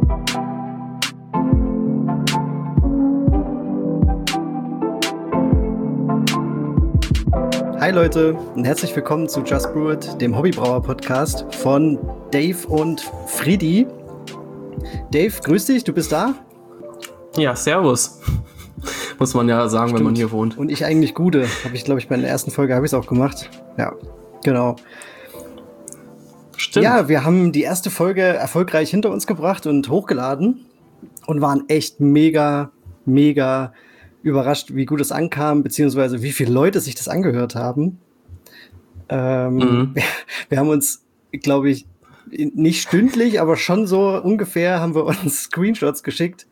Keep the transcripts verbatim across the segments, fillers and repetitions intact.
Hi Leute und herzlich willkommen zu Just Brew It, dem Hobbybrauer-Podcast von Dave und Friedi. Dave, grüß dich, du bist da? Ja, servus. Muss man ja sagen, Stimmt. Wenn man hier wohnt. Und ich eigentlich Gude. Habe ich, glaube ich, bei der ersten Folge habe ich es auch gemacht. Ja, genau. Stimmt. Ja, wir haben die erste Folge erfolgreich hinter uns gebracht und hochgeladen und waren echt mega, mega überrascht, wie gut es ankam, beziehungsweise wie viele Leute sich das angehört haben. Ähm, mhm. wir, wir haben uns, glaube ich, nicht stündlich, aber schon so ungefähr haben wir uns Screenshots geschickt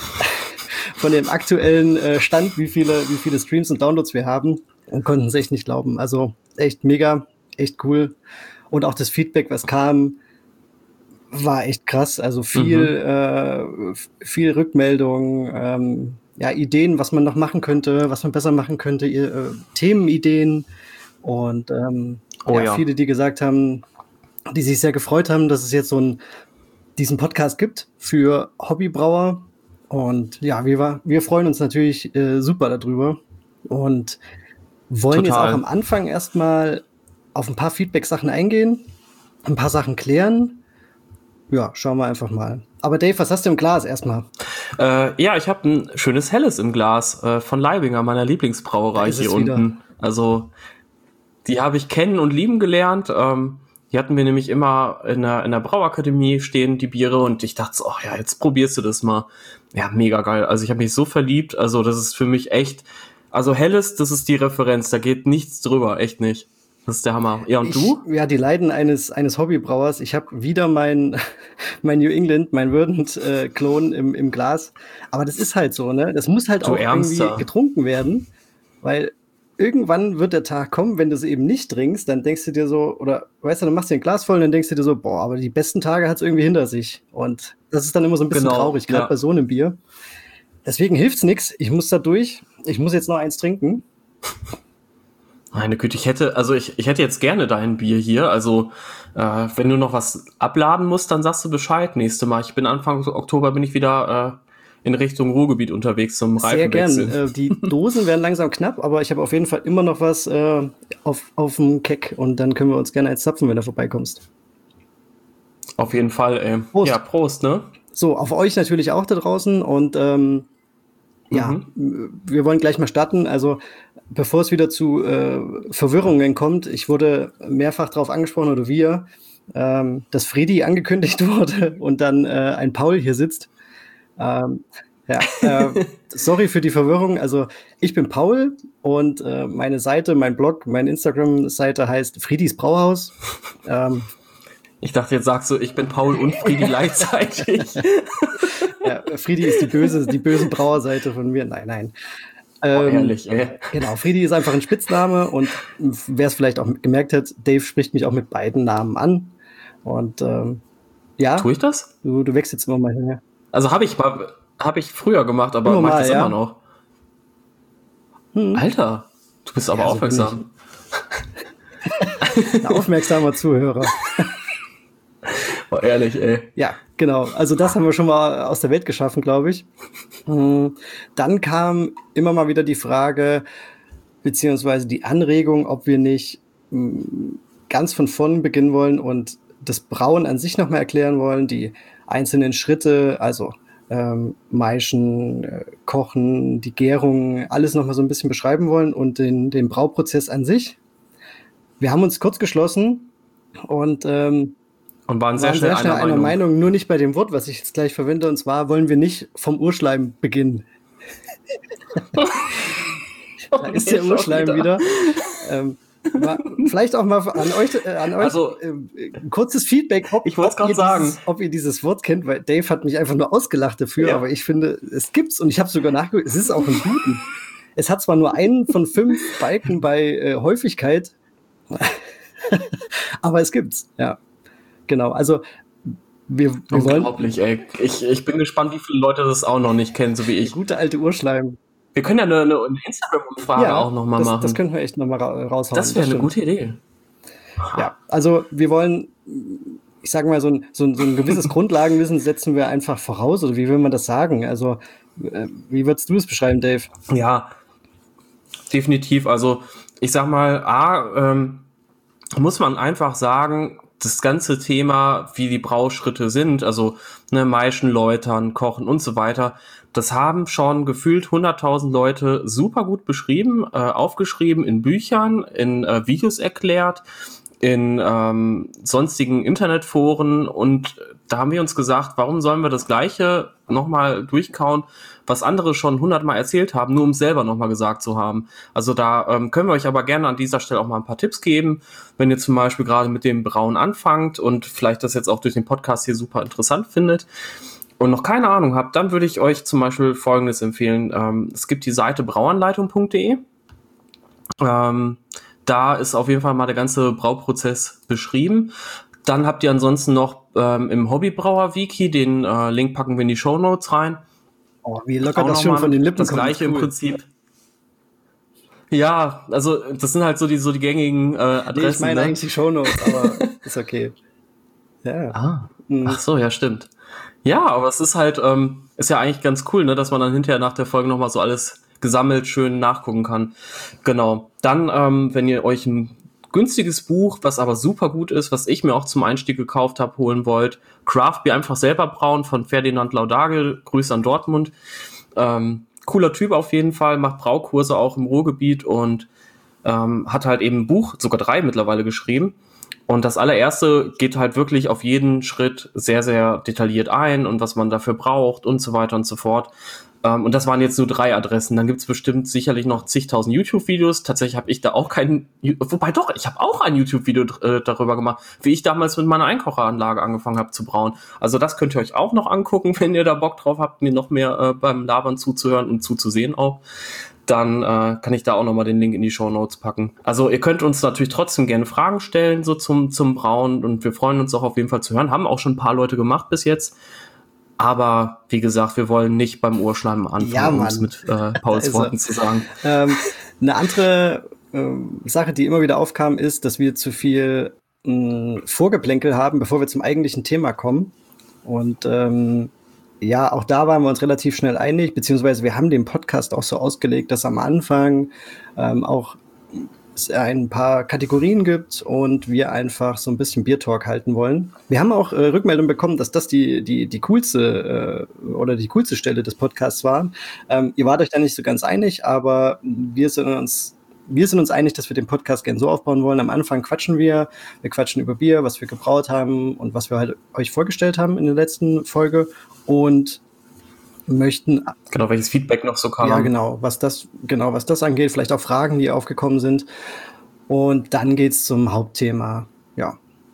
von dem aktuellen äh, Stand, wie viele, wie viele Streams und Downloads wir haben und konnten es echt nicht glauben. Also echt mega, echt cool. Und auch das Feedback, was kam, war echt krass. Also viel, mhm. äh, viel Rückmeldung, ähm, ja, Ideen, was man noch machen könnte, was man besser machen könnte, äh, Themenideen und ähm, oh, ja, ja. viele, die gesagt haben, die sich sehr gefreut haben, dass es jetzt so ein, diesen Podcast gibt für Hobbybrauer. Und ja, wir, war, wir freuen uns natürlich äh, super darüber und wollen Total. Jetzt auch am Anfang erstmal auf ein paar Feedback-Sachen eingehen, ein paar Sachen klären. Ja, schauen wir einfach mal. Aber Dave, was hast du im Glas erstmal? Äh, ja, ich habe ein schönes Helles im Glas äh, von Leibinger, meiner Lieblingsbrauerei hier unten. Also die habe ich kennen und lieben gelernt. Ähm, die hatten wir nämlich immer in der, in der Brauakademie stehen, die Biere. Und ich dachte so, oh ja, jetzt probierst du das mal. Ja, mega geil. Also ich habe mich so verliebt. Also das ist für mich echt, also Helles, das ist die Referenz. Da geht nichts drüber, echt nicht. Das ist der Hammer. Ja, und ich, du? Ja, die Leiden eines eines Hobbybrauers. Ich habe wieder mein mein New England, mein Verdant-Klon äh, im, im Glas. Aber das ist halt so, ne? Das muss halt du auch Ärmster. irgendwie getrunken werden. Weil irgendwann wird der Tag kommen, wenn du es eben nicht trinkst, dann denkst du dir so, oder weißt du, dann machst du ein Glas voll und dann denkst du dir so, boah, aber die besten Tage hat es irgendwie hinter sich. Und das ist dann immer so ein bisschen genau, traurig, gerade ja. bei so einem Bier. Deswegen hilft's nix. Ich muss da durch. Ich muss jetzt noch eins trinken. Meine Güte, ich hätte, also ich, ich hätte jetzt gerne dein Bier hier. Also äh, wenn du noch was abladen musst, dann sagst du Bescheid nächste Mal. Ich bin Anfang Oktober bin ich wieder äh, in Richtung Ruhrgebiet unterwegs zum Reifenwechsel. Sehr gern. Äh, die Dosen werden langsam knapp, aber ich habe auf jeden Fall immer noch was äh, auf, auf dem Keck und dann können wir uns gerne eins zapfen, wenn du vorbeikommst. Auf jeden Fall, ey. Prost. Ja, Prost, ne? So, auf euch natürlich auch da draußen und ähm, ja, mhm. wir wollen gleich mal starten. Also bevor es wieder zu äh, Verwirrungen kommt, ich wurde mehrfach darauf angesprochen, oder wir, ähm, dass Friedi angekündigt wurde und dann äh, ein Paul hier sitzt. Ähm, ja, äh, sorry für die Verwirrung. Also ich bin Paul und äh, meine Seite, mein Blog, meine Instagram-Seite heißt Friedis Brauhaus. Ähm, ich dachte, jetzt sagst du, ich bin Paul und Friedi gleichzeitig. Ja, Friedi ist die böse, die böse Brauerseite von mir. Nein, nein. Ähm, oh, ehrlich, ey. Genau, Friedi ist einfach ein Spitzname und wer es vielleicht auch gemerkt hat, Dave spricht mich auch mit beiden Namen an. Und ähm, ja. Tue ich das? Du, du wächst jetzt immer mal her. Also habe ich mal, habe ich früher gemacht, aber immer mach mal, das ja. immer noch. Hm. Alter, du bist aber ja, aufmerksam. So ein aufmerksamer Zuhörer. Oh, ehrlich, ey. Ja, genau. Also das haben wir schon mal aus der Welt geschaffen, glaube ich. Dann kam immer mal wieder die Frage, beziehungsweise die Anregung, ob wir nicht ganz von vorn beginnen wollen und das Brauen an sich nochmal erklären wollen, die einzelnen Schritte, also ähm, Maischen, äh, Kochen, die Gärung, alles nochmal so ein bisschen beschreiben wollen und den, den Brauprozess an sich. Wir haben uns kurz geschlossen und ähm, Und waren sehr waren schnell, sehr schnell einer, einer Meinung. Meinung, nur nicht bei dem Wort, was ich jetzt gleich verwende. Und zwar wollen wir nicht vom Urschleim beginnen. Da ist der Urschleim wieder. wieder. Ähm, mal, vielleicht auch mal an euch, äh, an euch also, äh, kurzes Feedback, ob, ich wollte ob, gerade sagen, dieses, ob ihr dieses Wort kennt, weil Dave hat mich einfach nur ausgelacht dafür, ja. Aber ich finde, es gibt's und ich habe sogar nachgeguckt, es ist auch ein Guten. Es hat zwar nur einen von fünf Balken bei äh, Häufigkeit, aber es gibt's, ja. Genau, also wir, wir unglaublich, wollen, ey. Ich, ich bin gespannt, wie viele Leute das auch noch nicht kennen, so wie ich. Der gute alte Urschleim. Wir können ja eine, eine Instagram-Umfrage ja, auch nochmal machen. Das könnten wir echt nochmal ra- raushauen. Das wäre eine gute Idee. Ja, also wir wollen, ich ich sage mal, so ein, so, ein, so ein gewisses Grundlagenwissen setzen wir einfach voraus, oder wie will man das sagen? Also, äh, wie würdest du es beschreiben, Dave? Ja, definitiv. Also, ich sag mal, A, ähm, muss man einfach sagen, das ganze Thema, wie die Brauschritte sind, also ne, Maischen, Läutern, Kochen und so weiter, das haben schon gefühlt hunderttausend Leute super gut beschrieben, äh, aufgeschrieben in Büchern, in äh, Videos erklärt, in ähm, sonstigen Internetforen, und da haben wir uns gesagt, warum sollen wir das Gleiche nochmal durchkauen, was andere schon hundertmal erzählt haben, nur um es selber nochmal gesagt zu haben. Also da ähm, können wir euch aber gerne an dieser Stelle auch mal ein paar Tipps geben, wenn ihr zum Beispiel gerade mit dem Brauen anfangt und vielleicht das jetzt auch durch den Podcast hier super interessant findet und noch keine Ahnung habt, dann würde ich euch zum Beispiel Folgendes empfehlen. Ähm, es gibt die Seite brauanleitung punkt de. Ähm, da ist auf jeden Fall mal der ganze Brauprozess beschrieben. Dann habt ihr ansonsten noch ähm, im Hobbybrauer-Wiki, den äh, Link packen wir in die Shownotes rein. Oh, wie locker das schon von den Lippen kommt. Das gleiche cool. Im Prinzip. Ja, also das sind halt so die so die gängigen äh, Adressen. Nee, ich meine ne? eigentlich die Shownotes, aber ist okay. Ja. Ah. Mhm. Ach so, ja, stimmt. Ja, aber es ist halt, ähm, ist ja eigentlich ganz cool, ne, dass man dann hinterher nach der Folge nochmal so alles gesammelt schön nachgucken kann. Genau. Dann, ähm, wenn ihr euch ein günstiges Buch, was aber super gut ist, was ich mir auch zum Einstieg gekauft habe, holen wollt, Craft Beer einfach selber brauen von Ferdinand Laudage, Grüße an Dortmund. Ähm, cooler Typ auf jeden Fall, macht Braukurse auch im Ruhrgebiet und ähm, hat halt eben ein Buch, sogar drei mittlerweile geschrieben. Und das allererste geht halt wirklich auf jeden Schritt sehr, sehr detailliert ein und was man dafür braucht und so weiter und so fort. Um, und das waren jetzt nur drei Adressen. Dann gibt's bestimmt sicherlich noch zigtausend YouTube-Videos. Tatsächlich habe ich da auch keinen, wobei doch, ich habe auch ein YouTube-Video äh, darüber gemacht, wie ich damals mit meiner Einkocheranlage angefangen habe zu brauen. Also das könnt ihr euch auch noch angucken, wenn ihr da Bock drauf habt, mir noch mehr äh, beim Labern zuzuhören und zuzusehen auch. Dann äh, kann ich da auch nochmal den Link in die Shownotes packen. Also ihr könnt uns natürlich trotzdem gerne Fragen stellen, so zum, zum Brauen, und wir freuen uns auch auf jeden Fall zu hören. Haben auch schon ein paar Leute gemacht bis jetzt. Aber wie gesagt, wir wollen nicht beim Urschleim anfangen, ja, um es mit äh, Pauls Worten zu sagen. Ähm, eine andere äh, Sache, die immer wieder aufkam, ist, dass wir zu viel mh, Vorgeplänkel haben, bevor wir zum eigentlichen Thema kommen. Und ähm, ja, auch da waren wir uns relativ schnell einig, beziehungsweise wir haben den Podcast auch so ausgelegt, dass am Anfang ähm, auch es ein paar Kategorien gibt und wir einfach so ein bisschen Beer-Talk halten wollen. Wir haben auch äh, Rückmeldung bekommen, dass das die die die coolste äh, oder die coolste Stelle des Podcasts war. Ähm, ihr wart euch da nicht so ganz einig, aber wir sind uns wir sind uns einig, dass wir den Podcast gerne so aufbauen wollen. Am Anfang quatschen wir, wir quatschen über Bier, was wir gebraut haben und was wir halt euch vorgestellt haben in der letzten Folge und möchten genau, welches Feedback noch so kam. Ja, genau, was das genau, was das angeht, vielleicht auch Fragen, die aufgekommen sind. Und dann geht's zum Hauptthema. Ja.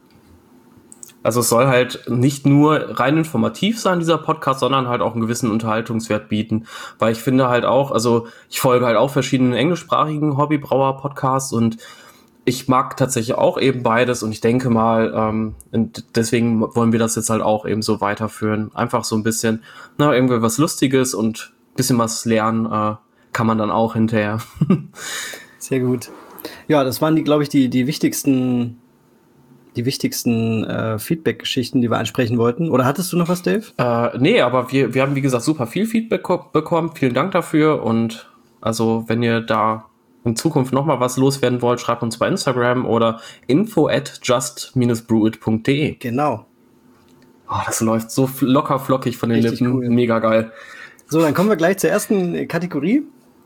Also es soll halt nicht nur rein informativ sein, dieser Podcast, sondern halt auch einen gewissen Unterhaltungswert bieten. Weil ich finde halt auch, also ich folge halt auch verschiedenen englischsprachigen Hobbybrauer-Podcasts und ich mag tatsächlich auch eben beides und ich denke mal, ähm, und deswegen wollen wir das jetzt halt auch eben so weiterführen. Einfach so ein bisschen, na, irgendwie was Lustiges und ein bisschen was lernen äh, kann man dann auch hinterher. Sehr gut. Ja, das waren die, glaube ich, die, die wichtigsten, die wichtigsten äh, Feedback-Geschichten, die wir ansprechen wollten. Oder hattest du noch was, Dave? Äh, nee, aber wir, wir haben, wie gesagt, super viel Feedback bekommen. Vielen Dank dafür und also, wenn ihr da in Zukunft nochmal was loswerden wollt, schreibt uns bei Instagram oder info at just dash brewit punkt de. Genau. Oh, das läuft so locker flockig von den Richtig Lippen. Cool. Mega geil. So, dann kommen wir gleich zur ersten Kategorie.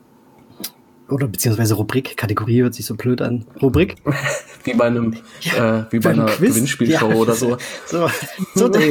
Oder beziehungsweise Rubrik. Kategorie hört sich so blöd an. Rubrik. Wie bei einem, ja, äh, wie bei einer Quiz? Gewinnspielshow ja. oder so. So, so Dave.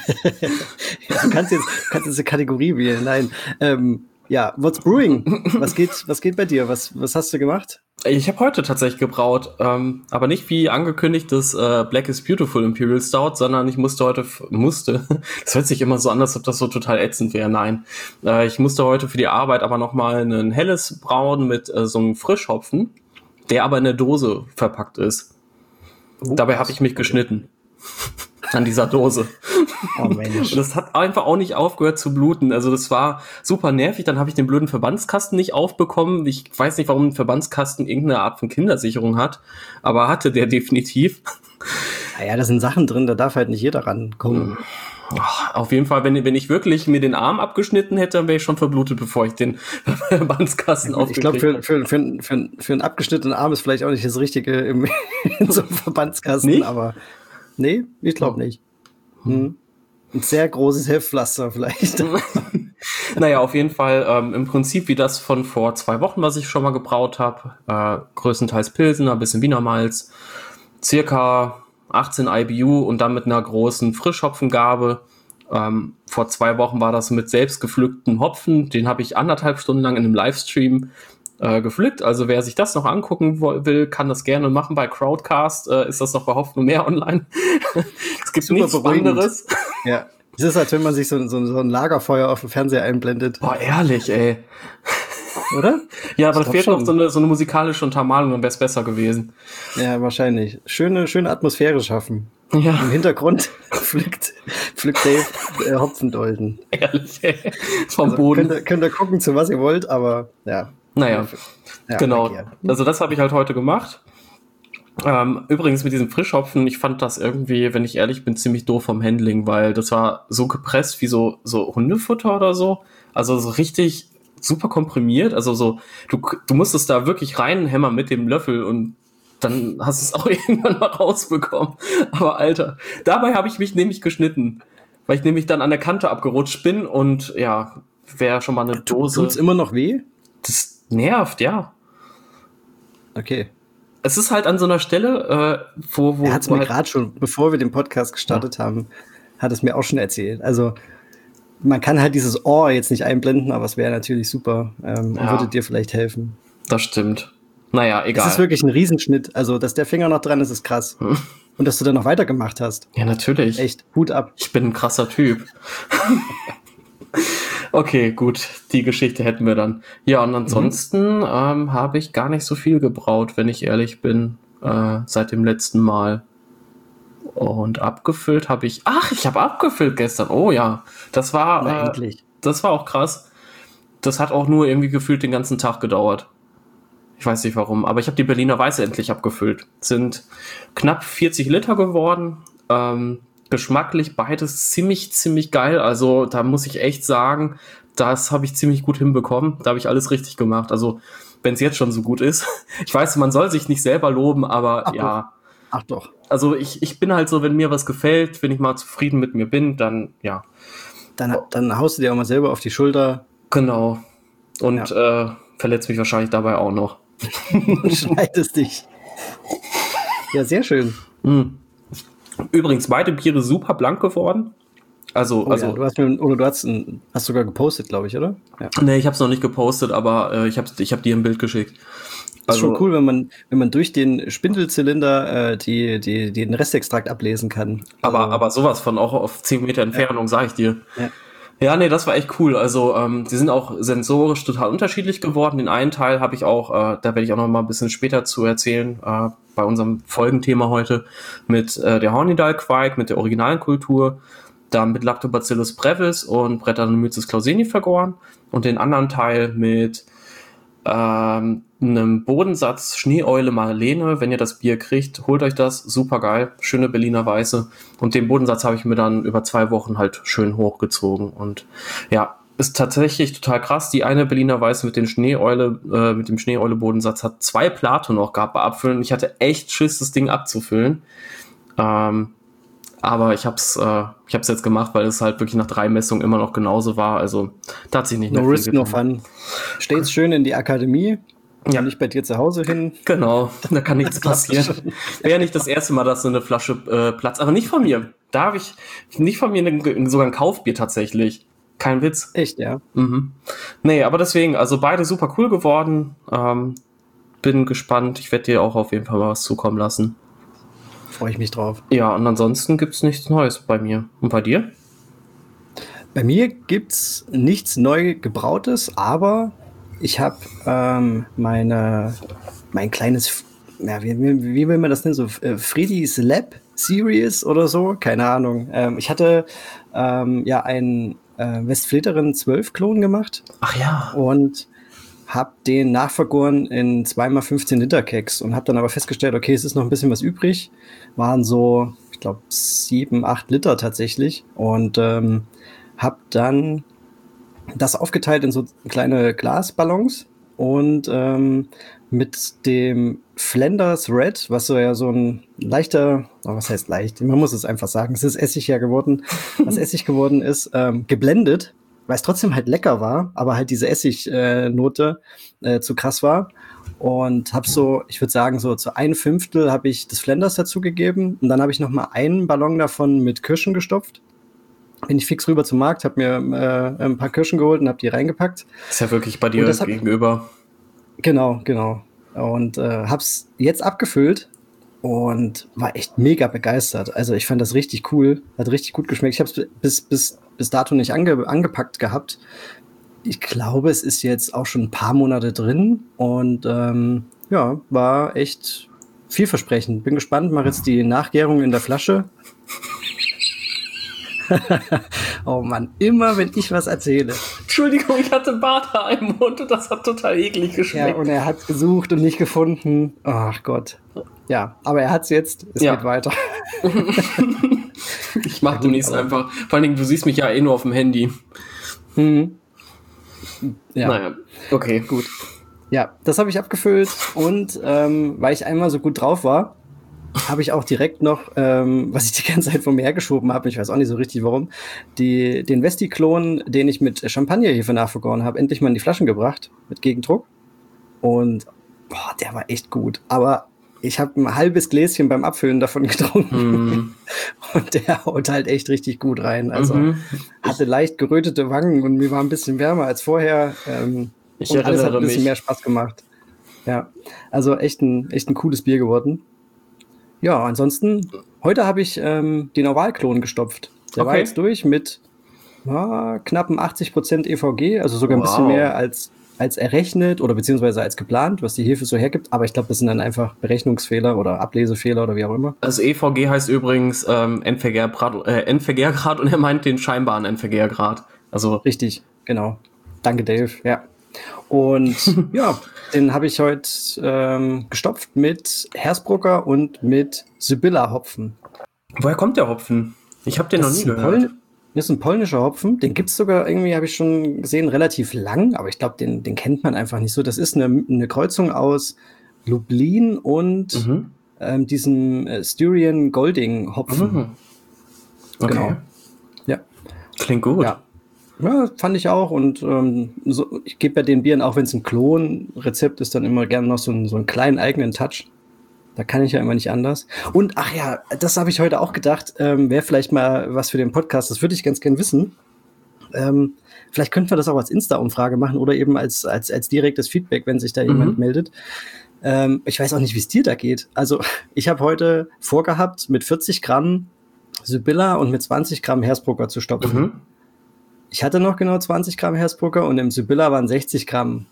Ja, du kannst jetzt, kannst jetzt eine Kategorie wählen. Nein. Ähm, Ja, what's brewing? Was geht, was geht bei dir? Was, was hast du gemacht? Ich habe heute tatsächlich gebraut, ähm, aber nicht wie angekündigt das äh, Black is Beautiful Imperial Stout, sondern ich musste heute, musste, das hört sich immer so an, als ob das so total ätzend wäre, nein. Äh, ich musste heute für die Arbeit aber nochmal ein helles brauen mit äh, so einem Frischhopfen, der aber in der Dose verpackt ist. Oh, Dabei habe ich mich geschnitten. An dieser Dose. Oh Mensch. Und das hat einfach auch nicht aufgehört zu bluten. Also das war super nervig. Dann habe ich den blöden Verbandskasten nicht aufbekommen. Ich weiß nicht, warum ein Verbandskasten irgendeine Art von Kindersicherung hat, aber hatte der definitiv. Naja, da sind Sachen drin, da darf halt nicht jeder rankommen. Ach, auf jeden Fall, wenn, wenn ich wirklich mir den Arm abgeschnitten hätte, dann wäre ich schon verblutet, bevor ich den Verbandskasten ja, aufgekriegt habe. Ich glaube, für, für, für, für einen abgeschnittenen Arm ist vielleicht auch nicht das Richtige im, in so einem Verbandskasten, nicht? Aber nee, ich glaube nicht. Hm. Ein sehr großes Heftpflaster vielleicht. Naja, auf jeden Fall ähm, im Prinzip wie das von vor zwei Wochen, was ich schon mal gebraut habe. Äh, größtenteils Pilsener, ein bisschen Wiener Malz, circa achtzehn I B U und dann mit einer großen Frischhopfengabe. Ähm, vor zwei Wochen war das mit selbst gepflückten Hopfen. Den habe ich anderthalb Stunden lang in einem Livestream äh, gepflückt. Also wer sich das noch angucken will, kann das gerne machen. Bei Crowdcast äh, ist das noch bei Hoffnung mehr online. Es gibt super nichts beruhigend. anderes. Ja. Es ist, als wenn man sich so, so, so ein Lagerfeuer auf dem Fernseher einblendet. Boah, ehrlich, ey. Oder? Ja, aber da fehlt noch so eine, so eine musikalische Untermalung, dann wäre es besser gewesen. Ja, wahrscheinlich. Schöne, schöne Atmosphäre schaffen. Ja. Im Hintergrund pflückt, pflückt Dave äh, Hopfendolden. Ehrlich, ey. Vom also Boden. Könnt ihr, könnt ihr gucken, zu was ihr wollt, aber ja. Naja, ja, genau. Okay. Also das habe ich halt heute gemacht. Ähm, übrigens mit diesem Frischhopfen, ich fand das irgendwie, wenn ich ehrlich bin, ziemlich doof vom Handling, weil das war so gepresst wie so, so Hundefutter oder so. Also so richtig super komprimiert. Also so, du, du musstest da wirklich reinhämmern mit dem Löffel und dann hast du es auch irgendwann mal rausbekommen. Aber Alter, dabei habe ich mich nämlich geschnitten, weil ich nämlich dann an der Kante abgerutscht bin und ja, wäre schon mal eine Dose. Tut's immer noch weh? Das nervt, ja. Okay. Es ist halt an so einer Stelle, äh, wo... wo er hat es mir halt gerade schon, bevor wir den Podcast gestartet ja. haben, hat es mir auch schon erzählt. Also man kann halt dieses Ohr jetzt nicht einblenden, aber es wäre natürlich super ähm, ja. und würde dir vielleicht helfen. Das stimmt. Naja, egal. Es ist wirklich ein Riesenschnitt. Also, dass der Finger noch dran ist, ist krass. Hm. Und dass du dann noch weitergemacht hast. Ja, natürlich. Echt, Hut ab. Ich bin ein krasser Typ. Okay, gut, die Geschichte hätten wir dann. Ja, und ansonsten mhm. ähm, habe ich gar nicht so viel gebraut, wenn ich ehrlich bin, äh, seit dem letzten Mal. Und abgefüllt habe ich... Ach, ich habe abgefüllt gestern. Oh ja, das war... Na, äh, endlich. Das war auch krass. Das hat auch nur irgendwie gefühlt den ganzen Tag gedauert. Ich weiß nicht warum, aber ich habe die Berliner Weiße endlich abgefüllt. Sind knapp vierzig Liter geworden. Ähm, geschmacklich beides ziemlich, ziemlich geil. Also da muss ich echt sagen, das habe ich ziemlich gut hinbekommen. Da habe ich alles richtig gemacht. Also wenn es jetzt schon so gut ist. Ich weiß, man soll sich nicht selber loben, aber Ach ja. Doch. Ach doch. Also ich, ich bin halt so, wenn mir was gefällt, wenn ich mal zufrieden mit mir bin, dann ja. Dann, dann haust du dir auch mal selber auf die Schulter. Genau. Und ja. äh, verletzt mich wahrscheinlich dabei auch noch. Und schneidest dich. Ja, sehr schön. Mhm. Übrigens, beide Biere super blank geworden. Also, oh, also ja, du hast mir, oder du hast, ein, hast sogar gepostet, glaube ich, oder? Ja. Nee, ich habe es noch nicht gepostet, aber äh, ich habe ich hab dir ein Bild geschickt. Das ist also, schon cool, wenn man, wenn man durch den Spindelzylinder äh, die, die, den Restextrakt ablesen kann. Aber, also, aber sowas von auch auf zehn Meter Entfernung, ja. sag ich dir. Ja. Ja, nee, das war echt cool. Also, ähm, die sind auch sensorisch total unterschiedlich geworden. Den einen Teil habe ich auch, äh, da werde ich auch noch mal ein bisschen später zu erzählen, äh, bei unserem Folgenthema heute, mit äh, der Hornidal-Quake, mit der originalen Kultur, dann mit Lactobacillus brevis und Brettanomyces clauseni vergoren und den anderen Teil mit ähm, einem Bodensatz Schneeeule Marlene. Wenn ihr das Bier kriegt, holt euch das, super geil, schöne Berliner Weiße. Und den Bodensatz habe ich mir dann über zwei Wochen halt schön hochgezogen. Und ja, ist tatsächlich total krass. Die eine Berliner Weiße mit den Schneeeule, äh, mit dem Schneeeule-Bodensatz hat zwei Plato noch gehabt bei Abfüllen. Ich hatte echt Schiss, das Ding abzufüllen. Ähm, aber ich hab's, äh, ich hab's jetzt gemacht, weil es halt wirklich nach drei Messungen immer noch genauso war. Also da hat sich nicht no mehr risk, no fun. Steht's schön in die Akademie. Ja, nicht bei dir zu Hause hin. Genau, da kann nichts passieren. Wäre ja nicht das erste Mal, dass so eine Flasche äh, platzt. Aber nicht von mir. Da habe ich nicht von mir eine, sogar ein Kaufbier tatsächlich. Kein Witz. Echt, ja? Mhm. Nee, aber deswegen, also beide super cool geworden. Ähm, bin gespannt. Ich werde dir auch auf jeden Fall mal was zukommen lassen. Freue ich mich drauf. Ja, und ansonsten gibt's nichts Neues bei mir. Und bei dir? Bei mir gibt's nichts neu gebrautes, aber ich habe ähm, meine mein kleines, ja, wie, wie, wie will man das nennen, so äh, Freddy's Lab Series oder so, keine Ahnung. Ähm, ich hatte ähm, ja einen äh, Westfleterin zwölf Klon gemacht. Ach ja. Und habe den nachvergoren in zwei mal fünfzehn Liter Keks und habe dann aber festgestellt, okay, es ist noch ein bisschen was übrig. Waren so, ich glaube, sieben, acht Liter tatsächlich. Und ähm, habe dann das aufgeteilt in so kleine Glasballons und ähm, mit dem Flanders Red, was so ja so ein leichter, oh, was heißt leicht? Man muss es einfach sagen, es ist Essig ja geworden, was Essig geworden ist, ähm, geblendet, weil es trotzdem halt lecker war, aber halt diese Essignote äh, äh, zu krass war. Und habe so, ich würde sagen, so zu ein Fünftel habe ich das Flanders dazu gegeben und dann habe ich noch mal einen Ballon davon mit Kirschen gestopft. Bin ich fix rüber zum Markt, habe mir äh, ein paar Kirschen geholt und habe die reingepackt. Ist ja wirklich bei dir hab, gegenüber. Genau, genau. Und äh, hab's jetzt abgefüllt und war echt mega begeistert. Also ich fand das richtig cool, hat richtig gut geschmeckt. Ich habe es bis, bis, bis dato nicht ange, angepackt gehabt. Ich glaube, es ist jetzt auch schon ein paar Monate drin und ähm, ja, war echt vielversprechend. Bin gespannt, mache jetzt die Nachgärung in der Flasche. Oh Mann, immer wenn ich was erzähle. Entschuldigung, ich hatte Barthaar im Mund und das hat total eklig geschmeckt. Ja, und er hat gesucht und nicht gefunden. Ach Gott. Ja, aber er hat's jetzt. Es ja. geht weiter. Ich mach demnächst einfach. Vor allen Dingen, du siehst mich ja eh nur auf dem Handy. Mhm. Ja. Naja, okay. Gut. Ja, das habe ich abgefüllt und ähm, weil ich einmal so gut drauf war, habe ich auch direkt noch, ähm, was ich die ganze Zeit vor mir hergeschoben habe, ich weiß auch nicht so richtig warum, die, den Vesti-Klon, den ich mit Champagnerhefe nachvergoren habe, endlich mal in die Flaschen gebracht, mit Gegendruck. Und boah, der war echt gut. Aber ich habe ein halbes Gläschen beim Abfüllen davon getrunken. Mm. Und der haut halt echt richtig gut rein. Also mm-hmm. hatte leicht gerötete Wangen und mir war ein bisschen wärmer als vorher. Ähm, ich und alles hat ein bisschen mich. mehr Spaß gemacht. Ja, also echt ein, echt ein cooles Bier geworden. Ja, ansonsten, heute habe ich ähm, den Oval-Klon gestopft. Der okay. war jetzt durch mit ja, knappen achtzig Prozent E V G, also sogar wow. ein bisschen mehr als, als errechnet oder beziehungsweise als geplant, was die Hefe so hergibt. Aber ich glaube, das sind dann einfach Berechnungsfehler oder Ablesefehler oder wie auch immer. Also E V G heißt übrigens ähm, Endvergärgrad, äh, Endvergärgrad und er meint den scheinbaren Endvergärgrad. Also richtig, genau. Danke, Dave. Ja. Und ja, den habe ich heute ähm, gestopft mit Hersbrucker und mit Sibylla-Hopfen. Woher kommt der Hopfen? Ich habe den das noch nie gehört. Pol- das ist ein polnischer Hopfen. Den gibt's sogar irgendwie, habe ich schon gesehen, relativ lang. Aber ich glaube, den, den kennt man einfach nicht so. Das ist eine, eine Kreuzung aus Lublin und mhm. ähm, diesem äh, Styrian Golding Hopfen. Mhm. Okay. Genau. Ja. Klingt gut. Ja. Ja, fand ich auch. Und ähm, so, ich gebe bei den Bieren, auch wenn es ein Klon-Rezept ist, dann immer gerne noch so, ein, so einen kleinen eigenen Touch. Da kann ich ja immer nicht anders. Und ach ja, das habe ich heute auch gedacht, ähm, wäre vielleicht mal was für den Podcast. Das würde ich ganz gern wissen. Ähm, vielleicht könnten wir das auch als Insta-Umfrage machen oder eben als, als, als direktes Feedback, wenn sich da jemand mhm. meldet. Ähm, ich weiß auch nicht, wie es dir da geht. Also ich habe heute vorgehabt, mit vierzig Gramm Sibylla und mit zwanzig Gramm Hersbrucker zu stopfen. Mhm. Ich hatte noch genau zwanzig Gramm Hersbrucker und im Sibylla waren sechzig Gramm.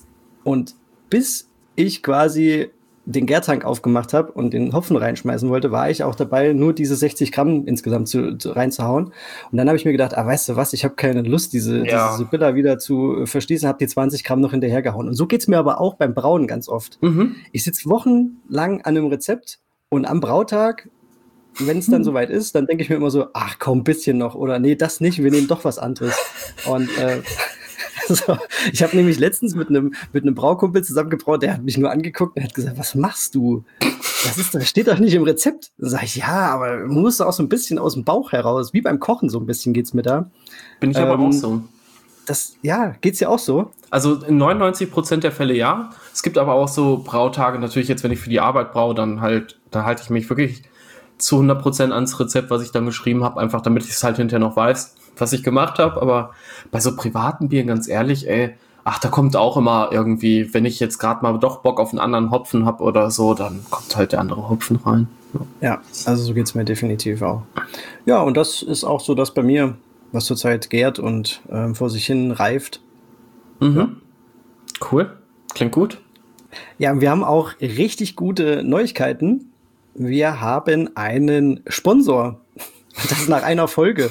Und bis ich quasi den Gärtank aufgemacht habe und den Hopfen reinschmeißen wollte, war ich auch dabei, nur diese sechzig Gramm insgesamt zu, zu, reinzuhauen. Und dann habe ich mir gedacht, ah, weißt du was, ich habe keine Lust, diese, ja. diese Sibylla wieder zu verschließen, habe die zwanzig Gramm noch hinterhergehauen. Und so geht's mir aber auch beim Brauen ganz oft. Mhm. Ich sitze wochenlang an einem Rezept und am Brautag, wenn es dann soweit ist, dann denke ich mir immer so, ach komm, ein bisschen noch. Oder nee, das nicht, wir nehmen doch was anderes. Und äh, also, ich habe nämlich letztens mit einem mit einem Braukumpel zusammengebraut, der hat mich nur angeguckt und hat gesagt, was machst du? Das ist, das steht doch nicht im Rezept. Dann sag ich, ja, aber man muss auch so ein bisschen aus dem Bauch heraus, wie beim Kochen so ein bisschen geht's mir da. Bin ich ähm, aber auch so. Das, ja, geht's ja auch so? Also in neunundneunzig Prozent der Fälle ja. Es gibt aber auch so Brautage, natürlich jetzt, wenn ich für die Arbeit braue, dann halt, da halte ich mich wirklich zu hundert Prozent ans Rezept, was ich dann geschrieben habe, einfach damit ich es halt hinterher noch weiß, was ich gemacht habe. Aber bei so privaten Bieren, ganz ehrlich, ey, ach, da kommt auch immer irgendwie, wenn ich jetzt gerade mal doch Bock auf einen anderen Hopfen habe oder so, dann kommt halt der andere Hopfen rein. Ja, ja, also so geht's mir definitiv auch. Ja, und das ist auch so das bei mir, was zurzeit gärt und ähm, vor sich hin reift. Mhm. Ja. Cool, klingt gut. Ja, wir haben auch richtig gute Neuigkeiten. Wir haben einen Sponsor. Das nach einer Folge.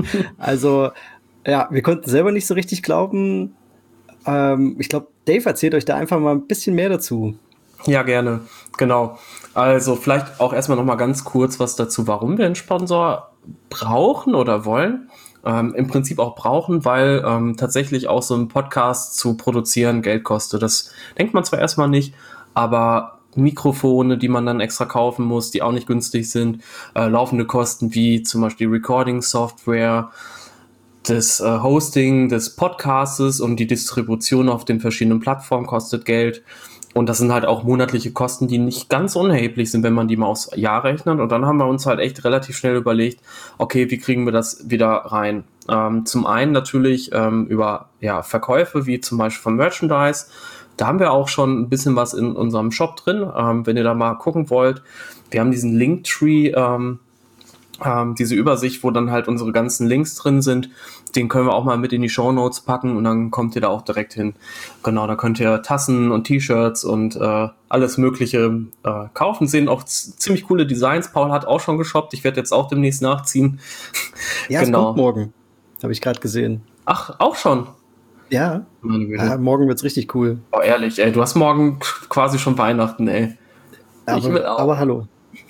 Also, ja, wir konnten selber nicht so richtig glauben. Ähm, ich glaube, Dave erzählt euch da einfach mal ein bisschen mehr dazu. Ja, gerne. Genau. Also vielleicht auch erstmal noch mal ganz kurz was dazu, warum wir einen Sponsor brauchen oder wollen. Ähm, im Prinzip auch brauchen, weil ähm, tatsächlich auch so ein Podcast zu produzieren Geld kostet. Das denkt man zwar erstmal nicht, aber Mikrofone, die man dann extra kaufen muss, die auch nicht günstig sind, äh, laufende Kosten wie zum Beispiel Recording-Software, das äh, Hosting des Podcastes und die Distribution auf den verschiedenen Plattformen kostet Geld. Und das sind halt auch monatliche Kosten, die nicht ganz unerheblich sind, wenn man die mal aufs Jahr rechnet. Und dann haben wir uns halt echt relativ schnell überlegt, okay, wie kriegen wir das wieder rein? Ähm, zum einen natürlich ähm, über ja, Verkäufe, wie zum Beispiel von Merchandise. Da haben wir auch schon ein bisschen was in unserem Shop drin. Ähm, wenn ihr da mal gucken wollt, wir haben diesen Linktree, ähm, ähm, diese Übersicht, wo dann halt unsere ganzen Links drin sind. Den können wir auch mal mit in die Shownotes packen und dann kommt ihr da auch direkt hin. Genau, da könnt ihr Tassen und T-Shirts und äh, alles Mögliche äh, kaufen. Sehen auch z- ziemlich coole Designs. Paul hat auch schon geshoppt. Ich werde jetzt auch demnächst nachziehen. Ja, genau. Es kommt morgen. Habe ich gerade gesehen. Ach, auch schon? Ja. ja morgen wird's richtig cool. Oh, ehrlich, ey. Du hast morgen quasi schon Weihnachten, ey. Aber, ich will auch. Aber hallo.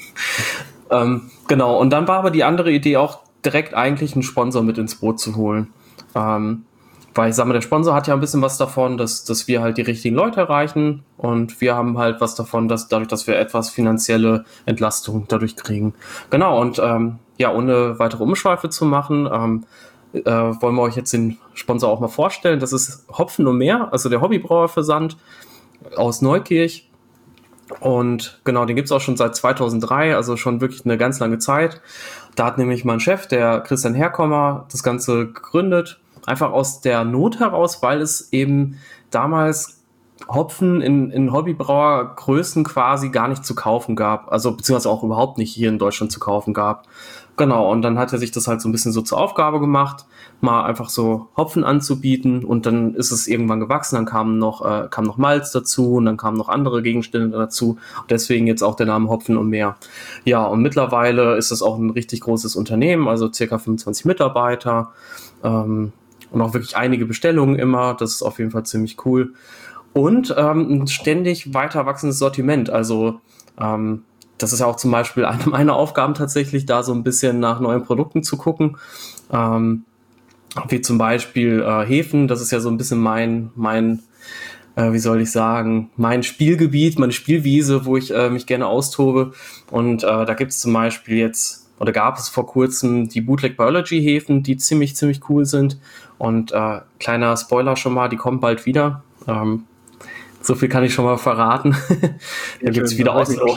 ähm, genau, und dann war aber die andere Idee auch, direkt eigentlich einen Sponsor mit ins Boot zu holen. Ähm, weil ich sage mal, der Sponsor hat ja ein bisschen was davon, dass, dass wir halt die richtigen Leute erreichen und wir haben halt was davon, dass dadurch, dass wir etwas finanzielle Entlastung dadurch kriegen. Genau, und ähm, ja, ohne weitere Umschweife zu machen, ähm, äh, wollen wir euch jetzt den Sponsor auch mal vorstellen. Das ist Hopfen und Mehr, also der Hobbybrauerversand aus Neukirch. Und genau, den gibt's auch schon seit zweitausenddrei, also schon wirklich eine ganz lange Zeit. Da hat nämlich mein Chef, der Christian Herkommer, das Ganze gegründet. Einfach aus der Not heraus, weil es eben damals Hopfen in, in Hobbybrauergrößen quasi gar nicht zu kaufen gab. Also beziehungsweise auch überhaupt nicht hier in Deutschland zu kaufen gab. Genau, und dann hat er sich das halt so ein bisschen so zur Aufgabe gemacht, mal einfach so Hopfen anzubieten und dann ist es irgendwann gewachsen, dann kam noch, äh, kam noch Malz dazu und dann kamen noch andere Gegenstände dazu und deswegen jetzt auch der Name Hopfen und Mehr. Ja, und mittlerweile ist es auch ein richtig großes Unternehmen, also circa fünfundzwanzig Mitarbeiter ähm, und auch wirklich einige Bestellungen immer, das ist auf jeden Fall ziemlich cool und ähm, ein ständig weiter wachsendes Sortiment, also ähm, das ist ja auch zum Beispiel eine meiner Aufgaben tatsächlich, da so ein bisschen nach neuen Produkten zu gucken. Ähm, wie zum Beispiel äh, Hefen, das ist ja so ein bisschen mein, mein äh, wie soll ich sagen, mein Spielgebiet, meine Spielwiese, wo ich äh, mich gerne austobe. Und äh, da gibt es zum Beispiel jetzt, oder gab es vor kurzem die Bootleg Biology Hefen, die ziemlich, ziemlich cool sind. Und äh, kleiner Spoiler schon mal, die kommen bald wieder. Ähm, So viel kann ich schon mal verraten. Da gibt es wieder Oslo.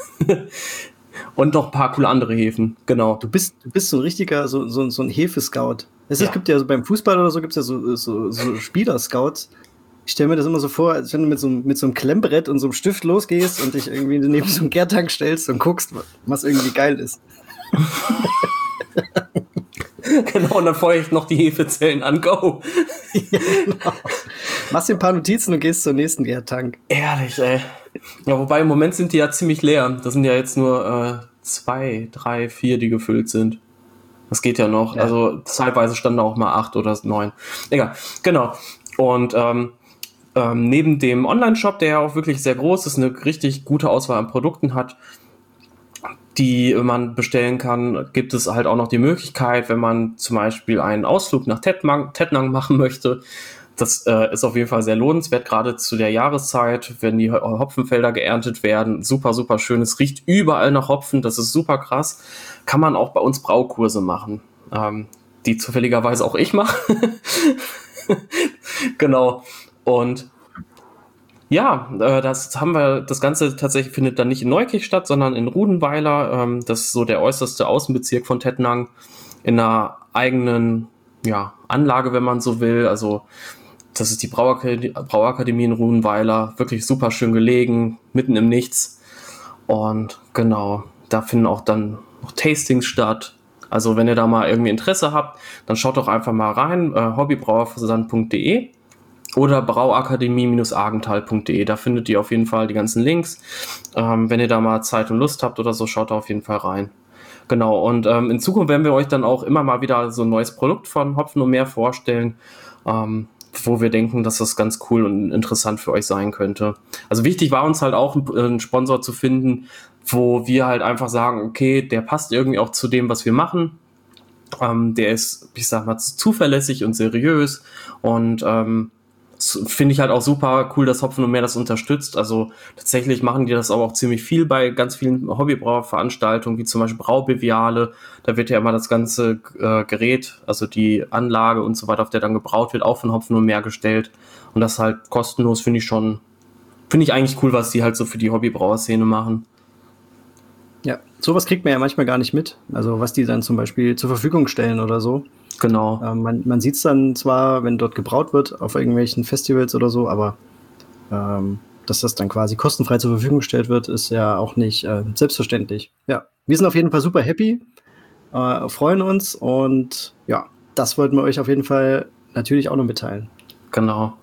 Und noch ein paar coole andere Häfen, genau. Du bist, du bist so ein richtiger, so, so, so ein Hefescout. Es ja. gibt ja so beim Fußball oder so, gibt es ja so, so, so Spieler-Scouts. Ich stelle mir das immer so vor, als wenn du mit so, mit so einem Klemmbrett und so einem Stift losgehst und dich irgendwie neben so einem Gärtank stellst und guckst, was irgendwie geil ist. Genau, und dann feuere ich noch die Hefezellen an, go. Ja, genau. Machst dir ein paar Notizen und gehst zur nächsten Gärtank. Ehrlich, ey. Ja, wobei im Moment sind die ja ziemlich leer. Das sind ja jetzt nur äh, zwei, drei, vier, die gefüllt sind. Das geht ja noch. Ja. Also zeitweise standen da auch mal acht oder neun. Egal, genau. Und ähm, ähm, neben dem Online-Shop, der ja auch wirklich sehr groß ist, eine richtig gute Auswahl an Produkten hat, die man bestellen kann, gibt es halt auch noch die Möglichkeit, wenn man zum Beispiel einen Ausflug nach Tettnang machen möchte. Das äh, ist auf jeden Fall sehr lohnenswert, gerade zu der Jahreszeit, wenn die Hopfenfelder geerntet werden. Super, super schön. Es riecht überall nach Hopfen, das ist super krass. Kann man auch bei uns Braukurse machen, ähm, die zufälligerweise auch ich mache. Genau. Und ja, äh, das haben wir, das Ganze tatsächlich findet dann nicht in Neukirch statt, sondern in Rudenweiler. Ähm, das ist so der äußerste Außenbezirk von Tettnang, in einer eigenen ja, Anlage, wenn man so will. Also das ist die Brauakademie, Brauakademie in Rudenweiler, wirklich super schön gelegen, mitten im Nichts. Und genau, da finden auch dann noch Tastings statt. Also wenn ihr da mal irgendwie Interesse habt, dann schaut doch einfach mal rein, äh, hobbybrauerversand punkt de oder brauakademie argental punkt de. Da findet ihr auf jeden Fall die ganzen Links. Ähm, wenn ihr da mal Zeit und Lust habt oder so, schaut da auf jeden Fall rein. Genau, und ähm, in Zukunft werden wir euch dann auch immer mal wieder so ein neues Produkt von Hopfen und Mehr vorstellen. Ähm, wo wir denken, dass das ganz cool und interessant für euch sein könnte. Also wichtig war uns halt auch, einen Sponsor zu finden, wo wir halt einfach sagen, okay, der passt irgendwie auch zu dem, was wir machen. Ähm, der ist, ich sag mal, zuverlässig und seriös und ähm, finde ich halt auch super cool, dass Hopfen und Meer das unterstützt. Also tatsächlich machen die das aber auch ziemlich viel bei ganz vielen Hobbybrauerveranstaltungen, wie zum Beispiel Braubeviale. Da wird ja immer das ganze äh, Gerät, also die Anlage und so weiter, auf der dann gebraut wird, auch von Hopfen und Meer gestellt. Und das halt kostenlos, finde ich schon, finde ich eigentlich cool, was die halt so für die Hobbybrauerszene machen. Ja, sowas kriegt man ja manchmal gar nicht mit. Also was die dann zum Beispiel zur Verfügung stellen oder so. Genau. Ähm, man man sieht es dann zwar, wenn dort gebraut wird, auf irgendwelchen Festivals oder so, aber ähm, dass das dann quasi kostenfrei zur Verfügung gestellt wird, ist ja auch nicht äh, selbstverständlich. Ja, wir sind auf jeden Fall super happy, äh, freuen uns und ja, das wollten wir euch auf jeden Fall natürlich auch noch mitteilen. Genau.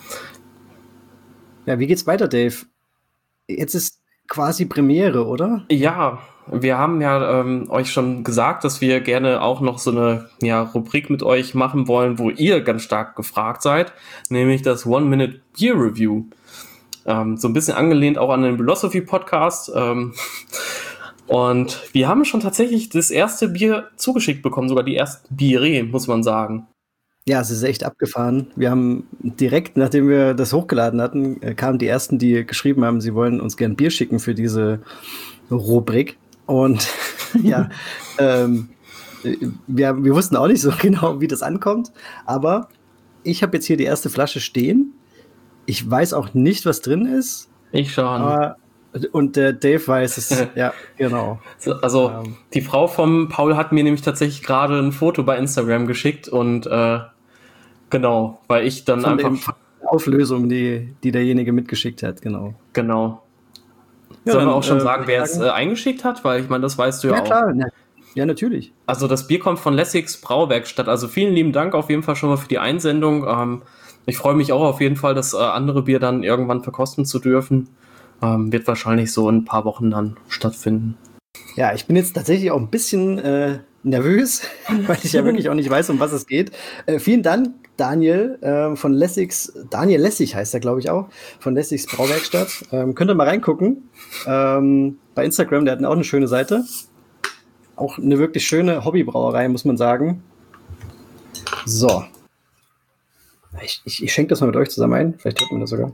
Ja, wie geht's weiter, Dave? Jetzt ist quasi Premiere, oder? Ja, wir haben ja ähm, euch schon gesagt, dass wir gerne auch noch so eine ja, Rubrik mit euch machen wollen, wo ihr ganz stark gefragt seid, nämlich das One-Minute Beer Review. Ähm, so ein bisschen angelehnt auch an den Philosophy-Podcast. Ähm, und wir haben schon tatsächlich das erste Bier zugeschickt bekommen, sogar die ersten Biere, muss man sagen. Ja, es ist echt abgefahren. Wir haben direkt, nachdem wir das hochgeladen hatten, kamen die ersten, die geschrieben haben, sie wollen uns gern Bier schicken für diese Rubrik. Und ja, ähm, wir, wir wussten auch nicht so genau, wie das ankommt. Aber ich habe jetzt hier die erste Flasche stehen. Ich weiß auch nicht, was drin ist. Ich schon. Aber, und der Dave weiß es. Ja, genau. Also ähm. die Frau vom Paul hat mir nämlich tatsächlich gerade ein Foto bei Instagram geschickt und äh, genau, weil ich dann von einfach... Dem, von der Auflösung, die, die derjenige mitgeschickt hat, genau. Genau. Ja, Sollen dann, wir auch schon äh, sagen, wer es äh, eingeschickt hat? Weil ich meine, das weißt du ja, ja auch. Klar. Ja, ja, natürlich. Also das Bier kommt von Lessigs Brauwerkstatt. Also vielen lieben Dank auf jeden Fall schon mal für die Einsendung. Ähm, ich freue mich auch auf jeden Fall, das äh, andere Bier dann irgendwann verkosten zu dürfen. Ähm, wird wahrscheinlich so in ein paar Wochen dann stattfinden. Ja, ich bin jetzt tatsächlich auch ein bisschen äh, nervös, weil ich ja wirklich auch nicht weiß, um was es geht. Äh, vielen Dank, Daniel äh, von Lessigs, Daniel Lessig heißt er, glaube ich auch, von Lessigs Brauwerkstatt. Ähm, könnt ihr mal reingucken. Ähm, bei Instagram, der hat auch eine schöne Seite. Auch eine wirklich schöne Hobbybrauerei, muss man sagen. So. Ich, ich, ich schenke das mal mit euch zusammen ein. Vielleicht hört man das sogar.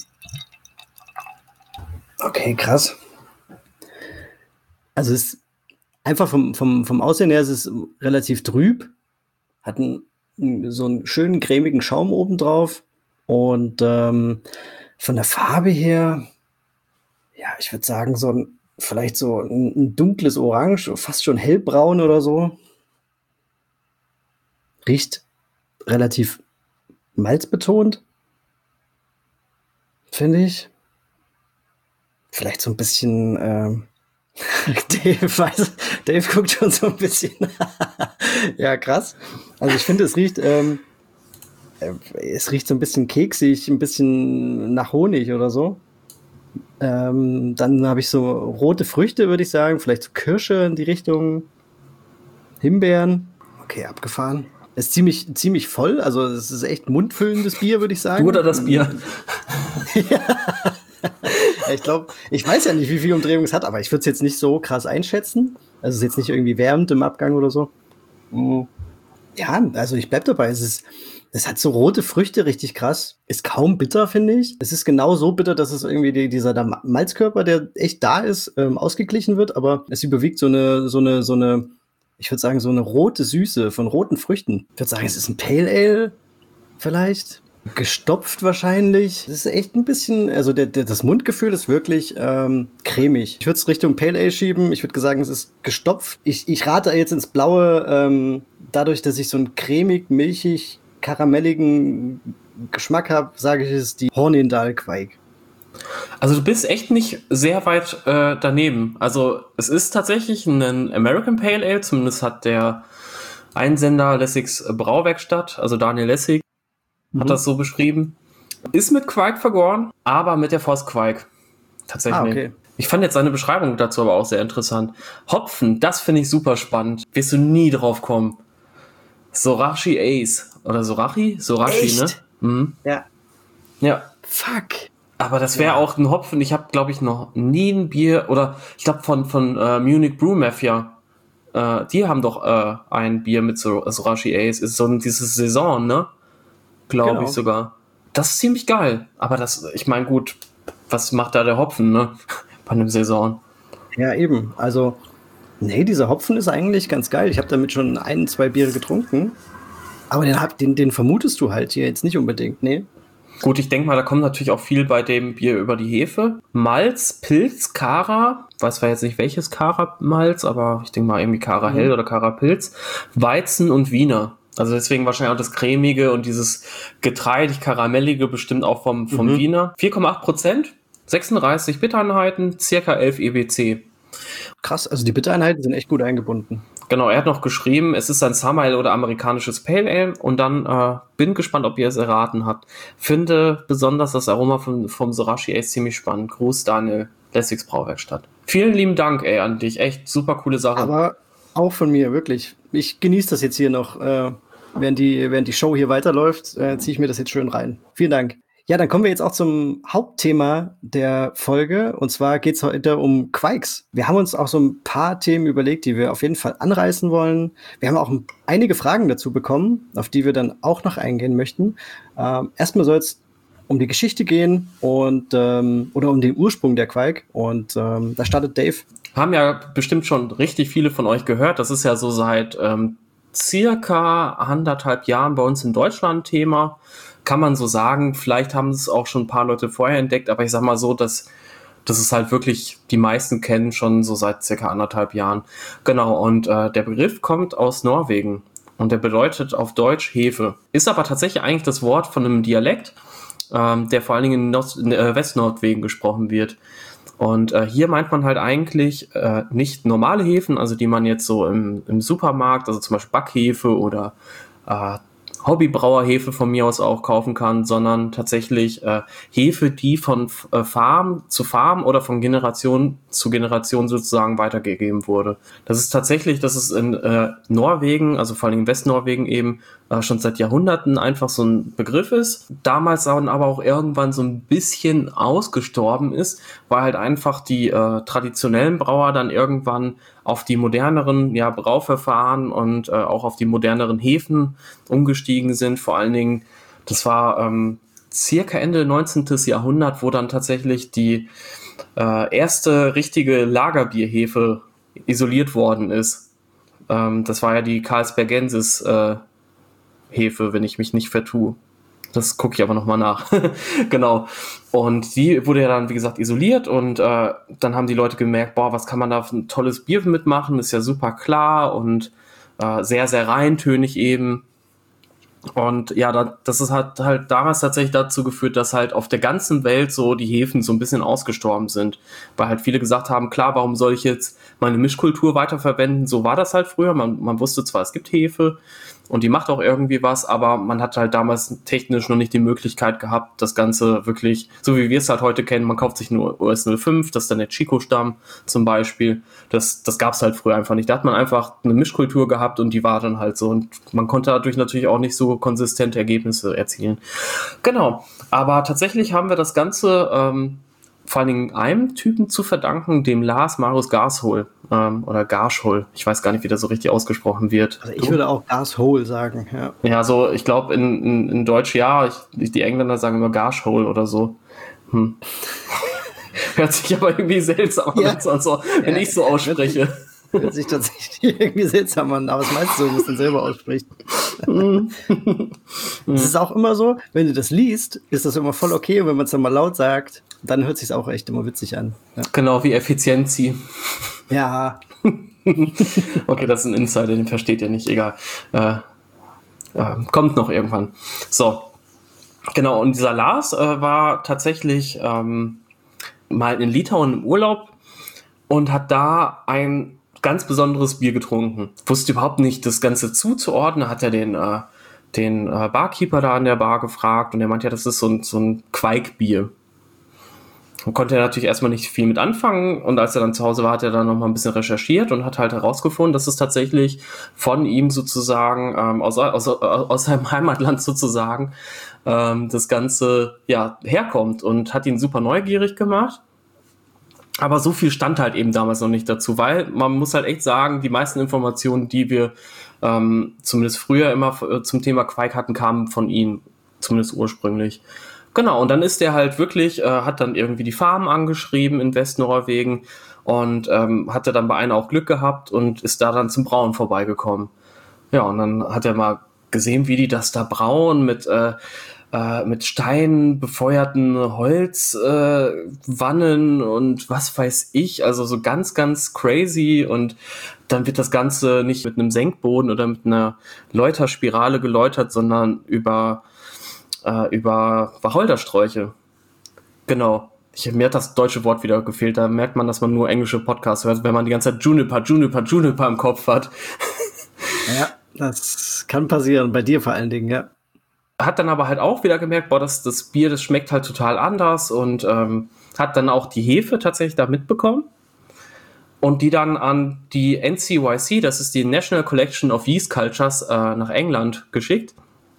Okay, krass. Also es ist einfach vom, vom, vom Aussehen her ist es relativ trüb. Hat einen, so einen schönen cremigen Schaum oben drauf. Und ähm, von der Farbe her, ja, ich würde sagen, so ein, vielleicht so ein, ein dunkles Orange, fast schon hellbraun oder so. Riecht relativ malzbetont, finde ich. Vielleicht so ein bisschen ähm, Dave, weiß, Dave guckt schon so ein bisschen. Ja, krass. Also ich finde, es riecht ähm, es riecht so ein bisschen keksig, ein bisschen nach Honig oder so. Ähm, dann habe ich so rote Früchte, würde ich sagen. Vielleicht so Kirsche in die Richtung. Himbeeren. Okay, abgefahren. Ist ziemlich, ziemlich voll. Also es ist echt mundfüllendes Bier, würde ich sagen. Du oder das Bier? Ja. Ich glaube, ich weiß ja nicht, wie viel Umdrehung es hat, aber ich würde es jetzt nicht so krass einschätzen. Also es ist jetzt nicht irgendwie wärmend im Abgang oder so. Ja, also ich bleib dabei. Es ist, es hat so rote Früchte, richtig krass. Ist kaum bitter, finde ich. Es ist genau so bitter, dass es irgendwie die, dieser der Malzkörper, der echt da ist, ähm, ausgeglichen wird, aber es überwiegt so eine, so eine, so eine, ich würde sagen, so eine rote Süße von roten Früchten. Ich würde sagen, es ist ein Pale Ale, vielleicht. Gestopft wahrscheinlich. Das ist echt ein bisschen, also der, der, das Mundgefühl ist wirklich ähm, cremig. Ich würde es Richtung Pale Ale schieben. Ich würde sagen, es ist gestopft. Ich, ich rate jetzt ins Blaue, ähm, dadurch, dass ich so einen cremig, milchig, karamelligen Geschmack habe, sage ich, es ist die Hornindal Quake. Also du bist echt nicht sehr weit äh, daneben. Also es ist tatsächlich ein American Pale Ale, zumindest hat der Einsender Lessigs Brauwerkstatt, also Daniel Lessig, hat mhm. das so beschrieben. Ist mit Quark vergoren, aber mit der Force Quark. Tatsächlich. Ah, okay. Ich fand jetzt seine Beschreibung dazu aber auch sehr interessant. Hopfen, das finde ich super spannend. Wirst du nie drauf kommen. Sorachi Ace. Oder Sorachi? Sorachi, Echt? ne? Mhm. Ja. Ja. Fuck. Aber das wäre Ja. auch ein Hopfen. Ich habe, glaube ich, noch nie ein Bier, oder ich glaube von, von äh, Munich Brew Mafia, äh, die haben doch äh, ein Bier mit so Sorachi Ace. Ist so diese Saison, ne? Glaube Genau. ich sogar. Das ist ziemlich geil. Aber das, ich meine, gut, was macht da der Hopfen, ne? Bei einem Saison. Ja, eben. Also, nee, dieser Hopfen ist eigentlich ganz geil. Ich habe damit schon ein, zwei Biere getrunken. Aber den, hab, den, den vermutest du halt hier jetzt nicht unbedingt, nee. Gut, ich denke mal, da kommt natürlich auch viel bei dem Bier über die Hefe. Malz, Pilz, Kara. Weiß zwar jetzt nicht welches Kara-Malz, aber ich denke mal irgendwie Kara Hell Mhm. oder Kara Pilz. Weizen und Wiener. Also deswegen wahrscheinlich auch das cremige und dieses getreidig-karamellige bestimmt auch vom, vom Mhm. Wiener. vier Komma acht Prozent, sechsunddreißig Bittereinheiten, circa elf E B C. Krass, also die Bittereinheiten sind echt gut eingebunden. Genau, er hat noch geschrieben, es ist ein Summer Ale oder amerikanisches Pale Ale, und dann äh, bin gespannt, ob ihr es erraten habt. Finde besonders das Aroma vom, vom Sorachi Ace ziemlich spannend. Gruß, Daniel, Lessigs Brauwerkstatt. Vielen lieben Dank, ey, an dich. Echt super coole Sache. Aber auch von mir, wirklich. Ich genieße das jetzt hier noch. Äh, während, die, während die Show hier weiterläuft, äh, ziehe ich mir das jetzt schön rein. Vielen Dank. Ja, dann kommen wir jetzt auch zum Hauptthema der Folge. Und zwar geht es heute um Quikes. Wir haben uns auch so ein paar Themen überlegt, die wir auf jeden Fall anreißen wollen. Wir haben auch einige Fragen dazu bekommen, auf die wir dann auch noch eingehen möchten. Ähm, erstmal soll es um die Geschichte gehen und ähm, oder um den Ursprung der Quike. Und ähm, da startet Dave. Haben ja bestimmt schon richtig viele von euch gehört. Das ist ja so seit ähm, circa anderthalb Jahren bei uns in Deutschland Thema. Kann man so sagen. Vielleicht haben es auch schon ein paar Leute vorher entdeckt, aber ich sag mal so, dass das ist halt wirklich, die meisten kennen schon so seit circa anderthalb Jahren. Genau, und äh, der Begriff kommt aus Norwegen und der bedeutet auf Deutsch Hefe. Ist aber tatsächlich eigentlich das Wort von einem Dialekt, ähm, der vor allen Dingen in, Nord- in äh, Westnorwegen gesprochen wird. Und äh, hier meint man halt eigentlich äh, nicht normale Hefen, also die man jetzt so im, im Supermarkt, also zum Beispiel Backhefe oder äh, Hobbybrauerhefe von mir aus auch kaufen kann, sondern tatsächlich äh, Hefe, die von äh, Farm zu Farm oder von Generation zu Generation sozusagen weitergegeben wurde. Das ist tatsächlich, dass es in äh, Norwegen, also vor allem in Westnorwegen eben, äh, schon seit Jahrhunderten einfach so ein Begriff ist. Damals dann aber auch irgendwann so ein bisschen ausgestorben ist, weil halt einfach die äh, traditionellen Brauer dann irgendwann auf die moderneren ja, Brauverfahren und äh, auch auf die moderneren Hefen umgestiegen sind. Vor allen Dingen, das war ähm, circa Ende neunzehnten. Jahrhundert, wo dann tatsächlich die äh, erste richtige Lagerbierhefe isoliert worden ist. Ähm, das war ja die Carlsbergensis äh, Hefe, wenn ich mich nicht vertue. Das gucke ich aber nochmal nach. Genau. Und die wurde ja dann, wie gesagt, isoliert, und äh, dann haben die Leute gemerkt, boah, was kann man da für ein tolles Bier mitmachen? Ist ja super klar und äh, sehr, sehr reintönig eben. Und ja, da, das ist halt, halt damals tatsächlich dazu geführt, dass halt auf der ganzen Welt so die Hefen so ein bisschen ausgestorben sind. Weil halt viele gesagt haben, klar, warum soll ich jetzt meine Mischkultur weiterverwenden? So war das halt früher. Man, man wusste zwar, es gibt Hefe und die macht auch irgendwie was, aber man hat halt damals technisch noch nicht die Möglichkeit gehabt, das Ganze wirklich, so wie wir es halt heute kennen, man kauft sich nur U S null fünf, das ist dann der Chico-Stamm zum Beispiel. Das, das gab es halt früher einfach nicht. Da hat man einfach eine Mischkultur gehabt und die war dann halt so. Und man konnte dadurch natürlich auch nicht so konsistente Ergebnisse erzielen. Genau, aber tatsächlich haben wir das Ganze ähm, vor allen Dingen einem Typen zu verdanken, dem Lars Marius Garshol ähm, oder Garshol. Ich weiß gar nicht, wie das so richtig ausgesprochen wird. Also ich würde auch Garshol sagen, ja. Ja, so, ich glaube in, in, in Deutsch, ja, ich, die Engländer sagen immer Garshol oder so. Hm. Hört sich aber irgendwie seltsam an, Ja. also, wenn Ja. ich so ausspreche. Hört sich tatsächlich irgendwie seltsam an, aber es meinst du, wenn du es dann selber aussprichst. Es ist auch immer so, wenn du das liest, ist das immer voll okay, und wenn man es dann mal laut sagt, dann hört sich auch echt immer witzig an. Ja. Genau, wie Effizienzi. Ja. Okay, das ist ein Insider, den versteht ihr nicht, egal. Äh, äh, kommt noch irgendwann. So, genau, und dieser Lars äh, war tatsächlich ähm, mal in Litauen im Urlaub und hat da ein ganz besonderes Bier getrunken. Wusste überhaupt nicht, das Ganze zuzuordnen, hat er den, äh, den äh, Barkeeper da an der Bar gefragt, und er meinte, ja, das ist so ein, so ein Quake-Bier. konnte er natürlich erstmal nicht viel mit anfangen und als er dann zu Hause war, hat er dann noch mal ein bisschen recherchiert und hat halt herausgefunden, dass es tatsächlich von ihm sozusagen, ähm, aus, aus, aus seinem Heimatland sozusagen, ähm, das Ganze ja herkommt und hat ihn super neugierig gemacht. Aber so viel stand halt eben damals noch nicht dazu, weil man muss halt echt sagen, die meisten Informationen, die wir ähm, zumindest früher immer zum Thema Quake hatten, kamen von ihm, zumindest ursprünglich. Genau, und dann ist der halt wirklich, äh, hat dann irgendwie die Farm angeschrieben in Westnorwegen und ähm, hatte dann bei einer auch Glück gehabt und ist da dann zum Brauen vorbeigekommen. Ja, und dann hat er mal gesehen, wie die das da brauen mit äh, äh, mit Stein befeuerten Holzwannen äh, und was weiß ich, also so ganz, ganz crazy und dann wird das Ganze nicht mit einem Senkboden oder mit einer Läuterspirale geläutert, sondern über äh, über Wacholdersträuche. Genau. Ich, mir hat das deutsche Wort wieder gefehlt, da merkt man, dass man nur englische Podcasts hört, wenn man die ganze Zeit Juniper, Juniper, Juniper im Kopf hat. Ja, das kann passieren, bei dir vor allen Dingen, ja. Hat dann aber halt auch wieder gemerkt, boah, das, das Bier, das schmeckt halt total anders und ähm, hat dann auch die Hefe tatsächlich da mitbekommen und die dann an die N C Y C, das ist die National Collection of Yeast Cultures, äh, nach England geschickt,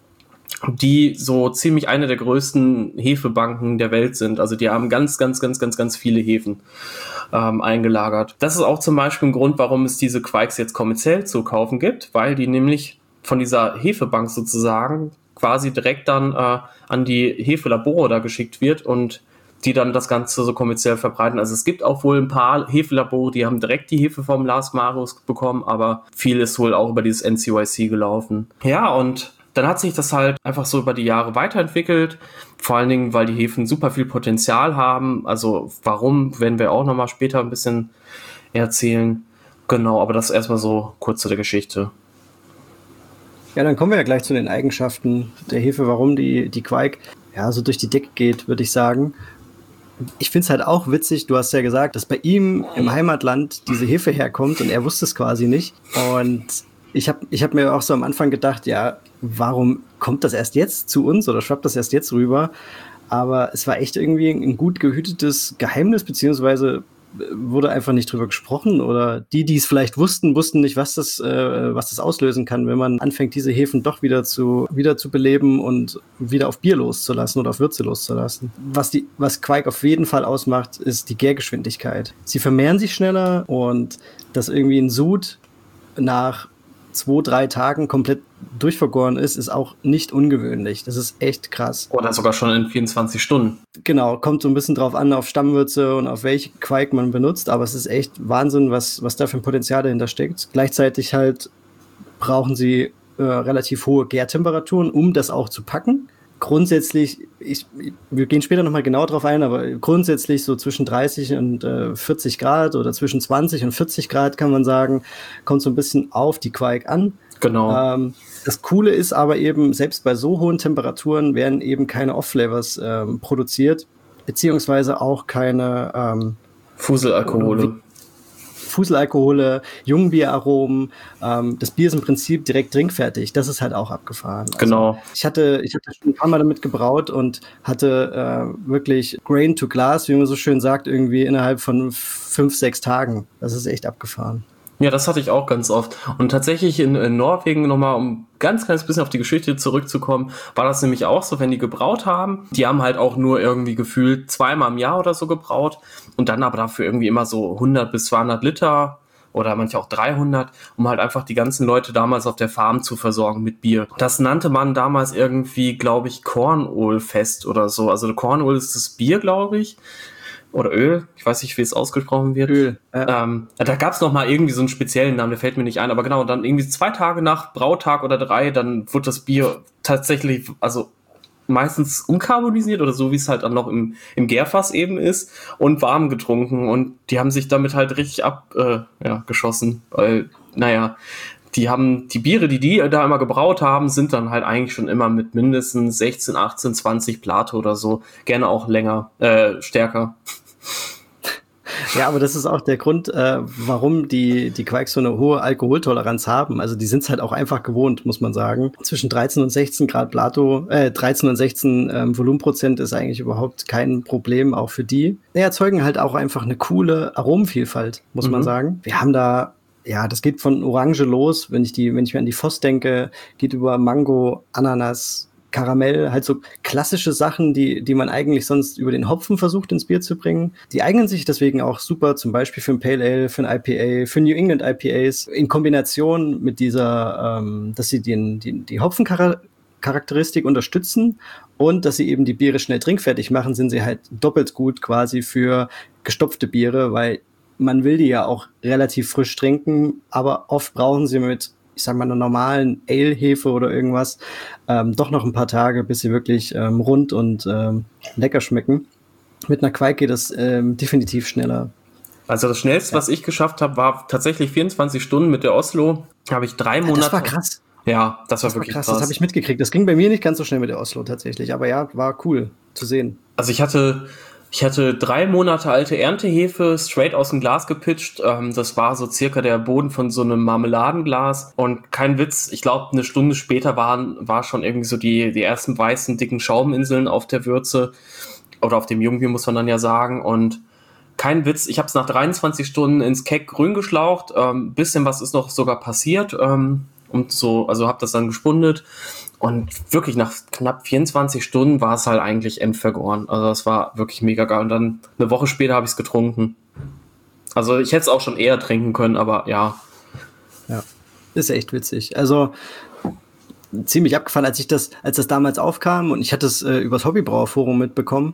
die so ziemlich eine der größten Hefebanken der Welt sind. Also die haben ganz, ganz, ganz, ganz, ganz viele Hefen ähm, eingelagert. Das ist auch zum Beispiel ein Grund, warum es diese Quakes jetzt kommerziell zu kaufen gibt, weil die nämlich von dieser Hefebank sozusagen quasi direkt dann äh, an die Hefelabore da geschickt wird und die dann das Ganze so kommerziell verbreiten. Also es gibt auch wohl ein paar Hefelabore, die haben direkt die Hefe vom Lars Marius bekommen, aber viel ist wohl auch über dieses N C Y C gelaufen. Ja, und dann hat sich das halt einfach so über die Jahre weiterentwickelt, vor allen Dingen, weil die Hefen super viel Potenzial haben. Also warum, werden wir auch nochmal später ein bisschen erzählen. Genau, aber das erstmal so kurz zu der Geschichte. Ja, dann kommen wir ja gleich zu den Eigenschaften der Hefe, warum die, die Quake ja so durch die Decke geht, würde ich sagen. Ich finde es halt auch witzig, du hast ja gesagt, dass bei ihm im Heimatland diese Hefe herkommt und er wusste es quasi nicht. Und ich habe ich hab mir auch so am Anfang gedacht, ja, warum kommt das erst jetzt zu uns oder schwappt das erst jetzt rüber? Aber es war echt irgendwie ein gut gehütetes Geheimnis, beziehungsweise wurde einfach nicht drüber gesprochen oder die, die es vielleicht wussten, wussten nicht, was das, äh, was das auslösen kann, wenn man anfängt, diese Hefen doch wieder zu, wieder zu beleben und wieder auf Bier loszulassen oder auf Würze loszulassen. Was die, was Quake auf jeden Fall ausmacht, ist die Gärgeschwindigkeit. Sie vermehren sich schneller und dass irgendwie ein Sud nach zwei, drei Tagen komplett durchvergoren ist, ist auch nicht ungewöhnlich. Das ist echt krass. Oder sogar schon in vierundzwanzig Stunden. Genau, kommt so ein bisschen drauf an, auf Stammwürze und auf welche Quake man benutzt, aber es ist echt Wahnsinn, was, was da für ein Potenzial dahinter steckt. Gleichzeitig halt brauchen sie äh, relativ hohe Gärtemperaturen, um das auch zu packen. Grundsätzlich, ich, wir gehen später nochmal genau drauf ein, aber grundsätzlich so zwischen dreißig und äh, vierzig Grad oder zwischen zwanzig und vierzig Grad kann man sagen, kommt so ein bisschen auf die Quake an. Genau. Ähm, das Coole ist aber eben, selbst bei so hohen Temperaturen werden eben keine Off-Flavors ähm, produziert, beziehungsweise auch keine ähm, Fuselalkohole. Fuselalkohole, Jungbieraromen. Ähm, das Bier ist im Prinzip direkt trinkfertig. Das ist halt auch abgefahren. Also genau. Ich hatte, ich hatte schon ein paar Mal damit gebraut und hatte äh, wirklich Grain to Glass, wie man so schön sagt, irgendwie innerhalb von fünf, sechs Tagen. Das ist echt abgefahren. Ja, das hatte ich auch ganz oft. Und tatsächlich in, in Norwegen, nochmal um ganz kleines bisschen auf die Geschichte zurückzukommen, war das nämlich auch so, wenn die gebraut haben, die haben halt auch nur irgendwie gefühlt zweimal im Jahr oder so gebraut und dann aber dafür irgendwie immer so hundert bis zweihundert Liter oder manche auch dreihundert, um halt einfach die ganzen Leute damals auf der Farm zu versorgen mit Bier. Das nannte man damals irgendwie, glaube ich, Kornölfest oder so. Also Kornöl ist das Bier, glaube ich. Oder Öl, ich weiß nicht, wie es ausgesprochen wird. Öl. Ja. Ähm, da gab es nochmal irgendwie so einen speziellen Namen, der fällt mir nicht ein, aber genau, dann irgendwie zwei Tage nach Brautag oder drei, dann wurde das Bier tatsächlich, also meistens unkarbonisiert oder so, wie es halt dann noch im, im Gärfass eben ist und warm getrunken und die haben sich damit halt richtig abgeschossen, äh, ja, geschossen, weil, naja, die haben, die Biere, die die da immer gebraut haben, sind dann halt eigentlich schon immer mit mindestens sechzehn, achtzehn, zwanzig Plato oder so, gerne auch länger, äh, stärker. Ja, aber das ist auch der Grund, äh, warum die, die Quakes so eine hohe Alkoholtoleranz haben. Also die sind es halt auch einfach gewohnt, muss man sagen. Zwischen dreizehn und sechzehn Grad Plato, äh, dreizehn und sechzehn ähm, Volumenprozent ist eigentlich überhaupt kein Problem, auch für die. Die erzeugen halt auch einfach eine coole Aromenvielfalt, muss mhm. man sagen. Wir haben da Ja, das geht von Orange los, wenn ich die, wenn ich mir an die Voss denke, geht über Mango, Ananas, Karamell, halt so klassische Sachen, die, die man eigentlich sonst über den Hopfen versucht ins Bier zu bringen. Die eignen sich deswegen auch super, zum Beispiel für ein Pale Ale, für ein I P A, für New England I P As, in Kombination mit dieser, ähm, dass sie den, die, die Hopfencharakteristik unterstützen und dass sie eben die Biere schnell trinkfertig machen, sind sie halt doppelt gut quasi für gestopfte Biere, weil man will die ja auch relativ frisch trinken, aber oft brauchen sie mit, ich sag mal, einer normalen Ale-Hefe oder irgendwas ähm, doch noch ein paar Tage, bis sie wirklich ähm, rund und ähm, lecker schmecken. Mit einer Quake geht das ähm, definitiv schneller. Also das Schnellste, ja. was ich geschafft habe, war tatsächlich vierundzwanzig Stunden mit der Oslo. Da habe ich drei Monate... Das war krass. Ja, das war das wirklich war krass. krass. Das habe ich mitgekriegt. Das ging bei mir nicht ganz so schnell mit der Oslo tatsächlich. Aber ja, war cool zu sehen. Also ich hatte... Ich hatte drei Monate alte Erntehefe straight aus dem Glas gepitcht. Ähm, das war so circa der Boden von so einem Marmeladenglas. Und kein Witz, ich glaube, eine Stunde später waren war schon irgendwie so die, die ersten weißen, dicken Schauminseln auf der Würze. Oder auf dem Jungbier, muss man dann ja sagen. Und kein Witz, ich habe es nach dreiundzwanzig Stunden ins Keck grün geschlaucht. Ähm, bisschen was ist noch sogar passiert. Ähm, und so, also habe das dann gespundet. Und wirklich nach knapp vierundzwanzig Stunden war es halt eigentlich endvergoren. Also das war wirklich mega geil. Und dann eine Woche später habe ich es getrunken. Also ich hätte es auch schon eher trinken können, aber ja. Ja, ist echt witzig. Also ziemlich abgefahren, als ich das, als das damals aufkam und ich hatte es äh, übers Hobbybrauerforum mitbekommen,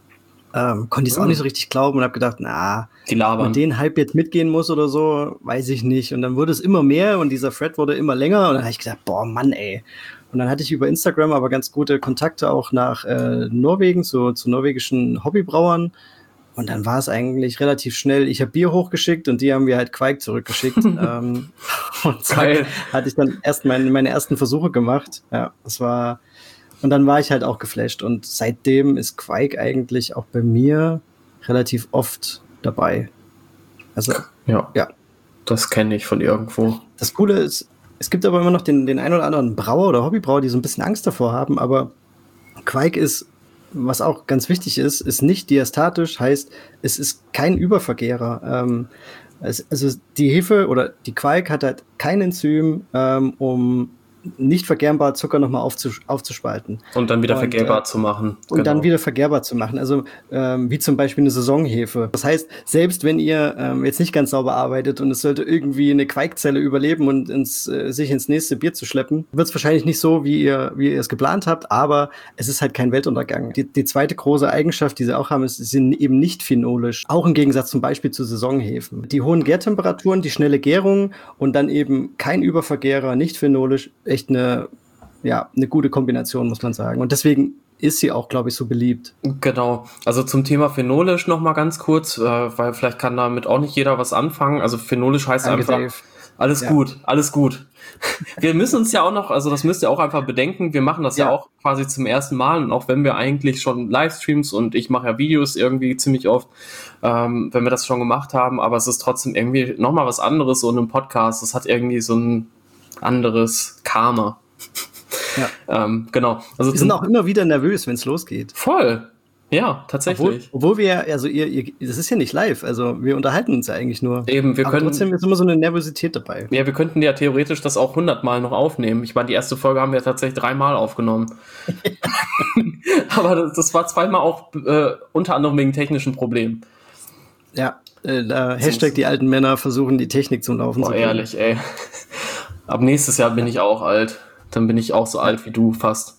ähm, konnte ich es oh. auch nicht so richtig glauben und habe gedacht, na, die labern. Mit den Hype jetzt mitgehen muss oder so, weiß ich nicht. Und dann wurde es immer mehr und dieser Thread wurde immer länger und dann habe ich gedacht, boah, Mann, ey. Und dann hatte ich über Instagram aber ganz gute Kontakte auch nach äh, Norwegen, zu, zu norwegischen Hobbybrauern. Und dann war es eigentlich relativ schnell. Ich habe Bier hochgeschickt und die haben mir halt Quake zurückgeschickt. ähm, und zack, hatte ich dann erst meine, meine ersten Versuche gemacht. Ja, das war... Und dann war ich halt auch geflasht. Und seitdem ist Quake eigentlich auch bei mir relativ oft dabei. Also, ja. ja. Das kenne ich von irgendwo. Das Coole ist, es gibt aber immer noch den, den einen oder anderen Brauer oder Hobbybrauer, die so ein bisschen Angst davor haben, aber Quake ist, was auch ganz wichtig ist, ist nicht diastatisch, heißt, es ist kein Übervergärer. Ähm, es, also die Hefe oder die Quake hat halt kein Enzym, ähm, um nicht vergärbar Zucker nochmal aufzus- aufzuspalten. Und dann wieder und, vergärbar äh, zu machen. Und genau. dann wieder vergärbar zu machen. Also ähm, wie zum Beispiel eine Saisonhefe. Das heißt, selbst wenn ihr ähm, jetzt nicht ganz sauber arbeitet und es sollte irgendwie eine Quaikzelle überleben und ins, äh, sich ins nächste Bier zu schleppen, wird es wahrscheinlich nicht so, wie ihr wie ihr es geplant habt, aber es ist halt kein Weltuntergang. Die, die zweite große Eigenschaft, die sie auch haben, ist, sie sind eben nicht phenolisch. Auch im Gegensatz zum Beispiel zu Saisonhefen. Die hohen Gärtemperaturen, die schnelle Gärung und dann eben kein Übervergärer, nicht phenolisch, echt eine, ja, eine gute Kombination, muss man sagen. Und deswegen ist sie auch, glaube ich, so beliebt. Genau. Also zum Thema phenolisch noch mal ganz kurz, äh, weil vielleicht kann damit auch nicht jeder was anfangen. Also phenolisch heißt Danke, einfach, Dave. alles ja. gut, alles gut. Wir müssen uns ja auch noch, also das müsst ihr auch einfach bedenken, wir machen das ja, ja auch quasi zum ersten Mal und auch wenn wir eigentlich schon Livestreams und ich mache ja Videos irgendwie ziemlich oft, ähm, wenn wir das schon gemacht haben, aber es ist trotzdem irgendwie noch mal was anderes, so in einem Podcast, das hat irgendwie so ein anderes Karma. Ja. ähm, genau. Also wir sind auch immer wieder nervös, wenn es losgeht. Voll. Ja, tatsächlich. Obwohl, obwohl wir, also ihr, ihr, das ist ja nicht live, also wir unterhalten uns ja eigentlich nur. Eben, wir aber können. Trotzdem ist immer so eine Nervosität dabei. Ja, wir könnten ja theoretisch das auch hundertmal noch aufnehmen. Ich meine, die erste Folge haben wir tatsächlich dreimal aufgenommen. Aber das, das war zweimal auch äh, unter anderem wegen technischen Problemen. Ja, äh, da Hashtag die alten Männer versuchen die Technik zum Laufen Boah, zu bringen. Ehrlich, ey. Ab nächstes Jahr bin ich auch alt. Dann bin ich auch so alt wie du fast.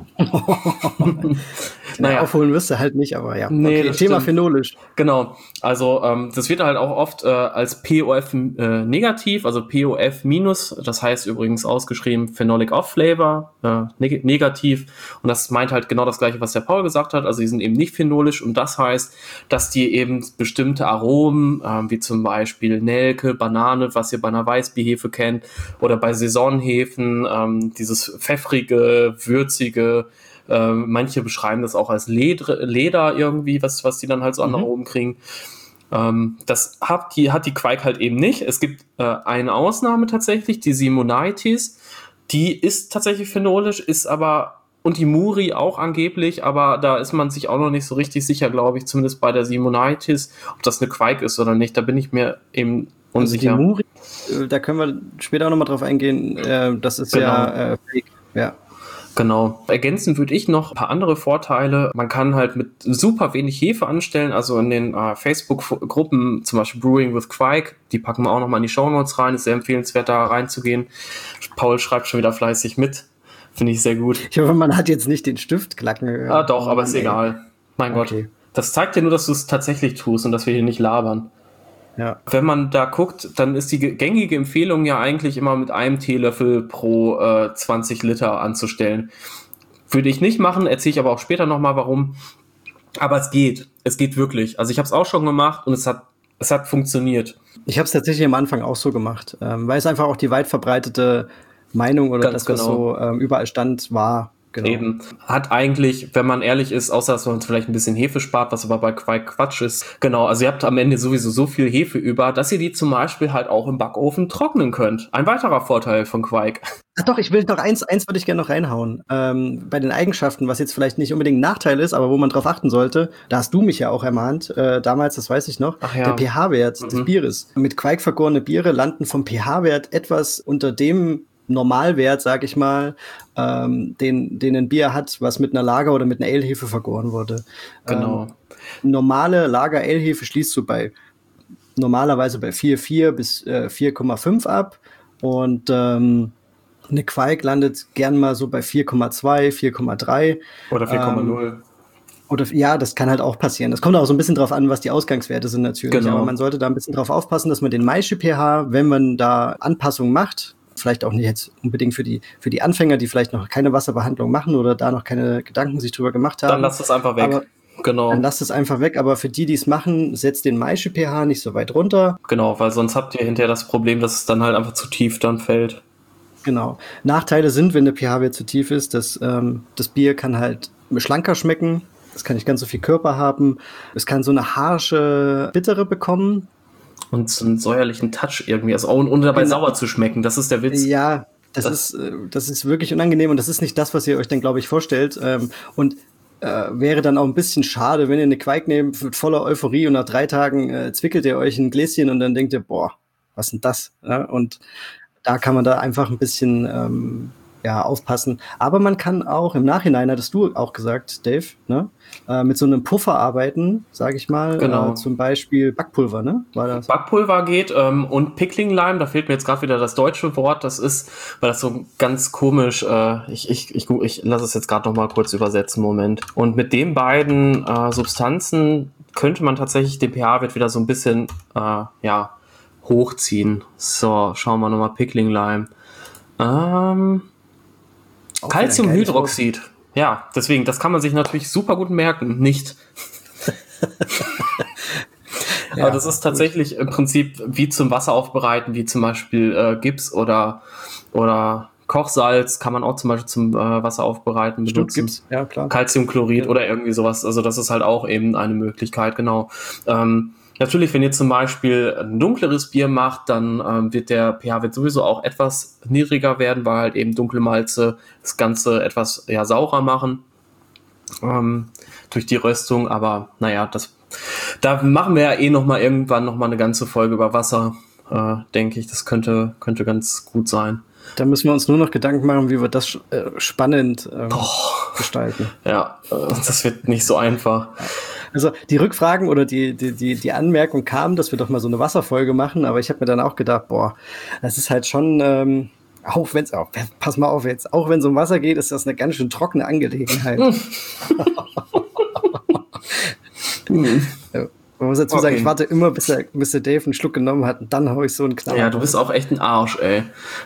Naja, aufholen wirst du halt nicht, aber ja. Nee, okay, Thema stimmt. Phenolisch. Genau, also ähm, das wird halt auch oft äh, als P O F äh, negativ, also P O F minus, das heißt übrigens ausgeschrieben Phenolic Off Flavor, äh, neg- negativ und das meint halt genau das gleiche, was der Paul gesagt hat, also die sind eben nicht phenolisch und das heißt, dass die eben bestimmte Aromen, äh, wie zum Beispiel Nelke, Banane, was ihr bei einer Weißbierhefe kennt oder bei Saisonhefen, ähm, dieses pfeffrige, würzige, Äh, manche beschreiben das auch als Leder, Leder irgendwie, was, was die dann halt so an Aromen kriegen. Ähm, das hat die, hat die Quake halt eben nicht. Es gibt äh, eine Ausnahme tatsächlich, die Simonitis. Die ist tatsächlich phenolisch, ist aber, und die Muri auch angeblich, aber da ist man sich auch noch nicht so richtig sicher, glaube ich, zumindest bei der Simonitis, ob das eine Quake ist oder nicht. Da bin ich mir eben unsicher. Also die Muri, da können wir später auch nochmal drauf eingehen, äh, das ist genau. ja äh, Fake, ja. Genau. Ergänzen würde ich noch ein paar andere Vorteile. Man kann halt mit super wenig Hefe anstellen, also in den äh, Facebook-Gruppen, zum Beispiel Brewing with Quake, die packen wir auch nochmal in die Shownotes rein, ist sehr empfehlenswert, da reinzugehen. Paul schreibt schon wieder fleißig mit, finde ich sehr gut. Ich hoffe, man hat jetzt nicht den Stift klacken gehört. Ah doch, aber ist ey. egal. Mein okay. Gott. Das zeigt ja nur, dass du es tatsächlich tust und dass wir hier nicht labern. Ja. Wenn man da guckt, dann ist die gängige Empfehlung ja eigentlich immer mit einem Teelöffel pro äh, zwanzig Liter anzustellen. Würde ich nicht machen, erzähle ich aber auch später nochmal warum. Aber es geht, es geht wirklich. Also ich habe es auch schon gemacht und es hat, es hat funktioniert. Ich habe es tatsächlich am Anfang auch so gemacht, ähm, weil es einfach auch die weit verbreitete Meinung oder Ganz das, was genau. so ähm, überall stand, war. Genau. Eben. Hat eigentlich, wenn man ehrlich ist, außer dass man vielleicht ein bisschen Hefe spart, was aber bei Quake Quatsch ist. Genau, also ihr habt am Ende sowieso so viel Hefe über, dass ihr die zum Beispiel halt auch im Backofen trocknen könnt. Ein weiterer Vorteil von Quake. Ach doch, ich will noch eins, eins würde ich gerne noch reinhauen. Ähm, bei den Eigenschaften, was jetzt vielleicht nicht unbedingt ein Nachteil ist, aber wo man drauf achten sollte, da hast du mich ja auch ermahnt, äh, damals, das weiß ich noch, Ach ja. der pH-Wert Mhm. des Bieres. Mit Quake vergorene Biere landen vom pH-Wert etwas unter dem Normalwert, sag ich mal, ähm, den, den ein Bier hat, was mit einer Lager- oder mit einer Ale-Hefe vergoren wurde. Genau. Ähm, normale Lager-Ale-Hefe schließt du bei normalerweise bei vier Komma vier bis äh, vier Komma fünf ab und ähm, eine Quake landet gern mal so bei vier Komma zwei, vier Komma drei. Oder vier Komma null. Ähm, oder ja, das kann halt auch passieren. Das kommt auch so ein bisschen drauf an, was die Ausgangswerte sind natürlich. Genau. Aber man sollte da ein bisschen drauf aufpassen, dass man den Maische-pH, wenn man da Anpassungen macht, vielleicht auch nicht jetzt unbedingt für die, für die Anfänger, die vielleicht noch keine Wasserbehandlung machen oder da noch keine Gedanken sich drüber gemacht haben. Dann lasst es einfach weg. Aber genau. Dann lasst es einfach weg. Aber für die, die es machen, setzt den Maische-pH nicht so weit runter. Genau, weil sonst habt ihr hinterher das Problem, dass es dann halt einfach zu tief dann fällt. Genau. Nachteile sind, wenn der pH-Wert zu tief ist, dass ähm, das Bier kann halt schlanker schmecken. Es kann nicht ganz so viel Körper haben. Es kann so eine harsche Bittere bekommen. Und so einen säuerlichen Touch irgendwie, also ohne, ohne dabei Genau. sauer zu schmecken, das ist der Witz. Ja, das, Das- ist, äh, das ist wirklich unangenehm und das ist nicht das, was ihr euch dann, glaube ich, vorstellt. Ähm, und äh, wäre dann auch ein bisschen schade, wenn ihr eine Quake nehmt mit voller Euphorie und nach drei Tagen äh, zwickelt ihr euch ein Gläschen und dann denkt ihr, boah, was ist denn das? Ja, und da kann man da einfach ein bisschen ähm, ja, aufpassen. Aber man kann auch im Nachhinein, hattest du auch gesagt, Dave, ne, äh, mit so einem Puffer arbeiten, sage ich mal. Genau. Äh, zum Beispiel Backpulver, ne? War das? Backpulver geht ähm, und Pickling Lime, da fehlt mir jetzt gerade wieder das deutsche Wort, das ist, weil das so ganz komisch, äh, ich, ich, ich, ich lasse es jetzt gerade noch mal kurz übersetzen, Moment. Und mit den beiden äh, Substanzen könnte man tatsächlich den pH-Wert wieder so ein bisschen, äh, ja, hochziehen. So, schauen wir nochmal Pickling Lime. Ähm, Auch wieder ein geiles Calciumhydroxid. Ja, deswegen, das kann man sich natürlich super gut merken. Nicht. Ja, Aber das ist tatsächlich im Prinzip wie zum Wasser aufbereiten, wie zum Beispiel äh, Gips oder, oder Kochsalz kann man auch zum Beispiel zum äh, Wasser aufbereiten Stimmt, benutzen. gibt's. Ja, klar. Calciumchlorid Ja. oder irgendwie sowas. Also das ist halt auch eben eine Möglichkeit, genau. Ähm, natürlich, wenn ihr zum Beispiel ein dunkleres Bier macht, dann ähm, wird der pH-Wert sowieso auch etwas niedriger werden, weil halt eben dunkle Malze das Ganze etwas ja, saurer machen ähm, durch die Röstung. Aber naja, das, da machen wir ja eh noch mal irgendwann noch mal eine ganze Folge über Wasser, äh, denke ich. Das könnte, könnte ganz gut sein. Da müssen wir uns nur noch Gedanken machen, wie wir das äh, spannend ähm, gestalten. Ja, äh, das wird nicht so einfach. Also die Rückfragen oder die, die, die, die Anmerkung kam, dass wir doch mal so eine Wasserfolge machen, aber ich habe mir dann auch gedacht, boah, das ist halt schon, ähm, auch wenn es auch, pass mal auf jetzt, auch wenn es um Wasser geht, ist das eine ganz schön trockene Angelegenheit. Ja, man muss dazu sagen, Okay. ich warte immer, bis der, bis der Dave einen Schluck genommen hat und dann hau ich so einen Knall. Ja, du bist auch echt ein Arsch, ey.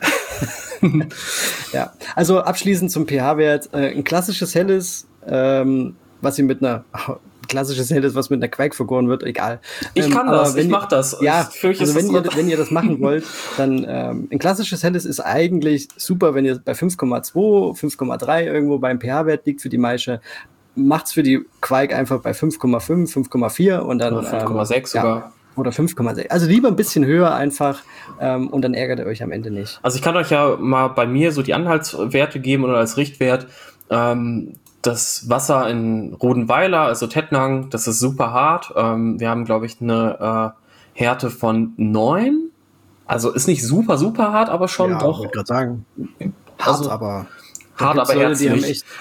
Ja, also abschließend zum pH-Wert. Äh, ein klassisches Helles, ähm, was ihr mit einer klassisches Helles, was mit einer Quake vergoren wird, egal. Ich Ähm, kann aber das, wenn ich ihr- mach das. Ja, Ich fürchte, also es wenn ist- ihr, wenn ihr das machen wollt, dann ähm, ein klassisches Helles ist eigentlich super, wenn ihr bei fünf Komma zwei, fünf Komma drei irgendwo beim pH-Wert liegt für die Maische. Macht's für die Quake einfach bei fünf Komma fünf, fünf Komma vier und dann Oder fünf Komma sechs ähm, sogar. Ja, Oder fünf Komma sechs. Also lieber ein bisschen höher einfach ähm, und dann ärgert ihr euch am Ende nicht. Also ich kann euch ja mal bei mir so die Anhaltswerte geben oder als Richtwert. Ähm, das Wasser in Rodenweiler, also Tettnang, das ist super hart. Ähm, wir haben, glaube ich, eine äh, Härte von neun. Also ist nicht super, super hart, aber schon ja, doch. Ich wollte gerade sagen, hart, also, aber hart, aber Leute, herzlich. die haben echt,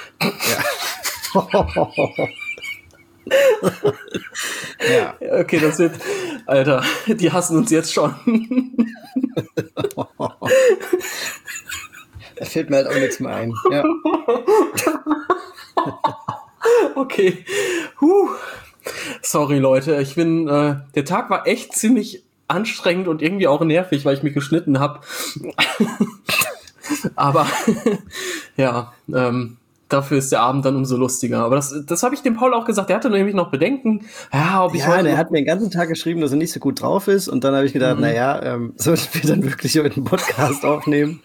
ja. ja. Okay, das wird, Alter, die hassen uns jetzt schon. Da fällt mir halt auch nichts mehr ein. Ja. Okay. Huh. Sorry, Leute. Ich bin, äh, der Tag war echt ziemlich anstrengend und irgendwie auch nervig, weil ich mich geschnitten habe. Aber ja, ähm, dafür ist der Abend dann umso lustiger. Aber das, das habe ich dem Paul auch gesagt. Der hatte nämlich noch Bedenken. Ja, ob ich ja, heute der hat mir den ganzen Tag geschrieben, dass er nicht so gut drauf ist. Und dann habe ich gedacht, mhm. naja, ähm, sollten wir dann wirklich heute einen Podcast aufnehmen?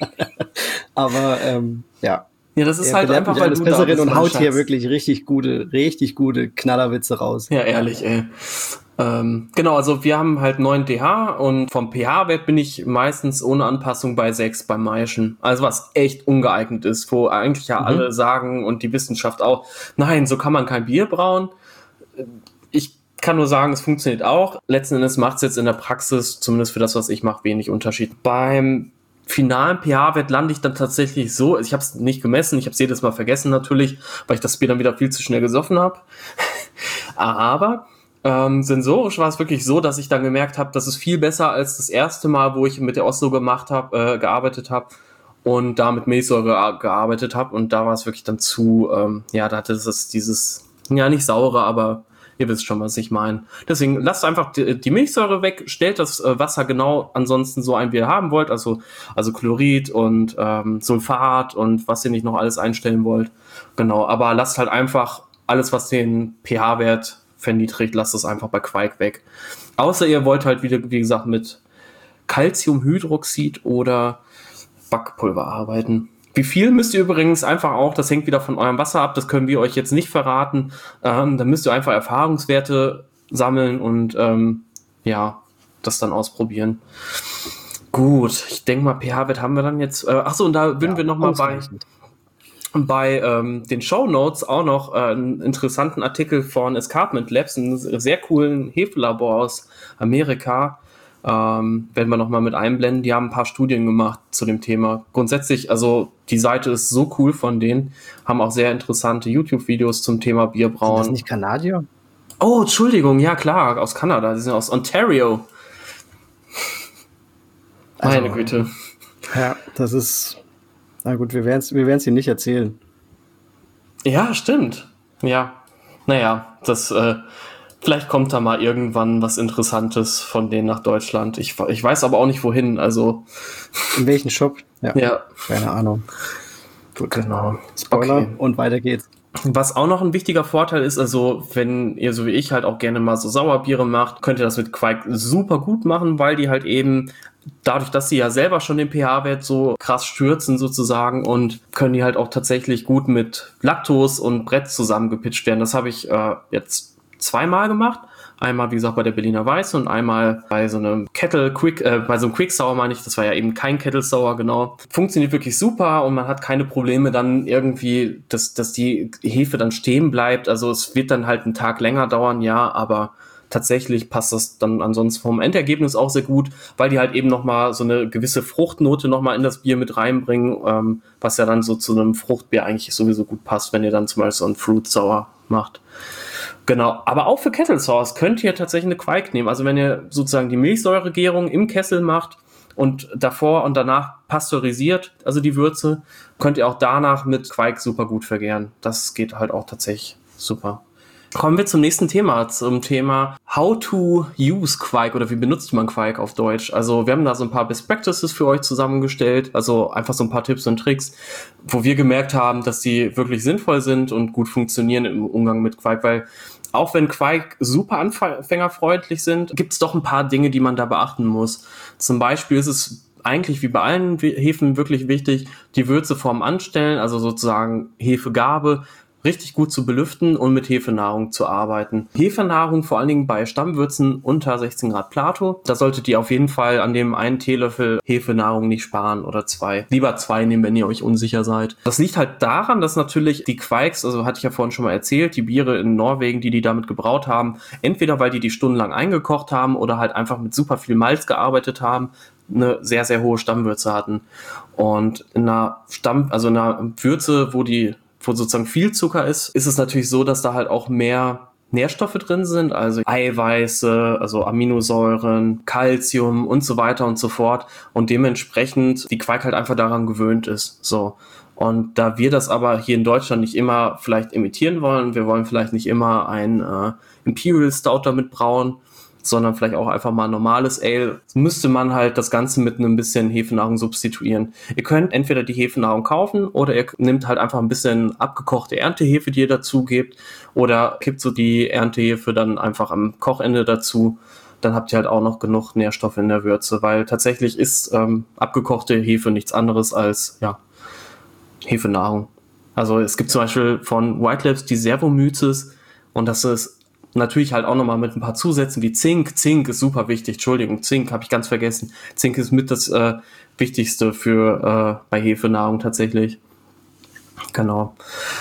Aber ähm, ja. Ja, das ist halt einfach, weil du da bist, und haut Schatz. hier wirklich richtig gute, richtig gute Knallerwitze raus. Ja, ehrlich, ey. Ähm, genau, also wir haben halt neun D H und vom pH-Wert bin ich meistens ohne Anpassung bei sechs beim Maischen. Also was echt ungeeignet ist, wo eigentlich ja mhm. alle sagen und die Wissenschaft auch, nein, so kann man kein Bier brauen. Ich kann nur sagen, es funktioniert auch. Letzten Endes macht es jetzt in der Praxis, zumindest für das, was ich mache, wenig Unterschied. Beim finalen pH-Wert lande ich dann tatsächlich so, ich habe es nicht gemessen, ich habe es jedes Mal vergessen natürlich, weil ich das Bier dann wieder viel zu schnell gesoffen habe. Aber ähm, sensorisch war es wirklich so, dass ich dann gemerkt habe, das ist viel besser als das erste Mal, wo ich mit der Oslo gemacht habe, äh, gearbeitet habe und da mit Milchsäure gearbeitet habe und da war es wirklich dann zu, ähm, ja, da hatte es dieses, ja nicht saure, aber ihr wisst schon, was ich meine. Deswegen lasst einfach die, die Milchsäure weg, stellt das äh, Wasser genau ansonsten so ein, wie ihr haben wollt, also, also Chlorid und ähm, Sulfat und was ihr nicht noch alles einstellen wollt. Genau, aber lasst halt einfach alles, was den pH-Wert verniedrigt, lasst es einfach bei Quark weg. Außer ihr wollt halt wieder, wie gesagt, mit Calciumhydroxid oder Backpulver arbeiten. Wie viel müsst ihr übrigens einfach auch, das hängt wieder von eurem Wasser ab, das können wir euch jetzt nicht verraten. Ähm, da müsst ihr einfach Erfahrungswerte sammeln und ähm, ja, das dann ausprobieren. Gut, ich denke mal, pH-Wert haben wir dann jetzt. Äh, achso, und da würden ja, wir nochmal bei, bei ähm, den Shownotes auch noch äh, einen interessanten Artikel von Escarpment Labs, einem sehr coolen Hefelabor aus Amerika. Ähm, werden wir nochmal mit einblenden. Die haben ein paar Studien gemacht zu dem Thema. Grundsätzlich, also die Seite ist so cool von denen, haben auch sehr interessante YouTube-Videos zum Thema Bierbrauen. Sind das nicht Kanadier? Oh, Entschuldigung, ja klar, aus Kanada, die sind aus Ontario. Also, meine Güte. Ja, das ist, na gut, wir werden es wir werden's Ihnen nicht erzählen. Ja, stimmt. Ja, naja, das, äh, vielleicht kommt da mal irgendwann was Interessantes von denen nach Deutschland. Ich, ich weiß aber auch nicht, wohin. Also in welchen Shop? Ja. ja. Keine Ahnung. Gut, genau. Spoiler okay. Und weiter geht's. Was auch noch ein wichtiger Vorteil ist, also wenn ihr so wie ich halt auch gerne mal so Sauerbiere macht, könnt ihr das mit Quark super gut machen, weil die halt eben dadurch, dass sie ja selber schon den pH-Wert so krass stürzen sozusagen und können die halt auch tatsächlich gut mit Lactose und Brett zusammengepitcht werden. Das habe ich äh, jetzt zweimal gemacht. Einmal, wie gesagt, bei der Berliner Weiße und einmal bei so einem Kettle Quick, äh, bei so einem Quick Sour meine ich, das war ja eben kein Kettle Sour, genau. Funktioniert wirklich super und man hat keine Probleme dann irgendwie, dass, dass die Hefe dann stehen bleibt. Also es wird dann halt einen Tag länger dauern, ja, aber tatsächlich passt das dann ansonsten vom Endergebnis auch sehr gut, weil die halt eben nochmal so eine gewisse Fruchtnote nochmal in das Bier mit reinbringen, ähm, was ja dann so zu einem Fruchtbier eigentlich sowieso gut passt, wenn ihr dann zum Beispiel so ein Fruit Sour macht. Genau, aber auch für Kettle Sours könnt ihr tatsächlich eine Quark nehmen. Also wenn ihr sozusagen die Milchsäuregärung im Kessel macht und davor und danach pasteurisiert, also die Würze, könnt ihr auch danach mit Quark super gut vergären. Das geht halt auch tatsächlich super. Kommen wir zum nächsten Thema, zum Thema How to use Quark oder wie benutzt man Quark auf Deutsch. Also wir haben da so ein paar Best Practices für euch zusammengestellt, also einfach so ein paar Tipps und Tricks, wo wir gemerkt haben, dass die wirklich sinnvoll sind und gut funktionieren im Umgang mit Quark, weil auch wenn Quark super anfängerfreundlich sind, gibt es doch ein paar Dinge, die man da beachten muss. Zum Beispiel ist es eigentlich wie bei allen Hefen wirklich wichtig, die Würze vorm Anstellen, also sozusagen Hefegabe, richtig gut zu belüften und mit Hefenahrung zu arbeiten. Hefenahrung vor allen Dingen bei Stammwürzen unter sechzehn Grad Plato. Da solltet ihr auf jeden Fall an dem einen Teelöffel Hefenahrung nicht sparen oder zwei. Lieber zwei nehmen, wenn ihr euch unsicher seid. Das liegt halt daran, dass natürlich die Quikes, also hatte ich ja vorhin schon mal erzählt, die Biere in Norwegen, die die damit gebraut haben, entweder weil die die stundenlang eingekocht haben oder halt einfach mit super viel Malz gearbeitet haben, eine sehr, sehr hohe Stammwürze hatten. Und in einer Stamm, also in einer Würze, wo die wo sozusagen viel Zucker ist, ist es natürlich so, dass da halt auch mehr Nährstoffe drin sind, also Eiweiße, also Aminosäuren, Calcium und so weiter und so fort und dementsprechend die Quake halt einfach daran gewöhnt ist, so. Und da wir das aber hier in Deutschland nicht immer vielleicht imitieren wollen, wir wollen vielleicht nicht immer ein äh, Imperial Stout damit brauen, sondern vielleicht auch einfach mal ein normales Ale, müsste man halt das Ganze mit einem bisschen Hefenahrung substituieren. Ihr könnt entweder die Hefenahrung kaufen oder ihr nehmt halt einfach ein bisschen abgekochte Erntehefe, die ihr dazu gebt, oder kippt so die Erntehefe dann einfach am Kochende dazu. Dann habt ihr halt auch noch genug Nährstoffe in der Würze, weil tatsächlich ist ähm, abgekochte Hefe nichts anderes als ja Hefenahrung. Also es gibt zum Beispiel von White Labs die Servomyces und das ist natürlich halt auch nochmal mit ein paar Zusätzen wie Zink. Zink ist super wichtig. Entschuldigung, Zink habe ich ganz vergessen. Zink ist mit das äh, Wichtigste für äh, bei Hefenahrung tatsächlich. Genau.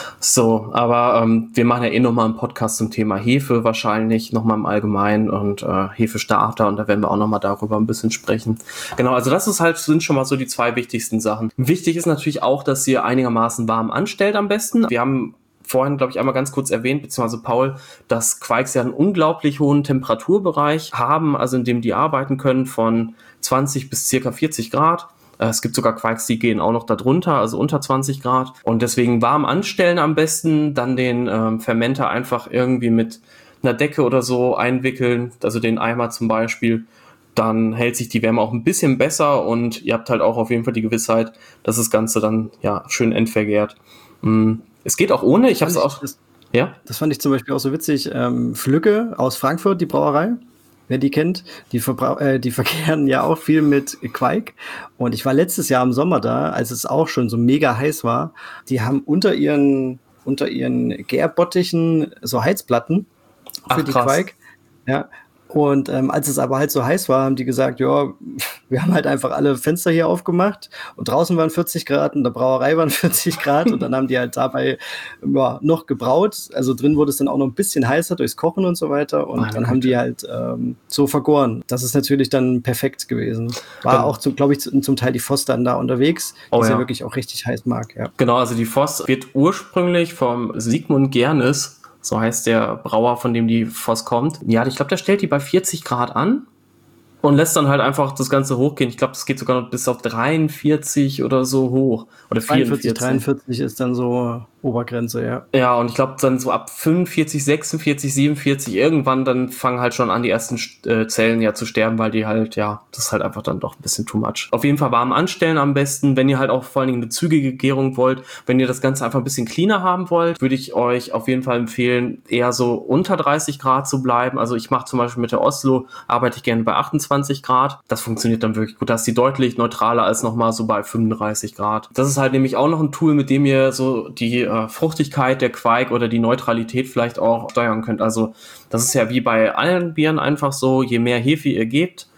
So, aber ähm, wir machen ja eh nochmal einen Podcast zum Thema Hefe wahrscheinlich, nochmal im Allgemeinen und äh, Hefestarter und da werden wir auch nochmal darüber ein bisschen sprechen. Genau, also das ist halt, sind schon mal so die zwei wichtigsten Sachen. Wichtig ist natürlich auch, dass ihr einigermaßen warm anstellt am besten. Wir haben vorhin, glaube ich, einmal ganz kurz erwähnt, beziehungsweise Paul, dass Quikes ja einen unglaublich hohen Temperaturbereich haben, also in dem die arbeiten können von zwanzig bis circa vierzig Grad. Es gibt sogar Quikes, die gehen auch noch da drunter, also unter zwanzig Grad. Und deswegen warm anstellen am besten, dann den ähm, Fermenter einfach irgendwie mit einer Decke oder so einwickeln, also den Eimer zum Beispiel. Dann hält sich die Wärme auch ein bisschen besser und ihr habt halt auch auf jeden Fall die Gewissheit, dass das Ganze dann ja schön endvergärt. Mhm. Es geht auch ohne, ich habe es auch... Das, ja? Das fand ich zum Beispiel auch so witzig. Ähm, Flügge aus Frankfurt, die Brauerei, wer die kennt, die, verbra- äh, die verkehren ja auch viel mit Quake. Und ich war letztes Jahr im Sommer da, als es auch schon so mega heiß war. Die haben unter ihren, unter ihren Gärbottichen so Heizplatten für Ach, die krass. Quake. Ja. Und ähm, als es aber halt so heiß war, haben die gesagt, ja, wir haben halt einfach alle Fenster hier aufgemacht und draußen waren vierzig Grad, in der Brauerei waren vierzig Grad und dann haben die halt dabei ja, noch gebraut. Also drin wurde es dann auch noch ein bisschen heißer durchs Kochen und so weiter und Meine dann haben Güte. die halt ähm, so vergoren. Das ist natürlich dann perfekt gewesen. War Genau. auch, glaube ich, zum Teil die Voss dann da unterwegs, die Oh sie ja. wirklich auch richtig heiß mag. Ja. Genau, also die Voss wird ursprünglich vom Sigmund Gernes, so heißt der Brauer, von dem die Voss kommt. Ja, ich glaube, der stellt die bei vierzig Grad an und lässt dann halt einfach das Ganze hochgehen. Ich glaube, das geht sogar noch bis auf dreiundvierzig oder so hoch. Oder dreiundvierzig, vierundvierzig. dreiundvierzig ist dann so Obergrenze, ja. Ja, und ich glaube dann so ab fünfundvierzig, sechsundvierzig, siebenundvierzig irgendwann dann fangen halt schon an, die ersten äh, Zellen ja zu sterben, weil die halt, ja, das ist halt einfach dann doch ein bisschen too much. Auf jeden Fall warm anstellen am besten, wenn ihr halt auch vor allen Dingen eine zügige Gärung wollt. Wenn ihr das Ganze einfach ein bisschen cleaner haben wollt, würde ich euch auf jeden Fall empfehlen, eher so unter dreißig Grad zu bleiben. Also ich mache zum Beispiel mit der Oslo, arbeite ich gerne bei achtundzwanzig Grad. Das funktioniert dann wirklich gut. Da ist die deutlich neutraler als nochmal so bei fünfunddreißig Grad. Das ist halt nämlich auch noch ein Tool, mit dem ihr so die äh, Fruchtigkeit der Quake oder die Neutralität vielleicht auch steuern könnt. Also das ist ja wie bei allen Bieren einfach so, je mehr Hefe ihr gebt,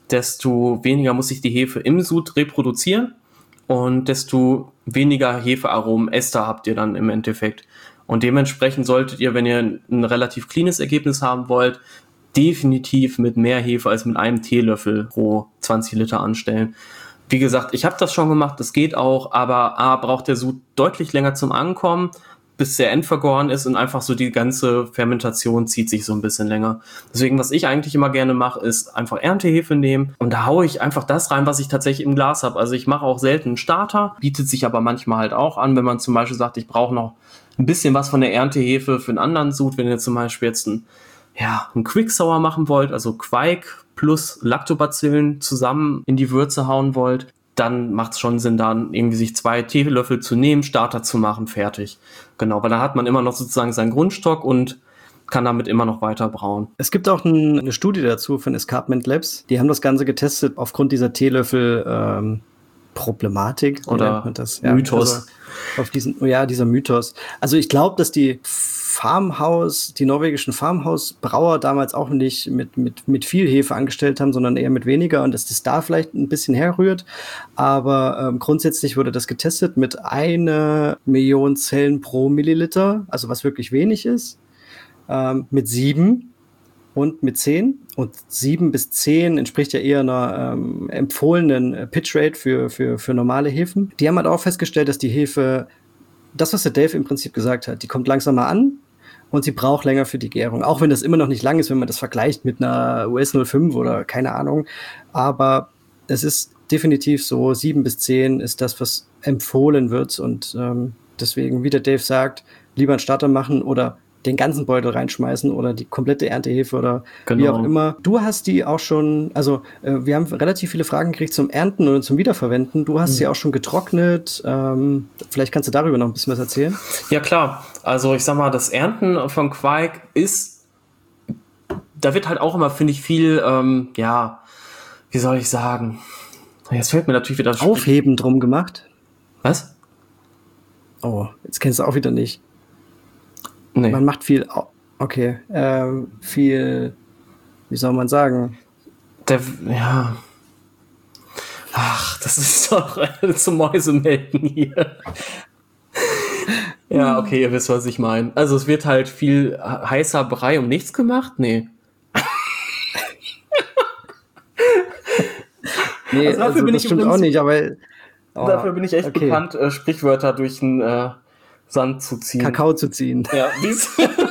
desto weniger muss sich die Hefe im Sud reproduzieren und desto weniger Hefearomen, Ester habt ihr dann im Endeffekt. Und dementsprechend solltet ihr, wenn ihr ein relativ cleanes Ergebnis haben wollt, definitiv mit mehr Hefe als mit einem Teelöffel pro zwanzig Liter anstellen. Wie gesagt, ich habe das schon gemacht, das geht auch, aber A, braucht der Sud deutlich länger zum Ankommen, bis der endvergoren ist und einfach so die ganze Fermentation zieht sich so ein bisschen länger. Deswegen, was ich eigentlich immer gerne mache, ist einfach Erntehefe nehmen und da haue ich einfach das rein, was ich tatsächlich im Glas habe. Also ich mache auch selten einen Starter, bietet sich aber manchmal halt auch an, wenn man zum Beispiel sagt, ich brauche noch ein bisschen was von der Erntehefe für einen anderen Sud, wenn ihr zum Beispiel jetzt ein ja, ein Quick Sour machen wollt, also Quake plus Lactobacillen zusammen in die Würze hauen wollt, dann macht es schon Sinn, dann irgendwie sich zwei Teelöffel zu nehmen, Starter zu machen, fertig. Genau, weil dann hat man immer noch sozusagen seinen Grundstock und kann damit immer noch weiter brauen. Es gibt auch ein, eine Studie dazu von Escarpment Labs. Die haben das Ganze getestet aufgrund dieser Teelöffel ähm, Problematik oder nennt man das? Ja, Mythos. Also auf diesen, ja, dieser Mythos. Also ich glaube, dass die Farmhaus, die norwegischen Farmhausbrauer damals auch nicht mit, mit, mit viel Hefe angestellt haben, sondern eher mit weniger und dass das da vielleicht ein bisschen herrührt. Aber ähm, grundsätzlich wurde das getestet mit einer Million Zellen pro Milliliter, also was wirklich wenig ist, ähm, mit sieben und mit zehn. Und sieben bis zehn entspricht ja eher einer ähm, empfohlenen Pitchrate für, für, für normale Hefen. Die haben halt auch festgestellt, dass die Hefe, das, was der Dave im Prinzip gesagt hat, die kommt langsamer an und sie braucht länger für die Gärung. Auch wenn das immer noch nicht lang ist, wenn man das vergleicht mit einer U S null fünf oder keine Ahnung. Aber es ist definitiv so, sieben bis zehn ist das, was empfohlen wird. Und ähm, deswegen, wie der Dave sagt, lieber einen Starter machen oder den ganzen Beutel reinschmeißen oder die komplette Erntehefe oder genau. Wie auch immer. Du hast die auch schon, also äh, wir haben relativ viele Fragen gekriegt zum Ernten oder zum Wiederverwenden. Du hast mhm. sie auch schon getrocknet. Ähm, vielleicht kannst du darüber noch ein bisschen was erzählen. Ja, klar. Also ich sag mal, das Ernten von Quark ist, da wird halt auch immer, finde ich, viel, ähm, ja, wie soll ich sagen? Jetzt fällt mir natürlich wieder... Aufheben drum gemacht. Was? Oh, jetzt kennst du auch wieder nicht. Nee. Man macht viel, okay, ähm, viel, wie soll man sagen? Der, ja. Ach, das ist doch zum Mäusemelken hier. Ja, okay, ihr wisst, was ich meine. Also es wird halt viel heißer Brei um nichts gemacht? Nee. nee, also dafür also, bin das ich stimmt auch nicht, aber... Oh, dafür bin ich echt okay. bekannt, äh, Sprichwörter durch den äh, Sand zu ziehen. Kakao zu ziehen. Ja, dies.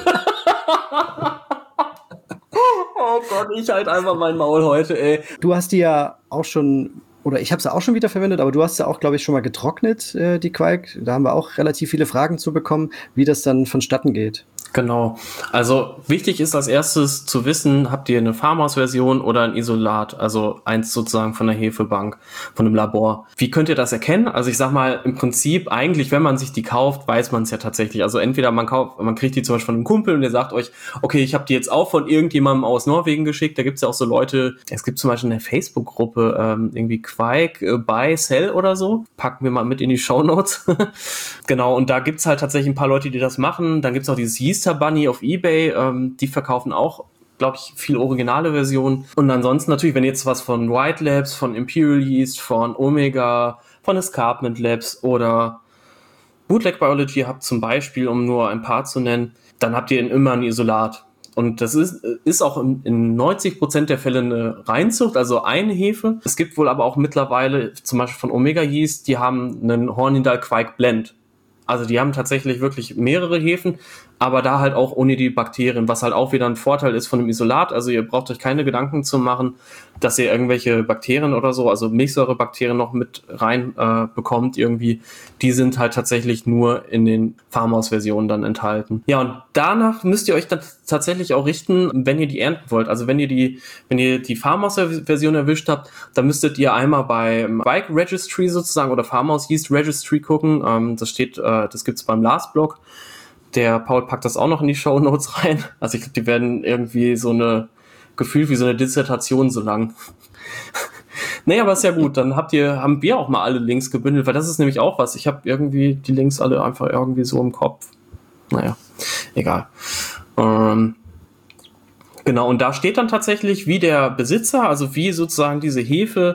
Oh Gott, ich halt einfach mein Maul heute, ey. Du hast die ja auch schon, oder ich habe sie auch schon wieder verwendet, aber du hast sie auch, glaube ich, schon mal getrocknet, äh, die Quark. Da haben wir auch relativ viele Fragen zu bekommen, wie das dann vonstatten geht. Genau. Also wichtig ist als erstes zu wissen, habt ihr eine Farmhaus-Version oder ein Isolat, also eins sozusagen von der Hefebank, von einem Labor. Wie könnt ihr das erkennen? Also ich sag mal, im Prinzip eigentlich, wenn man sich die kauft, weiß man es ja tatsächlich. Also entweder man kauft, man kriegt die zum Beispiel von einem Kumpel und der sagt euch, okay, ich habe die jetzt auch von irgendjemandem aus Norwegen geschickt. Da gibt's ja auch so Leute, es gibt zum Beispiel eine Facebook-Gruppe, ähm, irgendwie Quark, äh, Buy, Sell oder so. Packen wir mal mit in die Shownotes. Genau, und da gibt's halt tatsächlich ein paar Leute, die das machen. Dann gibt's auch dieses Yeast Bunny auf eBay, ähm, die verkaufen auch, glaube ich, viel originale Versionen. Und ansonsten natürlich, wenn ihr jetzt was von White Labs, von Imperial Yeast, von Omega, von Escarpment Labs oder Bootleg Biology habt zum Beispiel, um nur ein paar zu nennen, dann habt ihr immer ein Isolat. Und das ist, ist auch in, in neunzig Prozent der Fälle eine Reinzucht, also eine Hefe. Es gibt wohl aber auch mittlerweile, zum Beispiel von Omega Yeast, die haben einen Hornindal Quark Blend. Also die haben tatsächlich wirklich mehrere Hefen, aber da halt auch ohne die Bakterien, was halt auch wieder ein Vorteil ist von dem Isolat. Also ihr braucht euch keine Gedanken zu machen, dass ihr irgendwelche Bakterien oder so, also Milchsäurebakterien noch mit rein äh, bekommt irgendwie. Die sind halt tatsächlich nur in den Farmhaus-Versionen dann enthalten. Ja, und danach müsst ihr euch dann tatsächlich auch richten, wenn ihr die ernten wollt. Also wenn ihr die, wenn ihr die Farmhaus-Version erwischt habt, dann müsstet ihr einmal bei Bike Registry sozusagen oder Farmhouse Yeast Registry gucken. Ähm, das steht, äh, das gibt's beim Last-Blog. Der Paul packt das auch noch in die Shownotes rein. Also ich glaube, die werden irgendwie so eine, gefühlt wie so eine Dissertation so lang. Nee, aber ist ja gut. Dann habt ihr, haben wir auch mal alle Links gebündelt, weil das ist nämlich auch was. Ich habe irgendwie die Links alle einfach irgendwie so im Kopf. Naja, egal. Ähm, genau, und da steht dann tatsächlich, wie der Besitzer, also wie sozusagen diese Hefe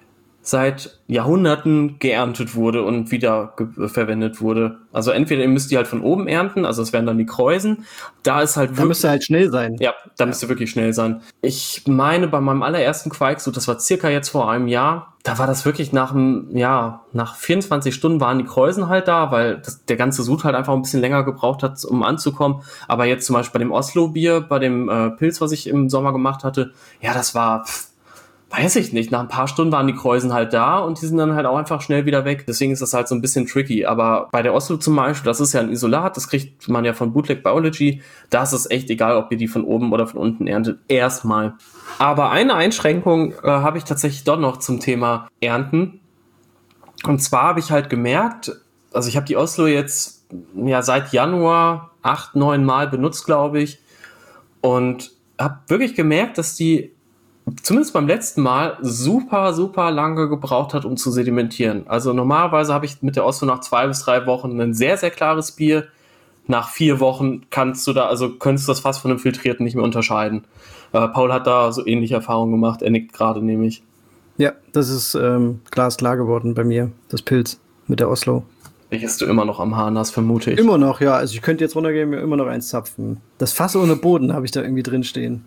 seit Jahrhunderten geerntet wurde und wieder ge- verwendet wurde. Also entweder ihr müsst die halt von oben ernten, also es wären dann die Kräusen. Da ist halt Da müsst ihr halt schnell sein. Ja, da müsst ihr wirklich schnell sein. Ich meine, bei meinem allerersten Quark, so das war circa jetzt vor einem Jahr, da war das wirklich nach einem, ja, nach vierundzwanzig Stunden waren die Kräusen halt da, weil das, der ganze Sud halt einfach ein bisschen länger gebraucht hat, um anzukommen. Aber jetzt zum Beispiel bei dem Oslo-Bier, bei dem äh, Pilz, was ich im Sommer gemacht hatte, ja, das war... Pff, weiß ich nicht, nach ein paar Stunden waren die Kräusen halt da und die sind dann halt auch einfach schnell wieder weg. Deswegen ist das halt so ein bisschen tricky. Aber bei der Oslo zum Beispiel, das ist ja ein Isolat, das kriegt man ja von Bootleg Biology. Da ist es echt egal, ob ihr die von oben oder von unten erntet. Erstmal. Aber eine Einschränkung äh, habe ich tatsächlich doch noch zum Thema Ernten. Und zwar habe ich halt gemerkt, also ich habe die Oslo jetzt ja seit Januar acht, neun Mal benutzt, glaube ich. Und habe wirklich gemerkt, dass die zumindest beim letzten Mal super, super lange gebraucht hat, um zu sedimentieren. Also normalerweise habe ich mit der Oslo nach zwei bis drei Wochen ein sehr, sehr klares Bier. Nach vier Wochen kannst du da, also könntest du das fast von einem filtrierten nicht mehr unterscheiden. Äh, Paul hat da so ähnliche Erfahrungen gemacht, er nickt gerade nämlich. Ja, das ist ähm, glasklar geworden bei mir, das Pilz mit der Oslo. Welches du immer noch am Hahn hast, vermute ich. Immer noch, ja. Also ich könnte jetzt runtergehen und mir immer noch eins zapfen. Das Fass ohne Boden habe ich da irgendwie drin stehen.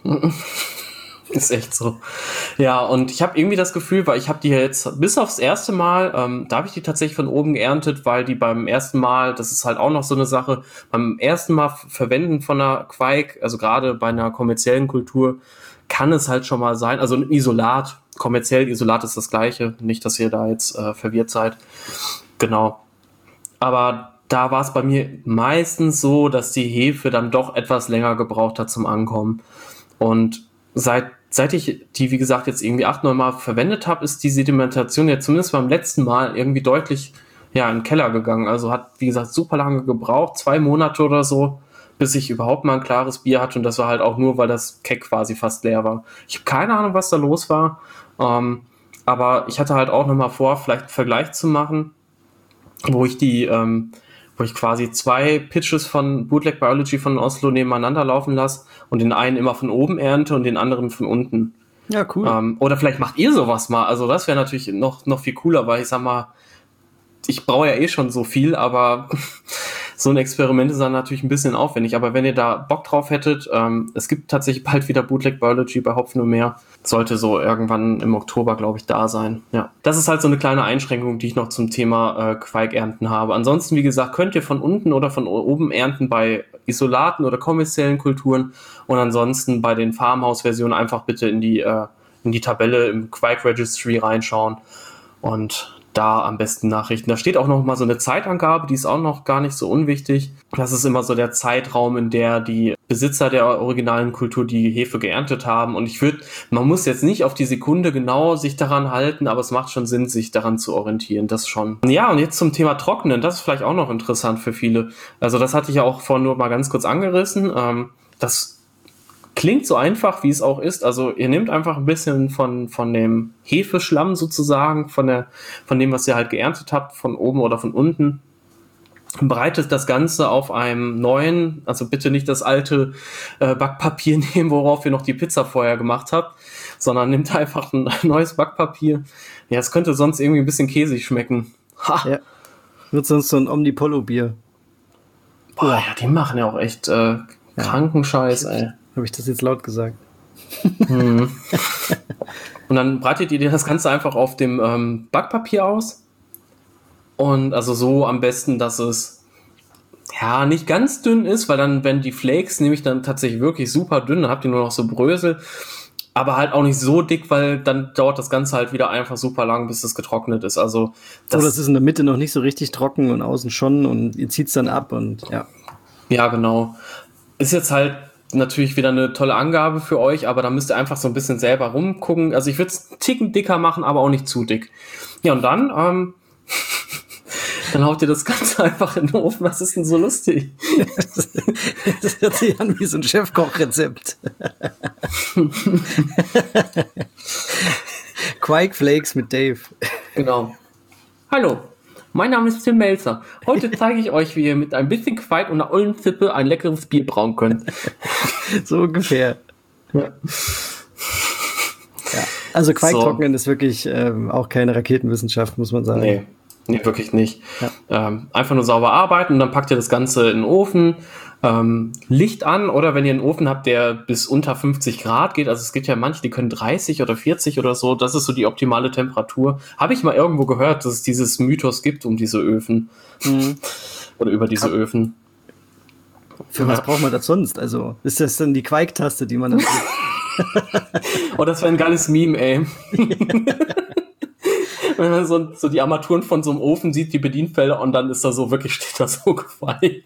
Ist echt so. Ja, und ich habe irgendwie das Gefühl, weil ich habe die jetzt bis aufs erste Mal, ähm, da habe ich die tatsächlich von oben geerntet, weil die beim ersten Mal, das ist halt auch noch so eine Sache, beim ersten Mal Verwenden von einer Quake, also gerade bei einer kommerziellen Kultur, kann es halt schon mal sein, also ein Isolat, kommerziell Isolat ist das gleiche, nicht, dass ihr da jetzt äh, verwirrt seid. Genau. Aber da war es bei mir meistens so, dass die Hefe dann doch etwas länger gebraucht hat zum Ankommen. Und seit, seit ich die, wie gesagt, jetzt irgendwie acht, neun Mal verwendet habe, ist die Sedimentation ja zumindest beim letzten Mal irgendwie deutlich ja, in den Keller gegangen. Also hat, wie gesagt, super lange gebraucht, zwei Monate oder so, bis ich überhaupt mal ein klares Bier hatte. Und das war halt auch nur, weil das Keck quasi fast leer war. Ich habe keine Ahnung, was da los war. Ähm, aber ich hatte halt auch nochmal vor, vielleicht einen Vergleich zu machen, wo ich die, ähm, wo ich quasi zwei Pitches von Bootleg Biology von Oslo nebeneinander laufen lasse und den einen immer von oben ernte und den anderen von unten. Ja, cool. Ähm, oder vielleicht macht ihr sowas mal. Also das wäre natürlich noch, noch viel cooler, weil ich sag mal, ich brauche ja eh schon so viel, aber so ein Experiment ist dann natürlich ein bisschen aufwendig. Aber wenn ihr da Bock drauf hättet, ähm, es gibt tatsächlich bald wieder Bootleg Biology bei Hopfen und Meer. Sollte so irgendwann im Oktober, glaube ich, da sein. Ja, das ist halt so eine kleine Einschränkung, die ich noch zum Thema äh, Quake-Ernten habe. Ansonsten, wie gesagt, könnt ihr von unten oder von oben ernten bei Isolaten oder kommerziellen Kulturen. Und ansonsten bei den Farmhouse-Versionen einfach bitte in die, äh, in die Tabelle im Quake Registry reinschauen und da am besten Nachrichten. Da steht auch noch mal so eine Zeitangabe, die ist auch noch gar nicht so unwichtig. Das ist immer so der Zeitraum, in der die Besitzer der originalen Kultur die Hefe geerntet haben. Und ich würde, man muss jetzt nicht auf die Sekunde genau sich daran halten, aber es macht schon Sinn, sich daran zu orientieren. Das schon. Ja, und jetzt zum Thema Trocknen. Das ist vielleicht auch noch interessant für viele. Also das hatte ich ja auch vorhin nur mal ganz kurz angerissen. Ähm, das klingt so einfach, wie es auch ist. Also ihr nehmt einfach ein bisschen von, von dem Hefeschlamm sozusagen, von, der, von dem, was ihr halt geerntet habt, von oben oder von unten, breitet das Ganze auf einem neuen, also bitte nicht das alte äh, Backpapier nehmen, worauf ihr noch die Pizza vorher gemacht habt, sondern nehmt einfach ein neues Backpapier. Ja, es könnte sonst irgendwie ein bisschen käsig schmecken. Ha. Ja. Wird sonst so ein Omnipollo-Bier. Boah, ja, die machen ja auch echt äh, kranken Scheiß, ey. Habe ich das jetzt laut gesagt? Hm. Und dann breitet ihr das Ganze einfach auf dem ähm, Backpapier aus. Und also so am besten, dass es ja nicht ganz dünn ist, weil dann, wenn die Flakes nämlich dann tatsächlich wirklich super dünn, dann habt ihr nur noch so Brösel. Aber halt auch nicht so dick, weil dann dauert das Ganze halt wieder einfach super lang, bis es getrocknet ist. Also das, so, das ist in der Mitte noch nicht so richtig trocken und außen schon und ihr zieht es dann ab und ja. Ja, genau. Ist jetzt halt natürlich wieder eine tolle Angabe für euch, aber da müsst ihr einfach so ein bisschen selber rumgucken. Also ich würde es einen Ticken dicker machen, aber auch nicht zu dick. Ja, und dann, ähm, dann haut ihr das Ganze einfach in den Ofen. Was ist denn so lustig? Das hört sich an wie so ein Chefkochrezept. Quake Flakes mit Dave. Genau. Hallo. Mein Name ist Tim Melzer. Heute zeige ich euch, wie ihr mit ein bisschen Quake und einer ollen Zippe ein leckeres Bier brauen könnt. So ungefähr. Ja. Ja. Also Quake so. Trocknen ist wirklich ähm, auch keine Raketenwissenschaft, muss man sagen. Nee, nee wirklich nicht. Ja. Ähm, einfach nur sauber arbeiten und dann packt ihr das Ganze in den Ofen. Ähm, Licht an oder wenn ihr einen Ofen habt, der bis unter fünfzig Grad geht, also es gibt ja manche, die können dreißig oder vierzig oder so, das ist so die optimale Temperatur. Habe ich mal irgendwo gehört, dass es dieses Mythos gibt um diese Öfen. Mhm. Oder über diese Kann. Öfen. Für was ja. braucht man das sonst? Also ist das dann die Quake-Taste, die man dann Oh, das wäre ein geiles Meme, ey. Wenn man so, so die Armaturen von so einem Ofen sieht, die Bedienfelder, und dann ist da so, wirklich steht da so gefallen.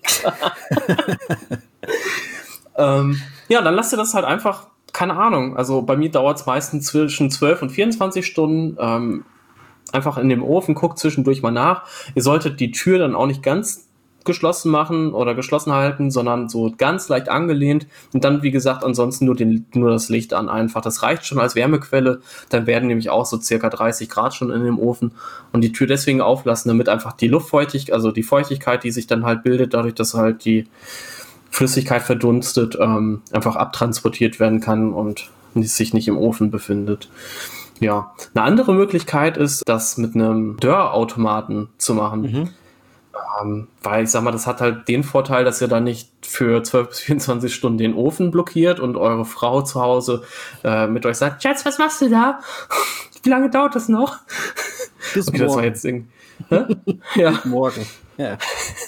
ähm, ja, dann lasst ihr das halt einfach, keine Ahnung, also bei mir dauert es meistens zwischen zwölf und vierundzwanzig Stunden, ähm, einfach in dem Ofen, guckt zwischendurch mal nach. Ihr solltet die Tür dann auch nicht ganz geschlossen machen oder geschlossen halten, sondern so ganz leicht angelehnt und dann, wie gesagt, ansonsten nur, den, nur das Licht an einfach. Das reicht schon als Wärmequelle. Dann werden nämlich auch so circa dreißig Grad schon in dem Ofen und die Tür deswegen auflassen, damit einfach die Luftfeuchtigkeit, also die Feuchtigkeit, die sich dann halt bildet, dadurch, dass halt die Flüssigkeit verdunstet, ähm, einfach abtransportiert werden kann und sich nicht im Ofen befindet. Ja, eine andere Möglichkeit ist, das mit einem Dörrautomaten zu machen. Mhm. Ähm, weil ich sag mal, das hat halt den Vorteil, dass ihr dann nicht für zwölf bis vierundzwanzig Stunden den Ofen blockiert und eure Frau zu Hause äh, mit euch sagt, Schatz, was machst du da? Wie lange dauert das noch? Bis okay, morgen. Das war jetzt Ding. Ja. Bis morgen. Ja.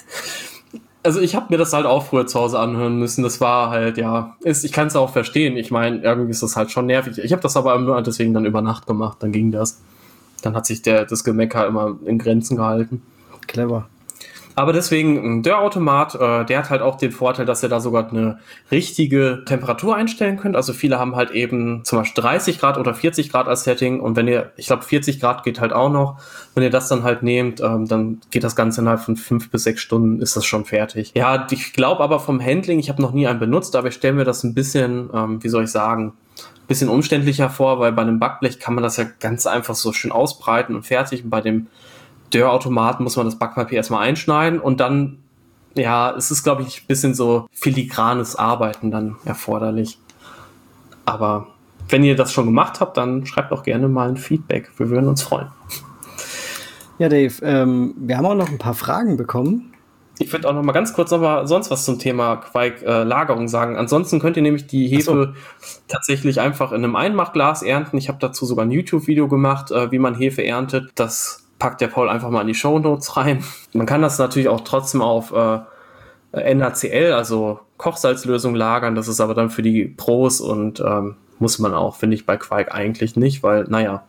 Also ich habe mir das halt auch früher zu Hause anhören müssen. Das war halt, ja, ist, ich kann es auch verstehen. Ich meine, irgendwie ist das halt schon nervig. Ich habe das aber nur deswegen dann über Nacht gemacht. Dann ging das. Dann hat sich der das Gemecker immer in Grenzen gehalten. Clever. Aber deswegen, der Automat, äh, der hat halt auch den Vorteil, dass ihr da sogar eine richtige Temperatur einstellen könnt. Also viele haben halt eben zum Beispiel dreißig Grad oder vierzig Grad als Setting. Und wenn ihr, ich glaube vierzig Grad geht halt auch noch. Wenn ihr das dann halt nehmt, ähm, dann geht das Ganze innerhalb von fünf bis sechs Stunden, ist das schon fertig. Ja, ich glaube aber vom Handling, ich habe noch nie einen benutzt, aber ich stelle mir das ein bisschen, ähm, wie soll ich sagen, ein bisschen umständlicher vor, weil bei einem Backblech kann man das ja ganz einfach so schön ausbreiten und fertig. Und bei dem Dörrautomaten muss man das Backpapier erstmal einschneiden und dann, ja, es ist, glaube ich, ein bisschen so filigranes Arbeiten dann erforderlich. Aber wenn ihr das schon gemacht habt, dann schreibt auch gerne mal ein Feedback. Wir würden uns freuen. Ja, Dave, ähm, wir haben auch noch ein paar Fragen bekommen. Ich würde auch noch mal ganz kurz noch mal sonst was zum Thema Quark-Lagerung äh, sagen. Ansonsten könnt ihr nämlich die Hefe so. tatsächlich einfach in einem Einmachglas ernten. Ich habe dazu sogar ein YouTube-Video gemacht, äh, wie man Hefe erntet. Das packt der Paul einfach mal in die Shownotes rein. Man kann das natürlich auch trotzdem auf äh, N A C L, also Kochsalzlösung, lagern. Das ist aber dann für die Pros und ähm, muss man auch, finde ich, bei Quark eigentlich nicht, weil, naja.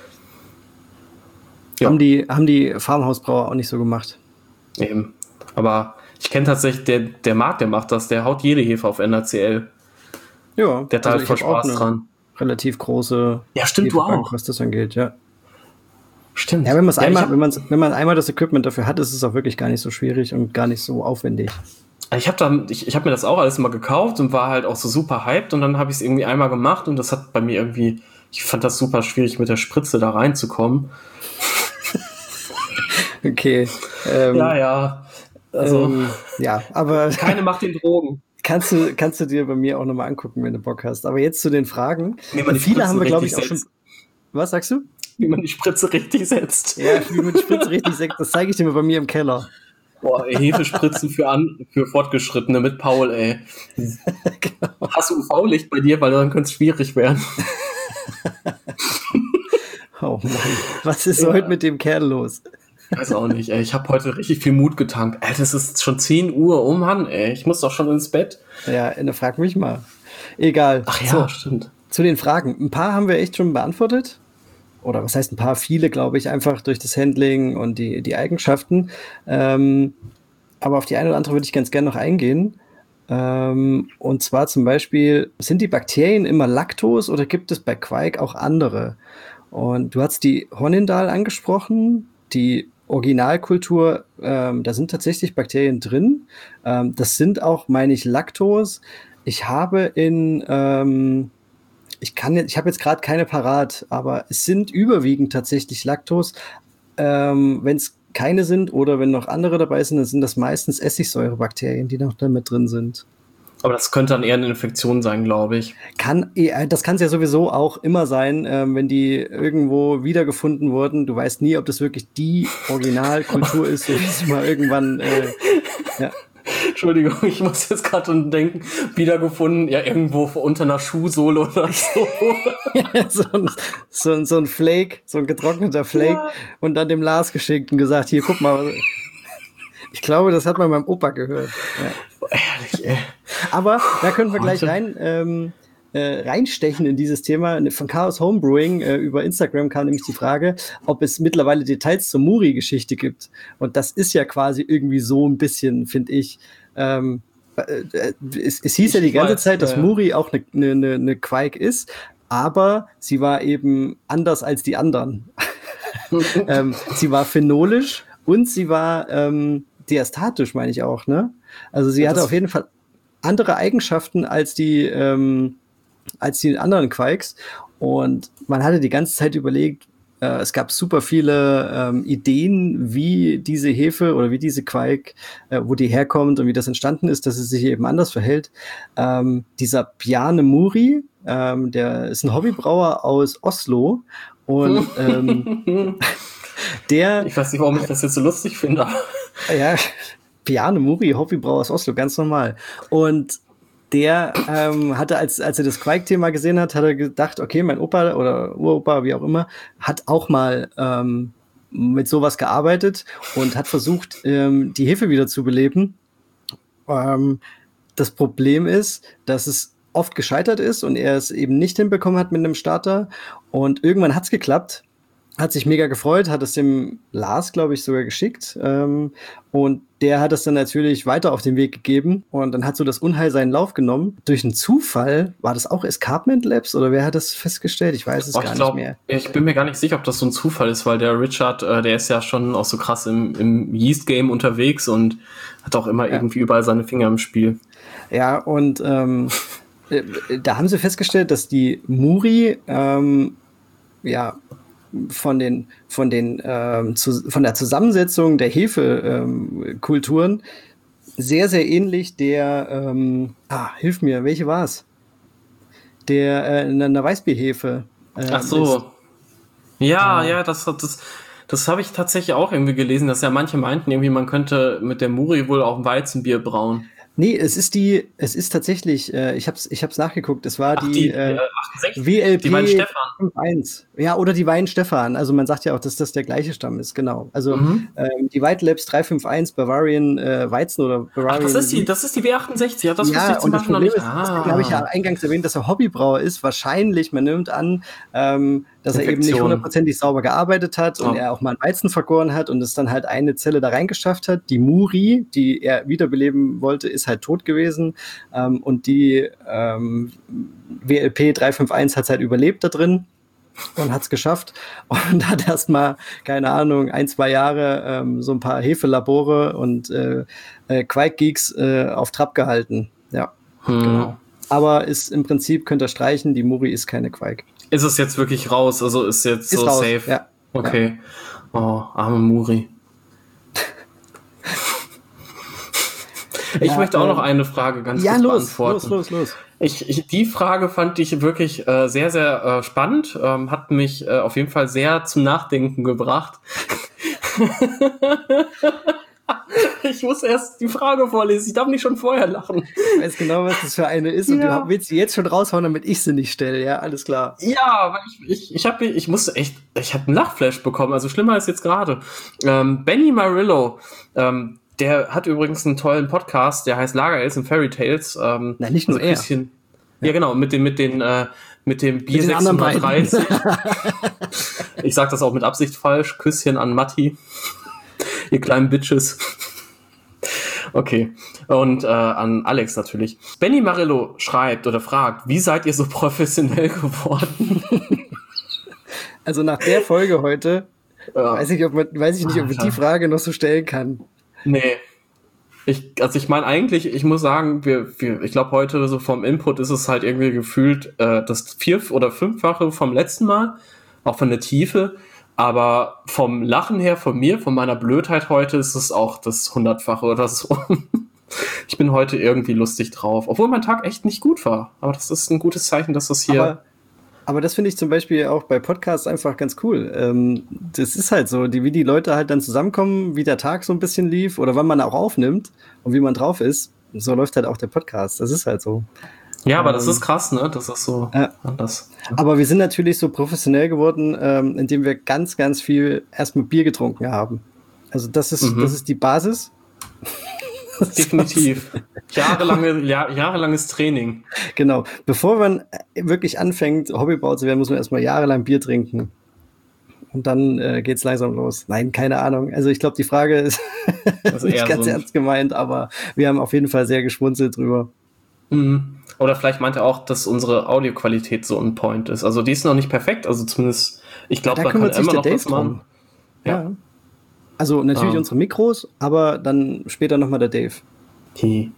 Ja. Haben die, haben die Farmhausbrauer auch nicht so gemacht. Eben. Aber ich kenne tatsächlich, der, der Marc, der macht das, der haut jede Hefe auf N A C L. Ja. Der hat also halt voll Spaß dran. Relativ große ja, stimmt, du auch. Was das angeht, ja. Stimmt. Ja, wenn, ja, einmal, hab, wenn, wenn man einmal das Equipment dafür hat, ist es auch wirklich gar nicht so schwierig und gar nicht so aufwendig. Ich habe ich, ich hab mir das auch alles mal gekauft und war halt auch so super hyped und dann habe ich es irgendwie einmal gemacht und das hat bei mir irgendwie, ich fand das super schwierig, mit der Spritze da reinzukommen. Okay. Ähm, ja, ja. Also, ähm, ja, aber. Keine macht den Drogen. Kannst du, kannst du dir bei mir auch nochmal angucken, wenn du Bock hast. Aber jetzt zu den Fragen. Wie man die Viele Spritze haben wir, glaube ich, auch setzt. schon. Was sagst du? Wie man die Spritze richtig setzt. Ja, wie man die Spritze richtig setzt, das zeige ich dir mal bei mir im Keller. Boah, ey, Hefespritzen für, an, für Fortgeschrittene mit Paul, ey. Genau. Hast du U V-Licht bei dir, weil dann könnte es schwierig werden. Oh Mann, was ist ja. heute mit dem Kerl los? Weiß auch nicht, ey. Ich habe heute richtig viel Mut getankt. Ey, das ist schon zehn Uhr. Oh Mann, ey. Ich muss doch schon ins Bett. Ja, dann frag mich mal. Egal. Ach ja, so, stimmt. Zu den Fragen. Ein paar haben wir echt schon beantwortet. Oder was heißt ein paar? Viele, glaube ich, einfach durch das Handling und die, die Eigenschaften. Ähm, aber auf die eine oder andere würde ich ganz gerne noch eingehen. Ähm, und zwar zum Beispiel, sind die Bakterien immer Laktos oder gibt es bei Quark auch andere? Und du hast die Hornindal angesprochen, die Originalkultur, ähm, da sind tatsächlich Bakterien drin. Ähm, das sind auch, meine ich, Laktos. Ich habe in, ähm, ich kann jetzt, ich habe jetzt gerade keine parat, aber es sind überwiegend tatsächlich Laktos. Ähm, wenn es keine sind oder wenn noch andere dabei sind, dann sind das meistens Essigsäurebakterien, die noch da mit drin sind. Aber das könnte dann eher eine Infektion sein, glaube ich. Kann, das kann es ja sowieso auch immer sein, ähm, wenn die irgendwo wiedergefunden wurden. Du weißt nie, ob das wirklich die Originalkultur ist, oder ist mal irgendwann, äh, ja. Entschuldigung, ich muss jetzt gerade dran denken, wiedergefunden, ja, irgendwo unter einer Schuhsohle oder so. Ja, so, ein, so, ein, so ein Flake, so ein getrockneter Flake ja. Und dann dem Lars geschickt und gesagt, hier, guck mal. Ich glaube, das hat man beim Opa gehört. Ja. Ehrlich, ey. Aber da können wir gleich rein ähm, äh, reinstechen in dieses Thema. Von Chaos Homebrewing äh, über Instagram kam nämlich die Frage, ob es mittlerweile Details zur Muri-Geschichte gibt. Und das ist ja quasi irgendwie so ein bisschen, finde ich. Ähm, äh, es, es hieß ich ja die ganze weiß, Zeit, dass ja. Muri auch eine ne, ne, ne Quark ist, aber sie war eben anders als die anderen. ähm, sie war phenolisch und sie war ähm, diastatisch, meine ich auch, ne? Also sie Ja, hatte das- auf jeden Fall andere Eigenschaften als die, ähm, als die anderen Quikes. Und man hatte die ganze Zeit überlegt, äh, es gab super viele ähm, Ideen, wie diese Hefe oder wie diese Quake, äh, wo die herkommt und wie das entstanden ist, dass es sich eben anders verhält. Ähm, dieser Bjarne Muri, ähm, der ist ein Hobbybrauer aus Oslo und ähm, der, Ich weiß nicht, warum ich das jetzt so lustig finde. aber- ja, Bjarne Muri, Hobbybrauer aus Oslo, ganz normal. Und der ähm, hatte, als, als er das Quake-Thema gesehen hat, hat er gedacht, okay, mein Opa oder Uropa, wie auch immer, hat auch mal ähm, mit sowas gearbeitet und hat versucht, ähm, die Hefe wieder zu beleben. Ähm, das Problem ist, dass es oft gescheitert ist und er es eben nicht hinbekommen hat mit einem Starter. Und irgendwann hat's geklappt. Hat sich mega gefreut, hat es dem Lars, glaube ich, sogar geschickt. Ähm, und der hat es dann natürlich weiter auf den Weg gegeben. Und dann hat so das Unheil seinen Lauf genommen. Durch einen Zufall, war das auch Escarpment Labs oder wer hat das festgestellt? Ich weiß es Oh, gar ich glaub, nicht mehr. Ich bin mir gar nicht sicher, ob das so ein Zufall ist, weil der Richard, äh, der ist ja schon auch so krass im, im Yeast-Game unterwegs und hat auch immer Ja. irgendwie überall seine Finger im Spiel. Ja, und ähm, äh, da haben sie festgestellt, dass die Muri ähm, ja von den von den ähm, zu, von der Zusammensetzung der Hefekulturen ähm, sehr sehr ähnlich der ähm, ah, hilf mir, welche war es? Der äh, eine Weißbierhefe. Ähm, Ach so. ist. Ja, Äh, ja, das das das habe ich tatsächlich auch irgendwie gelesen, dass ja manche meinten irgendwie, man könnte mit der Muri wohl auch ein Weizenbier brauen. Nee, es ist die, es ist tatsächlich, äh, ich hab's, ich hab's nachgeguckt, es war Ach, die, die, äh, äh, achtundsechzig, W L die Wein P Stefan. fünf eins. Ja, oder die Wein Stefan. Also man sagt ja auch, dass das der gleiche Stamm ist, genau. Also Mhm. ähm, die White Labs drei fünf eins Bavarian äh, Weizen oder Bavarian. Ach, das ist die, das ist die W achtundsechzig, ja, das wusste ja, ich zum und das Beispiel noch Problem nicht. ist, deswegen habe ich ja Ah, eingangs erwähnt, dass er Hobbybrauer ist. Wahrscheinlich, man nimmt an, ähm, dass er eben nicht Infektion. hundertprozentig sauber gearbeitet hat und Oh. er auch mal einen Weizen vergoren hat und es dann halt eine Zelle da reingeschafft hat. Die Muri, die er wiederbeleben wollte, ist halt tot gewesen. Ähm, und die ähm, W L P drei fünf eins hat es halt überlebt da drin und hat es geschafft und hat erstmal, keine Ahnung, ein, zwei Jahre ähm, so ein paar Hefelabore und äh, äh, Quake-Geeks äh, auf Trab gehalten. Ja, Hm. genau. Aber ist im Prinzip, könnt ihr streichen, die Muri ist keine Quake. Ist es jetzt wirklich raus? Also ist jetzt Ist so raus, safe? ja. Okay. Oh, arme Muri. Ich Ja, möchte auch ähm, noch eine Frage ganz Ja, kurz los, beantworten. los, los, los. Ich, ich, die Frage fand ich wirklich äh, sehr, sehr äh, spannend, ähm, hat mich äh, auf jeden Fall sehr zum Nachdenken gebracht. Ich muss erst die Frage vorlesen, ich darf nicht schon vorher lachen. Ich weiß genau, was das für eine ist und Ja. du willst sie jetzt schon raushauen, damit ich sie nicht stelle. Ja, alles klar. Ja, weil ich, ich, ich habe, ich musste echt, ich habe einen Lachflash bekommen, also schlimmer als jetzt gerade. Ähm, Benny Marillo, ähm, der hat übrigens einen tollen Podcast, der heißt Lager Ales and Fairy Tales. Ähm, Na, nicht nur also er. Küsschen, ja. genau, mit den, mit den, äh, mit dem Bier den anderen sechshundertdreißig. Ich sag das auch mit Absicht falsch. Küsschen an Matti. Ihr kleinen Bitches. Okay. Und äh, an Alex natürlich. Benny Marillo schreibt oder fragt, wie seid ihr so professionell geworden? Also nach der Folge heute Ja. weiß ich, ob man, weiß ich nicht, ob man Alter. die Frage noch so stellen kann. Nee. Ich, also ich meine eigentlich, ich muss sagen, wir, wir, ich glaube heute so vom Input ist es halt irgendwie gefühlt äh, das vier- oder fünffache vom letzten Mal, auch von der Tiefe. Aber vom Lachen her, von mir, von meiner Blödheit heute, ist es auch das hundertfache oder so. Ich bin heute irgendwie lustig drauf, obwohl mein Tag echt nicht gut war. Aber das ist ein gutes Zeichen, dass das hier... Aber, aber das finde ich zum Beispiel auch bei Podcasts einfach ganz cool. Ähm, das ist halt so, die, wie die Leute halt dann zusammenkommen, wie der Tag so ein bisschen lief oder wann man auch aufnimmt und wie man drauf ist. So läuft halt auch der Podcast. Das ist halt so. Ja, aber das Ähm, ist krass, ne? Das ist so Ja. anders. Aber wir sind natürlich so professionell geworden, ähm, indem wir ganz, ganz viel erstmal Bier getrunken haben. Also das ist, Mhm. das ist die Basis. Definitiv. Jahrelange, Jahr, jahrelanges Training. Genau. Bevor man wirklich anfängt, Hobbybauer zu werden, muss man erstmal jahrelang Bier trinken. Und dann äh, geht's langsam los. Nein, keine Ahnung. Also ich glaube, die Frage ist Das ist nicht eher ganz so ein- ernst gemeint, aber wir haben auf jeden Fall sehr geschmunzelt drüber. Mhm. Oder vielleicht meint er auch, dass unsere Audioqualität so on point ist. Also die ist noch nicht perfekt, also zumindest, ich glaube, Da man kann kümmert sich immer der noch Dave was machen. drum. Ja. Ja. Also natürlich Ah. unsere Mikros, aber dann später nochmal der Dave. Okay.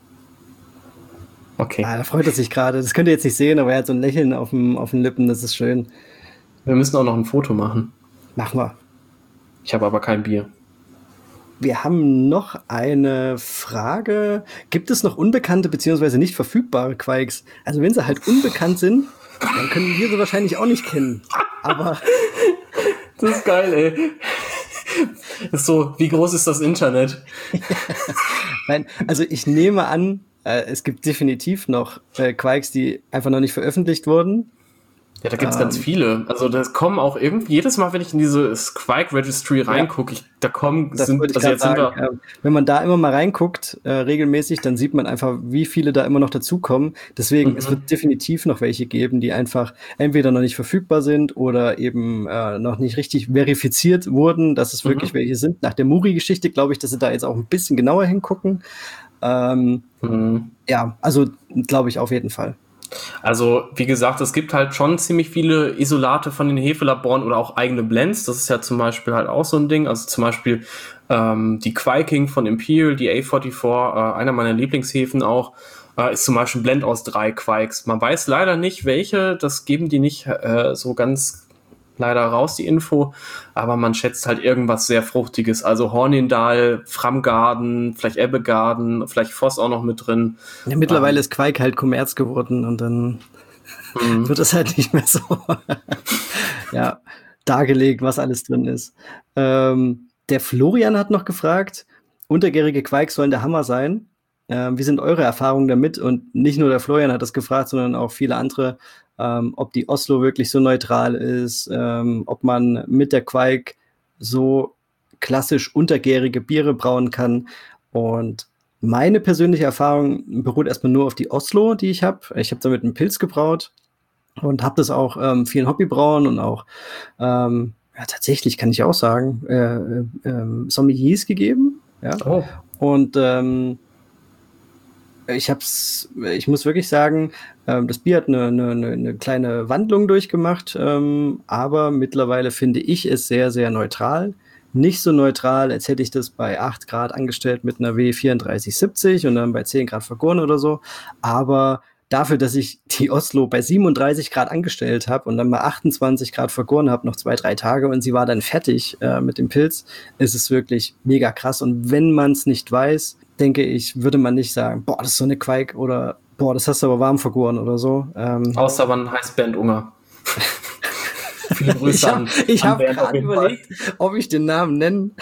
Okay. Ah, da freut er sich gerade. Das könnt ihr jetzt nicht sehen, aber er hat so ein Lächeln auf, dem, auf den Lippen, das ist schön. Wir müssen auch noch ein Foto machen. Machen wir. Ich habe aber kein Bier. Wir haben noch eine Frage. Gibt es noch unbekannte bzw. nicht verfügbare Quikes? Also wenn sie halt unbekannt sind, dann können wir sie wahrscheinlich auch nicht kennen. Aber das ist geil, ey. Das ist so, wie groß ist das Internet? Nein, also ich nehme an, äh, es gibt definitiv noch äh, Quikes, die einfach noch nicht veröffentlicht wurden. Ja, da gibt's Ähm, ganz viele. Also das kommen auch irgendwie, jedes Mal, wenn ich in diese Quike Registry reingucke, ich, da kommen, Das sind, wollte ich also gerade jetzt sind sagen. wir, Äh, wenn man da immer mal reinguckt, äh, regelmäßig, dann sieht man einfach, wie viele da immer noch dazukommen. Deswegen, Mhm. es wird definitiv noch welche geben, die einfach entweder noch nicht verfügbar sind oder eben äh, noch nicht richtig verifiziert wurden, dass es wirklich Mhm. welche sind. Nach der Muri-Geschichte glaube ich, dass sie da jetzt auch ein bisschen genauer hingucken. Ähm, Mhm. ja, also glaube ich auf jeden Fall. Also, wie gesagt, es gibt halt schon ziemlich viele Isolate von den Hefelaboren oder auch eigene Blends. Das ist ja zum Beispiel halt auch so ein Ding. Also zum Beispiel ähm, die Quaking von Imperial, die A vierundvierzig, äh, einer meiner Lieblingshefen auch, äh, ist zum Beispiel ein Blend aus drei Quikes. Man weiß leider nicht, welche. Das geben die nicht äh, so ganz leider raus, die Info. Aber man schätzt halt irgendwas sehr Fruchtiges. Also Hornindal, Framgarden, vielleicht Ebbegarden, vielleicht Voss auch noch mit drin. Ja, mittlerweile Ähm, ist Quake halt Kommerz geworden und dann Mhm. wird es halt nicht mehr so ja, dargelegt, was alles drin ist. Ähm, der Florian hat noch gefragt, untergärige Quikes sollen der Hammer sein. Ähm, wie sind eure Erfahrungen damit? Und nicht nur der Florian hat das gefragt, sondern auch viele andere, ähm, ob die Oslo wirklich so neutral ist, ähm, ob man mit der Quake so klassisch untergärige Biere brauen kann. Und meine persönliche Erfahrung beruht erstmal nur auf die Oslo, die ich habe. Ich habe damit einen Pilz gebraut und habe das auch ähm, vielen Hobbybrauern und auch ähm, ja, tatsächlich kann ich auch sagen, äh, äh, ähm, Sommeliers gegeben. Ja. Oh. Und ähm, ich hab's, ich muss wirklich sagen, ähm, das Bier hat eine, eine, eine kleine Wandlung durchgemacht, ähm, aber mittlerweile finde ich es sehr, sehr neutral. Nicht so neutral, als hätte ich das bei acht Grad angestellt mit einer W vierunddreißig siebzig und dann bei zehn Grad vergoren oder so. Aber dafür, dass ich die Oslo bei siebenunddreißig Grad angestellt habe und dann mal achtundzwanzig Grad vergoren habe, noch zwei, drei Tage und sie war dann fertig äh, mit dem Pilz, ist es wirklich mega krass. Und wenn man es nicht weiß, denke ich, würde man nicht sagen, boah, das ist so eine Quake oder boah, das hast du aber warm vergoren oder so. Ähm, Außer man heißt Bernd Unger. Viele Grüße ich habe an, ich an hab Bernd auf gerade jeden Fall. überlegt, ob ich den Namen nennen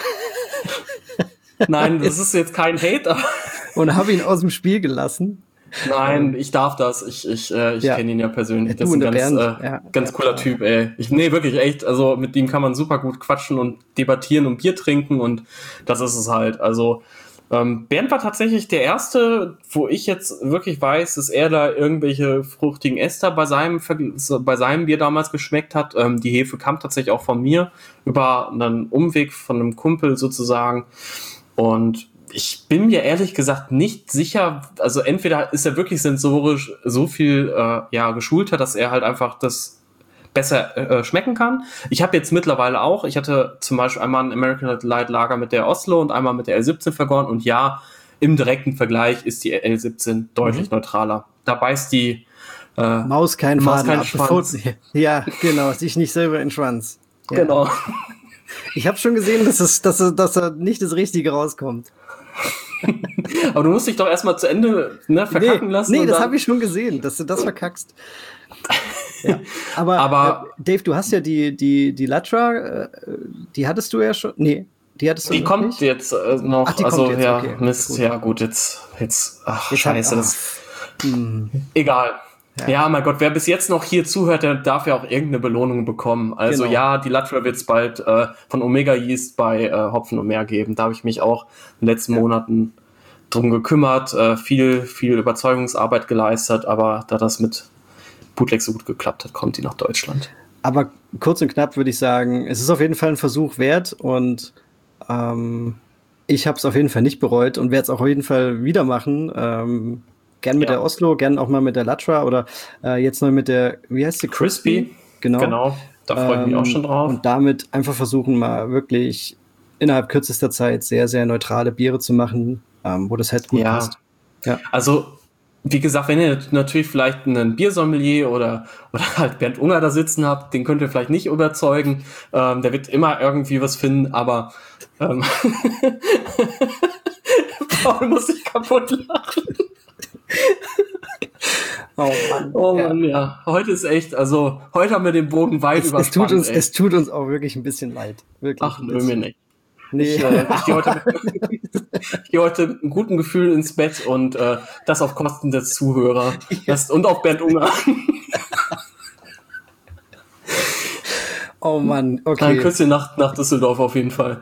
Nein, das ist jetzt kein Hate, aber und habe ihn aus dem Spiel gelassen. nein, ich darf das. Ich, ich, äh, ich Ja. kenne ihn ja persönlich. Ja, Das du ist ein und der ganz, Bernd. äh, Ja, ganz ja, cooler klar. Typ, ey. Ich, nee, wirklich, echt. Also mit ihm kann man super gut quatschen und debattieren und Bier trinken und das ist es halt. Also ähm, Bernd war tatsächlich der Erste, wo ich jetzt wirklich weiß, dass er da irgendwelche fruchtigen Ester bei seinem, bei seinem Bier damals geschmeckt hat. Ähm, die Hefe kam tatsächlich auch von mir über einen Umweg von einem Kumpel sozusagen. Und ich bin mir ehrlich gesagt nicht sicher, also entweder ist er wirklich sensorisch so viel äh, ja, geschulter, dass er halt einfach das besser äh, schmecken kann. Ich habe jetzt mittlerweile auch, ich hatte zum Beispiel einmal ein American Light Lager mit der Oslo und einmal mit der L siebzehn vergoren und ja, im direkten Vergleich ist die L siebzehn deutlich Mhm. neutraler. Da beißt die äh, Maus keinen Maus Faden keinen ab. Schwanz. Bevor, ja, genau, sich nicht selber in den Schwanz. Ja. Genau. Ich habe schon gesehen, dass es, dass, er, dass er nicht das Richtige rauskommt. Aber du musst dich doch erstmal zu Ende ne, verkacken nee, lassen. Nee, und das dann- habe ich schon gesehen, dass du das verkackst. Ja. Aber, Aber- äh, Dave, du hast ja die, die, die Latra, äh, die hattest du ja schon. Nee, die hattest du Die noch kommt nicht. jetzt äh, noch, Ach, die also kommt jetzt, ja, okay, Mist, gut. ja gut, jetzt, jetzt, ach Jetzt scheiße, hab- das, Hm. egal. Ja. Ja. mein Gott, wer bis jetzt noch hier zuhört, der darf ja auch irgendeine Belohnung bekommen. Also Genau. ja, die Latra wird es bald äh, von Omega Yeast bei äh, Hopfen und Meer geben. Da habe ich mich auch in den letzten Ja. Monaten drum gekümmert, äh, viel, viel Überzeugungsarbeit geleistet, aber da das mit Bootleg so gut geklappt hat, kommt die nach Deutschland. Aber kurz und knapp würde ich sagen, es ist auf jeden Fall ein Versuch wert und ähm, ich habe es auf jeden Fall nicht bereut und werde es auch auf jeden Fall wieder machen. Ähm, gern mit Ja. der Oslo, gern auch mal mit der Latra oder äh, jetzt neu mit der, wie heißt sie? Crispy. Genau. Genau, da freue ich mich Ähm, auch schon drauf. Und damit einfach versuchen, mal wirklich innerhalb kürzester Zeit sehr, sehr neutrale Biere zu machen, ähm, wo das halt gut ja. passt. Ja. Also, wie gesagt, wenn ihr natürlich vielleicht einen Biersommelier oder, oder halt Bernd Unger da sitzen habt, den könnt ihr vielleicht nicht überzeugen. Ähm, der wird immer irgendwie was finden, aber ähm, Paul muss sich kaputt lachen. Oh Mann. Oh Mann, ja. ja. Heute ist echt, also heute haben wir den Bogen weit es, überspannt. Es tut, uns, es tut uns auch wirklich ein bisschen leid. Wirklich Ach, nö, mir nicht. Nee. Ich, äh, ich gehe heute, geh heute mit einem guten Gefühl ins Bett und äh, das auf Kosten des Zuhörers das, und auf Bernd Unger. Oh Mann, okay. Ein Küsschen nach, nach Düsseldorf auf jeden Fall.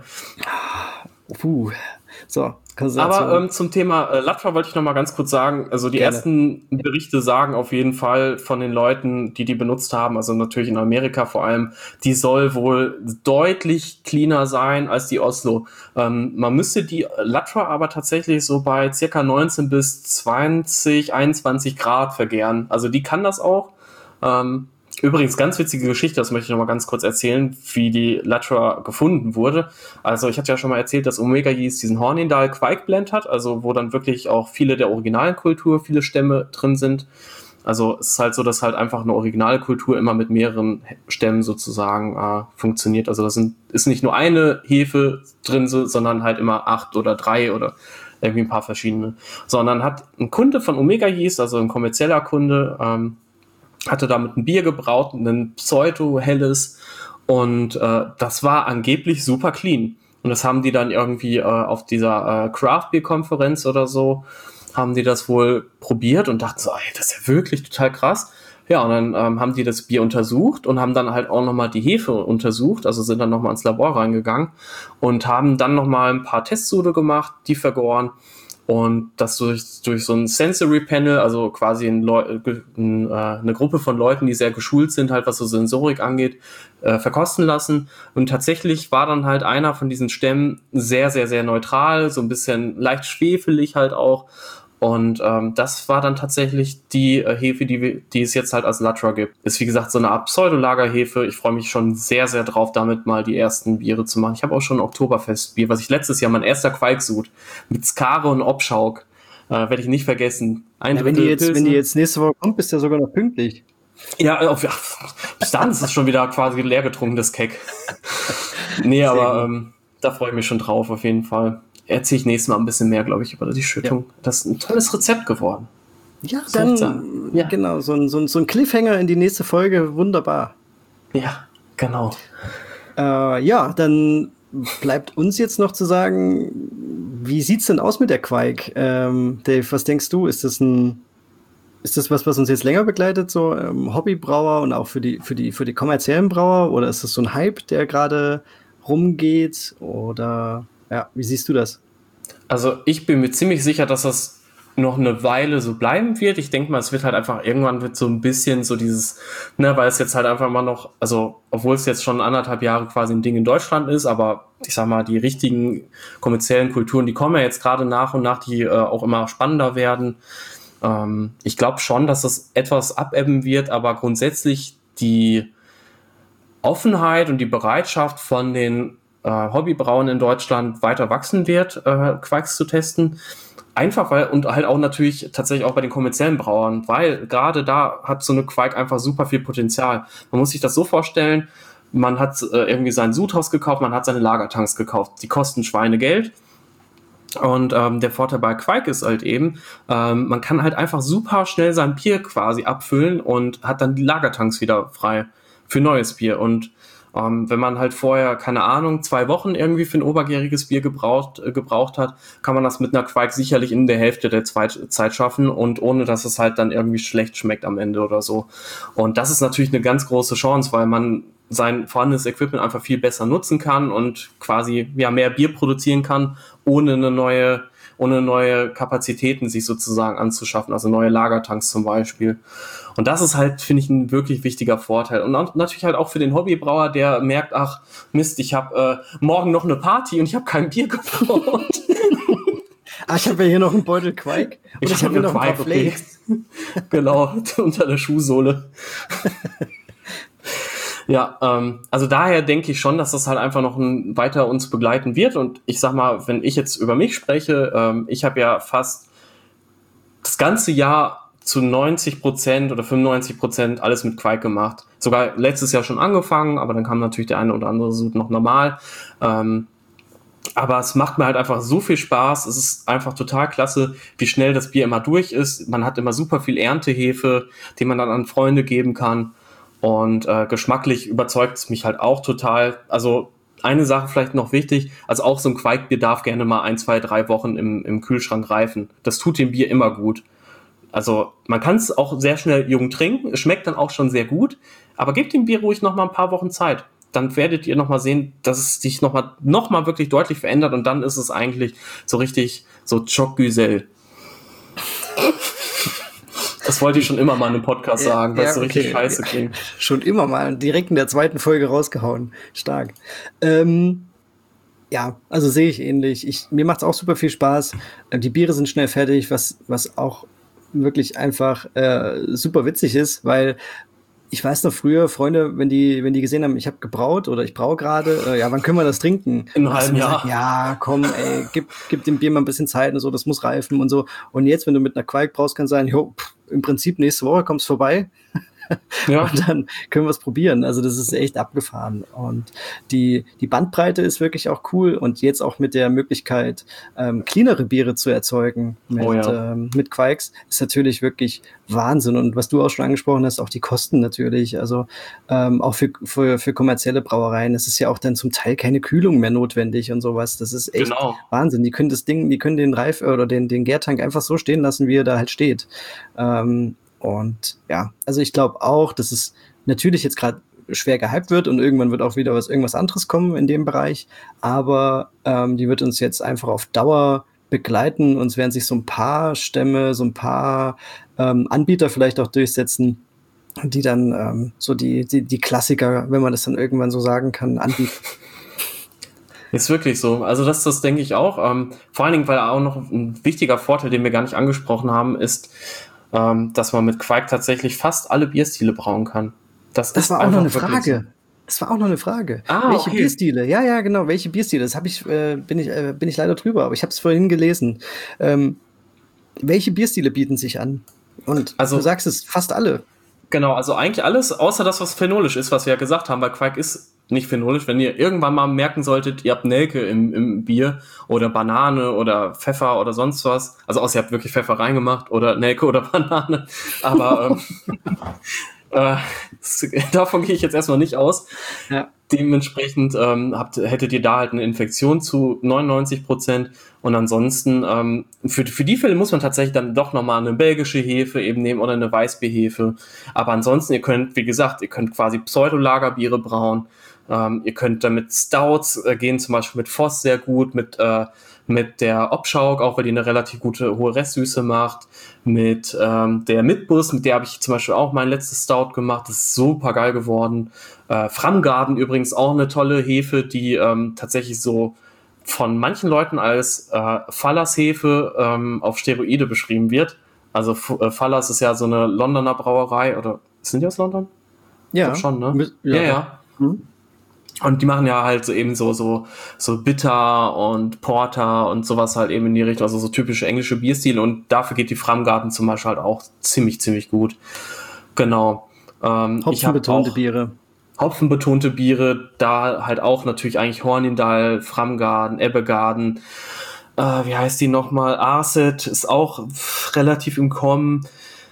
Puh. So, aber ähm, zum Thema äh, Latra wollte ich noch mal ganz kurz sagen, also die Gerne. ersten Berichte sagen auf jeden Fall von den Leuten, die die benutzt haben, also natürlich in Amerika vor allem, die soll wohl deutlich cleaner sein als die Oslo. Ähm, man müsste die Latra aber tatsächlich so bei circa neunzehn bis zwanzig, einundzwanzig Grad vergären. Also die kann das auch. Ähm, Übrigens, ganz witzige Geschichte, das möchte ich noch mal ganz kurz erzählen, wie die Latra gefunden wurde. Also ich hatte ja schon mal erzählt, dass Omega Yeast diesen Hornindal Quake Blend hat, also wo dann wirklich auch viele der originalen Kultur, viele Stämme drin sind. Also es ist halt so, dass halt einfach eine Originalkultur immer mit mehreren Stämmen sozusagen äh, funktioniert. Also das sind, ist nicht nur eine Hefe drin, sondern halt immer acht oder drei oder irgendwie ein paar verschiedene. Sondern hat ein Kunde von Omega Yeast, also ein kommerzieller Kunde, ähm, hatte damit ein Bier gebraut, ein Pseudo-helles und äh, das war angeblich super clean. Und das haben die dann irgendwie äh, auf dieser äh, Craft-Bier-Konferenz oder so, haben die das wohl probiert und dachten so, ey, das ist ja wirklich total krass. Ja, und dann ähm, haben die das Bier untersucht und haben dann halt auch nochmal die Hefe untersucht, also sind dann nochmal ins Labor reingegangen und haben dann nochmal ein paar Testsude gemacht, die vergoren. Und das durch, durch so ein Sensory Panel, also quasi ein Leu- ein, äh, eine Gruppe von Leuten, die sehr geschult sind, halt was so Sensorik angeht, äh, verkosten lassen. Und tatsächlich war dann halt einer von diesen Stämmen sehr, sehr, sehr neutral, so ein bisschen leicht schwefelig halt auch. Und ähm, das war dann tatsächlich die äh, Hefe, die, die es jetzt halt als Latra gibt. Ist wie gesagt so eine Art Pseudolagerhefe. Ich freue mich schon sehr, sehr drauf, damit mal die ersten Biere zu machen. Ich habe auch schon ein Oktoberfestbier, was ich letztes Jahr, mein erster Qualksud, mit Skare und Obschauk, äh, werde ich nicht vergessen. Ein ja, wenn, die jetzt, wenn die jetzt nächste Woche kommt, bist du ja sogar noch pünktlich. Ja, auf, ja bis dann ist es schon wieder quasi leer getrunken, das Keck. Nee, sehr aber ähm, da freue ich mich schon drauf, auf jeden Fall. Erzähle ich nächstes Mal ein bisschen mehr, glaube ich, über die Schüttung. Ja. Das ist ein tolles Rezept geworden. Ja, dann, ja. genau, so ein, so, ein, so ein Cliffhanger in die nächste Folge, wunderbar. Ja, genau. Äh, ja, dann bleibt uns jetzt noch zu sagen, wie sieht's denn aus mit der Quake? Ähm, Dave, was denkst du? Ist das ein, ist das was, was uns jetzt länger begleitet, so ähm, Hobbybrauer und auch für die, für die, für die kommerziellen Brauer? Oder ist das so ein Hype, der gerade rumgeht? Oder ja, wie siehst du das? Also ich bin mir ziemlich sicher, dass das noch eine Weile so bleiben wird. Ich denke mal, es wird halt einfach, irgendwann wird so ein bisschen so dieses, ne, weil es jetzt halt einfach mal noch, also obwohl es jetzt schon anderthalb Jahre quasi ein Ding in Deutschland ist, aber ich sag mal, die richtigen kommerziellen Kulturen, die kommen ja jetzt gerade nach und nach, die äh, auch immer spannender werden. Ähm, ich glaube schon, dass das etwas abebben wird, aber grundsätzlich die Offenheit und die Bereitschaft von den Hobbybrauen in Deutschland weiter wachsen wird, äh, Quakes zu testen. Einfach weil, und halt auch natürlich tatsächlich auch bei den kommerziellen Brauern, weil gerade da hat so eine Quake einfach super viel Potenzial. Man muss sich das so vorstellen, man hat äh, irgendwie sein Sudhaus gekauft, man hat seine Lagertanks gekauft. Die kosten Schweinegeld. Und ähm, der Vorteil bei Quake ist halt eben, ähm, man kann halt einfach super schnell sein Bier quasi abfüllen und hat dann die Lagertanks wieder frei für neues Bier. Und Ähm, wenn man halt vorher, keine Ahnung, zwei Wochen irgendwie für ein obergäriges Bier gebraucht, äh, gebraucht hat, kann man das mit einer Quake sicherlich in der Hälfte der Zweit- Zeit schaffen und ohne, dass es halt dann irgendwie schlecht schmeckt am Ende oder so. Und das ist natürlich eine ganz große Chance, weil man sein vorhandenes Equipment einfach viel besser nutzen kann und quasi ja mehr Bier produzieren kann, ohne eine neue ohne neue Kapazitäten sich sozusagen anzuschaffen, also neue Lagertanks zum Beispiel. Und das ist halt, finde ich, ein wirklich wichtiger Vorteil. Und natürlich halt auch für den Hobbybrauer, der merkt, ach Mist, ich habe äh, morgen noch eine Party und ich habe kein Bier gebraut. Ah, ich habe ja hier noch einen Beutel Quake. Und ich, ich habe hab hier noch ein paar Flakes. Okay. Genau, unter der Schuhsohle. Ja, ähm, also daher denke ich schon, dass das halt einfach noch ein, weiter uns begleiten wird. Und ich sag mal, wenn ich jetzt über mich spreche, ähm, ich habe ja fast das ganze Jahr zu neunzig Prozent oder fünfundneunzig Prozent alles mit Quake gemacht. Sogar letztes Jahr schon angefangen, aber dann kam natürlich der eine oder andere Sud noch normal. Ähm, aber es macht mir halt einfach so viel Spaß. Es ist einfach total klasse, wie schnell das Bier immer durch ist. Man hat immer super viel Erntehefe, die man dann an Freunde geben kann. Und äh, geschmacklich überzeugt es mich halt auch total. Also eine Sache vielleicht noch wichtig, also auch so ein Quaikbier darf gerne mal ein, zwei, drei Wochen im, im Kühlschrank reifen. Das tut dem Bier immer gut. Also man kann es auch sehr schnell jung trinken, es schmeckt dann auch schon sehr gut, aber gebt dem Bier ruhig noch mal ein paar Wochen Zeit. Dann werdet ihr noch mal sehen, dass es sich noch mal, noch mal wirklich deutlich verändert und dann ist es eigentlich so richtig so Choc Güzel. Das wollte ich schon immer mal in einem Podcast ja, sagen, weil ja, es so okay. richtig scheiße klingt. Schon immer mal, direkt in der zweiten Folge rausgehauen. Stark. Ähm, ja, also sehe ich ähnlich. Ich, mir macht es auch super viel Spaß. Die Biere sind schnell fertig, was, was auch wirklich einfach äh, super witzig ist, weil ich weiß noch früher, Freunde, wenn die, wenn die gesehen haben, ich habe gebraut oder ich braue gerade, äh, ja, wann können wir das trinken? In einem halben Jahr. Gesagt, ja, komm, ey, gib, gib dem Bier mal ein bisschen Zeit und so, das muss reifen und so. Und jetzt, wenn du mit einer Quake braust, kann sein, jo, pff, im Prinzip nächste Woche kommst vorbei. Ja. Und dann können wir es probieren. Also das ist echt abgefahren. Und die, die Bandbreite ist wirklich auch cool. Und jetzt auch mit der Möglichkeit, ähm, cleanere Biere zu erzeugen mit, oh ja. ähm, mit Quakes, ist natürlich wirklich Wahnsinn. Und was du auch schon angesprochen hast, auch die Kosten natürlich. Also ähm, auch für, für, für kommerzielle Brauereien. Es ist ja auch dann zum Teil keine Kühlung mehr notwendig und sowas. Das ist echt genau. Wahnsinn. Die können das Ding, die können den Reif oder den, den Gärtank einfach so stehen lassen, wie er da halt steht. Ähm, Und ja, also ich glaube auch, dass es natürlich jetzt gerade schwer gehypt wird und irgendwann wird auch wieder was irgendwas anderes kommen in dem Bereich, aber ähm, die wird uns jetzt einfach auf Dauer begleiten und es werden sich so ein paar Stämme, so ein paar ähm, Anbieter vielleicht auch durchsetzen, die dann ähm, so die, die, die Klassiker, wenn man das dann irgendwann so sagen kann, anbieten. Ist wirklich so. Also das, das denke ich auch. Ähm, vor allen Dingen, weil auch noch ein wichtiger Vorteil, den wir gar nicht angesprochen haben, ist, Ähm, dass man mit Quake tatsächlich fast alle Bierstile brauen kann. Das, das ist war auch noch eine Frage. So. Das war auch noch eine Frage. Ah, welche okay. Bierstile? Ja, ja, genau. Welche Bierstile? Das habe ich, äh, bin ich, äh, bin ich leider drüber, aber ich habe es vorhin gelesen. Ähm, welche Bierstile bieten sich an? Und also, du sagst es, fast alle. Genau, also eigentlich alles, außer das, was phenolisch ist, was wir ja gesagt haben, weil Quake ist nicht phenolisch. Wenn ihr irgendwann mal merken solltet, ihr habt Nelke im, im Bier oder Banane oder Pfeffer oder sonst was, also außer ihr habt wirklich Pfeffer reingemacht oder Nelke oder Banane, aber ähm, äh, davon gehe ich jetzt erstmal nicht aus. Ja. Dementsprechend ähm, habt, hättet ihr da halt eine Infektion zu neunundneunzig Prozent und ansonsten ähm, für, für die Fälle muss man tatsächlich dann doch nochmal eine belgische Hefe eben nehmen oder eine Weißbierhefe, aber ansonsten ihr könnt, wie gesagt, ihr könnt quasi Pseudolagerbiere brauen, ähm, ihr könnt damit Stouts äh, gehen, zum Beispiel mit Voss sehr gut, mit äh, mit der Obschauk, auch weil die eine relativ gute hohe Restsüße macht, mit ähm, der Mitbus, mit der habe ich zum Beispiel auch mein letztes Stout gemacht, das ist super geil geworden. Äh, Framgarden übrigens auch eine tolle Hefe, die ähm, tatsächlich so von manchen Leuten als äh, Fallas-Hefe ähm, auf Steroide beschrieben wird. Also F- äh, Fallas ist ja so eine Londoner Brauerei, oder sind die aus London? Ja. Ich glaub schon, ne? Ja, ja. ja. Mhm. Und die machen ja halt so eben so, so, so Bitter und Porter und sowas halt eben in die Richtung, also so typische englische Bierstile und dafür geht die Framgarten zum Beispiel halt auch ziemlich, ziemlich gut. Genau. Ähm, Hopfenbetonte Biere. Hopfenbetonte Biere, da halt auch natürlich eigentlich Hornindal, Framgarden, Ebbegarden, äh, wie heißt die nochmal? Arset ist auch relativ im Kommen.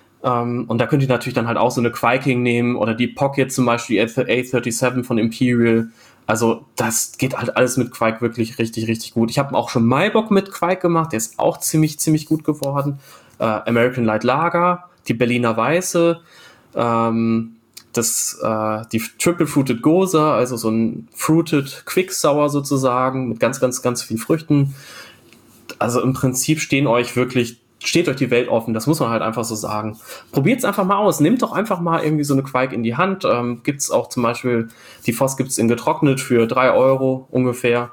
Um, und da könnt ihr natürlich dann halt auch so eine Quaking nehmen oder die Pocket zum Beispiel, die A siebenunddreißig von Imperial. Also das geht halt alles mit Quake wirklich richtig, richtig gut. Ich habe auch schon Maibock mit Quake gemacht, der ist auch ziemlich, ziemlich gut geworden. Uh, American Light Lager, die Berliner Weiße, ähm, das, äh, die Triple Fruited Gose, also so ein Fruited Quick Sour sozusagen mit ganz, ganz, ganz viel Früchten. Also im Prinzip stehen euch wirklich steht euch die Welt offen, das muss man halt einfach so sagen. Probiert es einfach mal aus, nehmt doch einfach mal irgendwie so eine Quake in die Hand. Ähm, gibt es auch zum Beispiel, die Voss gibt es in getrocknet für drei Euro ungefähr.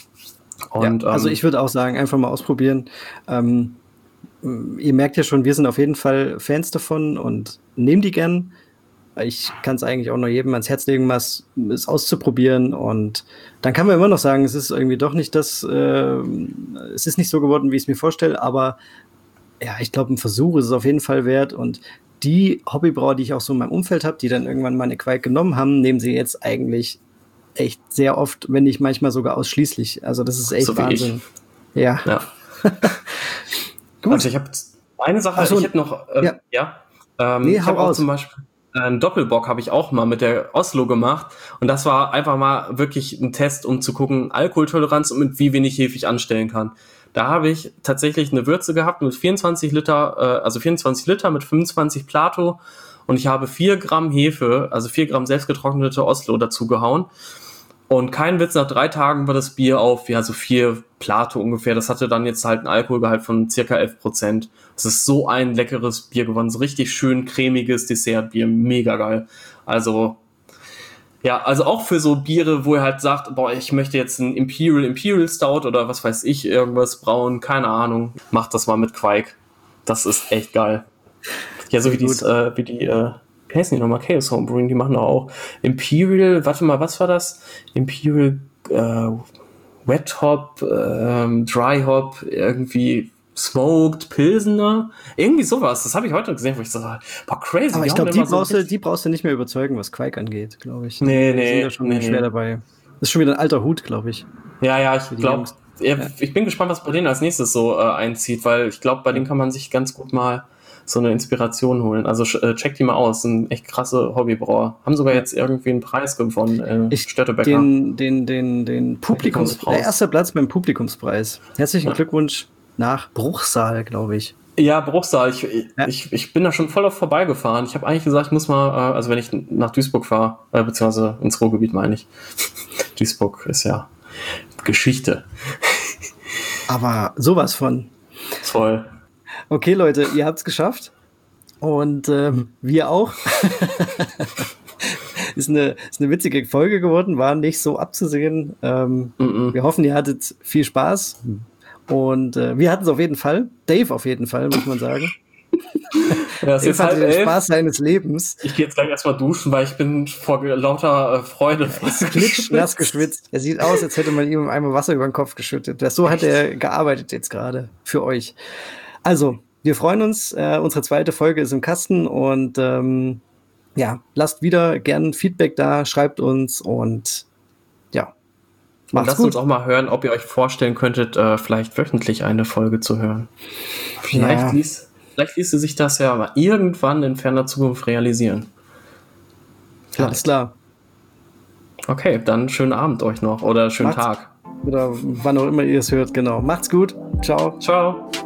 Und, ja, also ähm, ich würde auch sagen, einfach mal ausprobieren. Ähm, ihr merkt ja schon, wir sind auf jeden Fall Fans davon und nehmt die gern. ich kann es eigentlich auch nur jedem ans Herz legen, was es auszuprobieren. Und dann kann man immer noch sagen, es ist irgendwie doch nicht das, äh, es ist nicht so geworden, wie ich es mir vorstelle, aber ja, ich glaube, ein Versuch ist es auf jeden Fall wert. Und die Hobbybrauer, die ich auch so in meinem Umfeld habe, die dann irgendwann mal eine Quake genommen haben, nehmen sie jetzt eigentlich echt sehr oft, wenn nicht manchmal sogar ausschließlich. Also das ist echt so Wahnsinn. Ja. ja. Gut. Also ich habe eine Sache, so, ich hätte noch, äh, ja, ja ähm, nee, ich habe auch zum Beispiel einen Doppelbock habe ich auch mal mit der Oslo gemacht und das war einfach mal wirklich ein Test, um zu gucken, Alkoholtoleranz und mit wie wenig Hefe ich anstellen kann. Da habe ich tatsächlich eine Würze gehabt mit vierundzwanzig Liter, äh, also vierundzwanzig Liter mit fünfundzwanzig Plato und ich habe vier Gramm Hefe, also vier Gramm selbstgetrocknete Oslo dazu gehauen. Und kein Witz, nach drei Tagen war das Bier auf, ja, so vier Plato ungefähr. Das hatte dann jetzt halt einen Alkoholgehalt von circa elf Prozent. Das ist so ein leckeres Bier geworden. So richtig schön cremiges Dessertbier. Mega geil. Also, ja, also auch für so Biere, wo ihr halt sagt, boah, ich möchte jetzt ein Imperial, Imperial Stout oder was weiß ich, irgendwas brauen. Keine Ahnung. Macht das mal mit Quake. Das ist echt geil. Ja, so wie die, äh, wie die, äh, wie heißen die nochmal? Chaos Homebrewing, die machen auch Imperial, warte mal, was war das? Imperial äh, Wet Hop, äh, Dry Hop, irgendwie Smoked Pilsener, irgendwie sowas. Das habe ich heute gesehen, wo ich so, boah, crazy. Aber ich glaube, die, brauchst so die brauchst du nicht mehr überzeugen, was Quake angeht, glaube ich. Nee, die nee. sind da schon nee, schwer nee. dabei. Das ist schon wieder ein alter Hut, glaube ich. Ja, ja, ich glaube, ja, ich bin gespannt, was bei denen als nächstes so äh, einzieht, weil ich glaube, bei denen kann man sich ganz gut mal so eine Inspiration holen. Also äh, check die mal aus, sind echt krasse Hobbybrauer. Haben sogar jetzt irgendwie einen Preis gewonnen, äh, ich, Störtebecker. Den, den, den, den Publikumspreis. Der erste Platz beim Publikumspreis. Herzlichen ja. Glückwunsch nach Bruchsal, glaube ich. Ja, Bruchsal. Ich, ja. ich, ich bin da schon voll auf vorbeigefahren. Ich habe eigentlich gesagt, ich muss mal, äh, also wenn ich nach Duisburg fahre, äh, beziehungsweise ins Ruhrgebiet meine ich. Duisburg ist ja Geschichte. Aber sowas von. Voll. Okay, Leute, ihr habt's geschafft. Und ähm, wir auch. ist, eine, ist eine witzige Folge geworden, war nicht so abzusehen. Ähm, Mm-mm. Wir hoffen, ihr hattet viel Spaß. Und äh, wir hatten es auf jeden Fall. Dave auf jeden Fall, muss man sagen. Ja, es ist halt den Spaß seines Lebens. Ich gehe jetzt gleich erstmal duschen, weil ich bin vor lauter äh, Freude klitschnass geschwitzt. Er sieht aus, als hätte man ihm einmal Wasser über den Kopf geschüttet. So hat er gearbeitet jetzt gerade für euch. Also, wir freuen uns. Äh, unsere zweite Folge ist im Kasten und ähm, ja, lasst wieder gern Feedback da, schreibt uns und ja, macht's lasst gut. uns auch mal hören, ob ihr euch vorstellen könntet, äh, vielleicht wöchentlich eine Folge zu hören. Vielleicht, ja. ließ, vielleicht ließe sich das ja mal irgendwann in ferner Zukunft realisieren. Vielleicht. Alles klar. Okay, dann schönen Abend euch noch oder schönen Macht's, Tag. Oder wann auch immer ihr es hört, genau. Macht's gut. Ciao. Ciao.